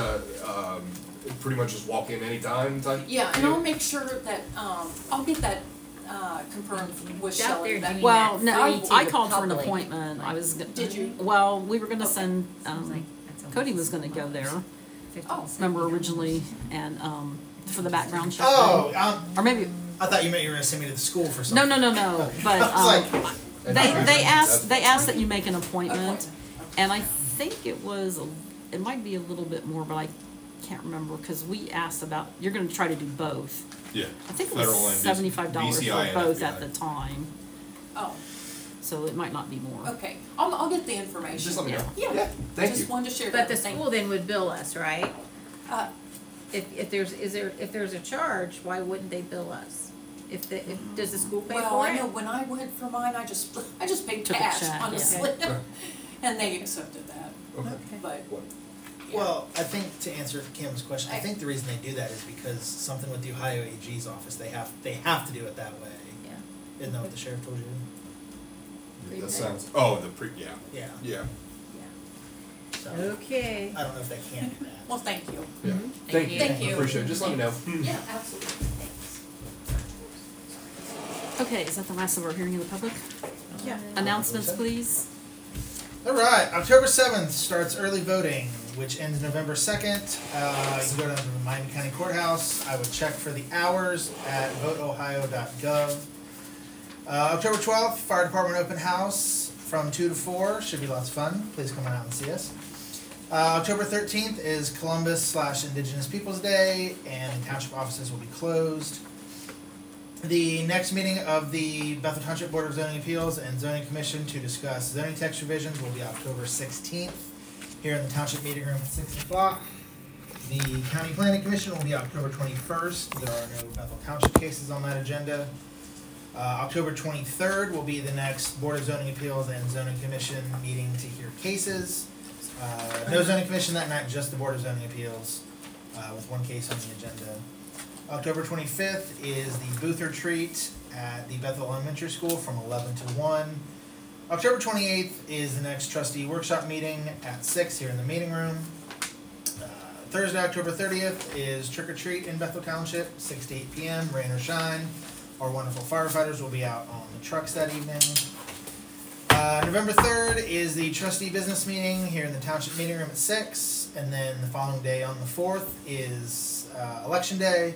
S9: pretty much just walk in anytime type?
S2: Yeah, and I'll make sure that, I'll get that, confirmed with
S7: Out
S2: Shelley.
S7: there
S2: that-
S7: doing
S1: Well,
S7: that
S1: no,
S7: free to
S1: I
S7: the
S1: called for an
S7: public.
S1: appointment. I
S7: Like,
S1: was.
S2: Did you?
S1: Well, we were gonna
S2: Okay.
S1: send,
S7: sounds like that's almost
S1: Cody was gonna go there,
S7: 50
S2: Oh.
S1: remember originally, and, for the background check.
S3: Oh,
S1: Or maybe,
S3: I thought you meant you were gonna send me to the school for
S1: no,
S3: something.
S1: no, but,
S3: I was
S1: they asked that you make an appointment,
S2: Appointment.
S1: and I think it was, it might be a little bit more, but I can't remember, cause we asked about, you're gonna try to do both.
S6: Yeah.
S1: I think it
S6: Federal
S1: was
S6: and
S1: $75
S6: BCI
S1: for
S6: and
S1: both
S6: FBI.
S1: at the time,
S2: Oh,
S1: so it might not be more.
S2: okay, I'll get the information.
S9: Just let me know.
S2: Yeah.
S9: Thank you.
S2: Just wanted to share
S7: But
S2: that.
S7: the
S2: Thank-
S7: school then would bill us, right?
S2: Uh,
S7: If there's a charge, why wouldn't they bill us? Does the school pay
S2: Well,
S7: for
S2: I
S7: it?
S2: know when I went for mine, I just paid
S1: Took a
S2: cash,
S1: check, yeah.
S2: honestly.
S9: Okay.
S2: And they accepted that,
S9: Okay.
S2: but.
S9: What?
S2: yeah.
S3: Well, I think to answer Kim's question, I think the reason they do that is because something with the Ohio AG's office, they have to do it that way.
S7: Yeah.
S3: Isn't that what the sheriff told you?
S6: That
S2: Prepaid.
S6: sounds, yeah.
S3: Yeah.
S6: Yeah.
S3: So,
S7: Okay.
S3: I don't know if they can do that.
S2: Well, thank you.
S9: Yeah.
S7: Thank you.
S2: Thank you.
S9: Appreciate it. Just let me know.
S2: Yeah, absolutely. Thanks.
S1: Okay, is that the last of our hearing of the public?
S7: Yeah.
S1: Announcements, please.
S3: All right, October 7th starts early voting, which ends November 2nd. You can go to the Miami County Courthouse. I would check for the hours at voteohio.gov. October 12th, Fire Department Open House from 2 to 4. Should be lots of fun. Please come on out and see us. October 13th is Columbus/Indigenous Peoples Day, and township offices will be closed. The next meeting of the Bethel Township Board of Zoning Appeals and Zoning Commission to discuss zoning text revisions will be October 16th here in the Township Meeting Room at 6 o'clock. The County Planning Commission will be October 21st. There are no Bethel Township cases on that agenda. October 23rd will be the next Board of Zoning Appeals and Zoning Commission meeting to hear cases. No Zoning Commission that night, just the Board of Zoning Appeals with one case on the agenda. October 25th is the booth retreat at the Bethel Elementary School from 11 to 1. October 28th is the next trustee workshop meeting at 6 here in the meeting room. Thursday, October 30th is trick or treat in Bethel Township, 6 to 8 p.m., rain or shine. Our wonderful firefighters will be out on the trucks that evening. November 3rd is the trustee business meeting here in the Township Meeting Room at 6. And then the following day on the 4th is Election Day.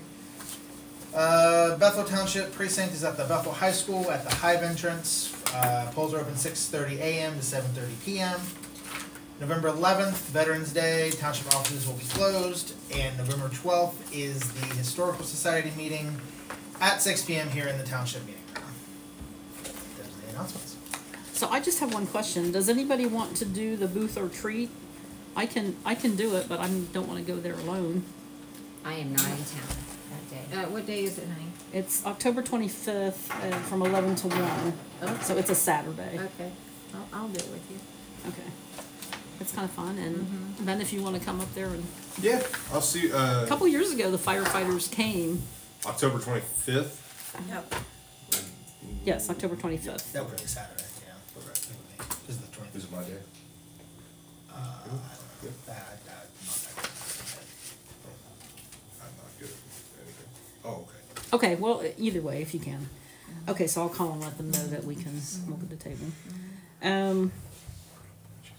S3: Bethel Township Precinct is at the Bethel High School at the Hive entrance. Polls are open 6:30 a.m. to 7:30 p.m. November 11th, Veterans Day, township offices will be closed. And November 12th is the Historical Society meeting at 6 p.m. here in the Township Meeting Room. Those are the announcements.
S1: So I just have one question. Does anybody want to do the booth or treat? I can do it, but I don't want to go there alone.
S4: I am not in town that day.
S7: What day is it, honey?
S1: It's October 25th from 11 to 1.
S7: Okay.
S1: So it's a Saturday.
S7: Okay, I'll do it with you.
S1: Okay. It's kind of fun. And then if you want to come up there, and
S6: Yeah, I'll see,
S1: a couple years ago, the firefighters came.
S6: October 25th.
S7: Yep.
S1: Yes, October 25th.
S3: That would be Saturday, yeah.
S6: Okay.
S3: This is the 20th.
S6: Is it my day?
S3: I don't know. I'm not that good.
S6: I'm not good at anything. Oh, okay.
S1: Okay, well, either way, if you can. Okay, so I'll call and let them know that we'll get the table.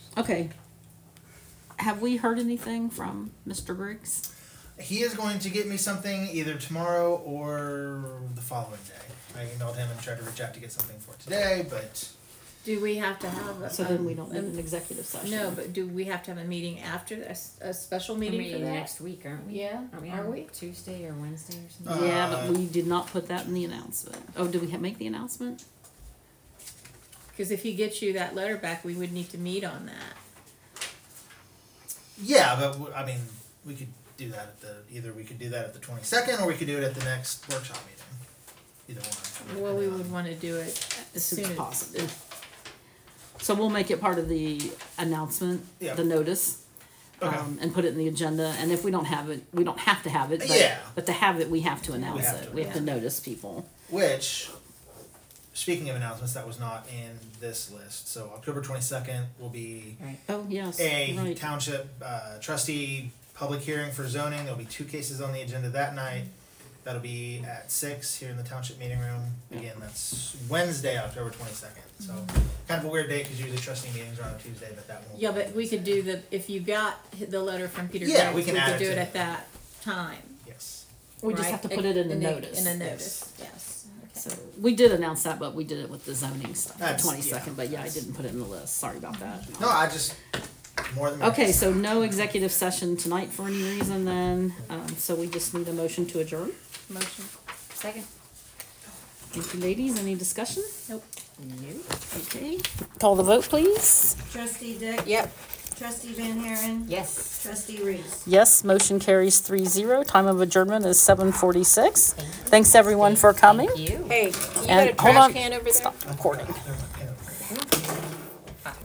S1: Okay. Have we heard anything from Mr. Griggs?
S3: He is going to get me something either tomorrow or the following day. I emailed him and tried to reach out to get something for today, but
S7: Do we have to have a?
S1: So then we don't need an executive session.
S7: No, but do we have to have a meeting after, a special
S4: We're
S7: meeting for
S4: meeting
S7: that?
S4: next week, aren't we?
S7: Yeah,
S4: Aren't we
S7: are
S4: on
S7: we?
S4: Tuesday or Wednesday or something?
S1: Yeah, but we did not put that in the announcement. Oh, did we make the announcement?
S7: Cause if he gets you that letter back, we would need to meet on that.
S3: yeah, but I mean, we could do that at either we could do that at the 22nd or we could do it at the next workshop meeting. Either one.
S7: Well, we would wanna do it
S1: As soon as possible. So we'll make it part of the announcement,
S3: Yeah.
S1: the notice,
S3: Okay.
S1: and put it in the agenda. And if we don't have it, we don't have to have it. But,
S3: Yeah.
S1: But to have it, we have to announce
S3: have
S1: it.
S3: to,
S1: We have to
S7: yeah.
S1: notice people.
S3: Which, speaking of announcements, that was not in this list. So October 22nd will be
S1: Oh, yes,
S3: a
S1: right.
S3: township trustee public hearing for zoning. There'll be 2 cases on the agenda that night. That'll be at 6 here in the township meeting room. Again, that's Wednesday, October 22nd. So kind of a weird date because usually trustee meetings are on a Tuesday, but that won't.
S7: Yeah, but we could do if you got the letter from Peter
S3: Yeah,
S7: Griggs,
S3: we can add it
S7: do
S3: to
S7: it
S3: the-
S7: at that time.
S3: Yes.
S1: We just
S7: right?
S1: have to put it in the notice.
S7: In the notice, yes.
S1: So we did announce that, but we did it with the zoning stuff, the
S3: That's-
S1: 22nd.
S3: yeah,
S1: But yeah, I
S3: that's-
S1: didn't put it in the list. Sorry about that.
S3: No, I just more than
S1: Okay, so no executive session tonight for any reason then. So we just need a motion to adjourn.
S7: Motion.
S4: Second?
S1: Thank you, ladies. Any discussion?
S7: Nope.
S4: No.
S1: Okay. Call the vote, please.
S2: Trustee Dick?
S7: Yep.
S2: Trustee Van Haren?
S4: Yes.
S2: Trustee Reese?
S1: Yes, motion carries 3-0. Time of adjournment is 7:46. Thanks everyone for coming.
S4: Thank you.
S7: Hey, you got a
S1: And hold
S7: trash
S1: on.
S7: can over there?
S1: Stop recording.
S3: Never mind.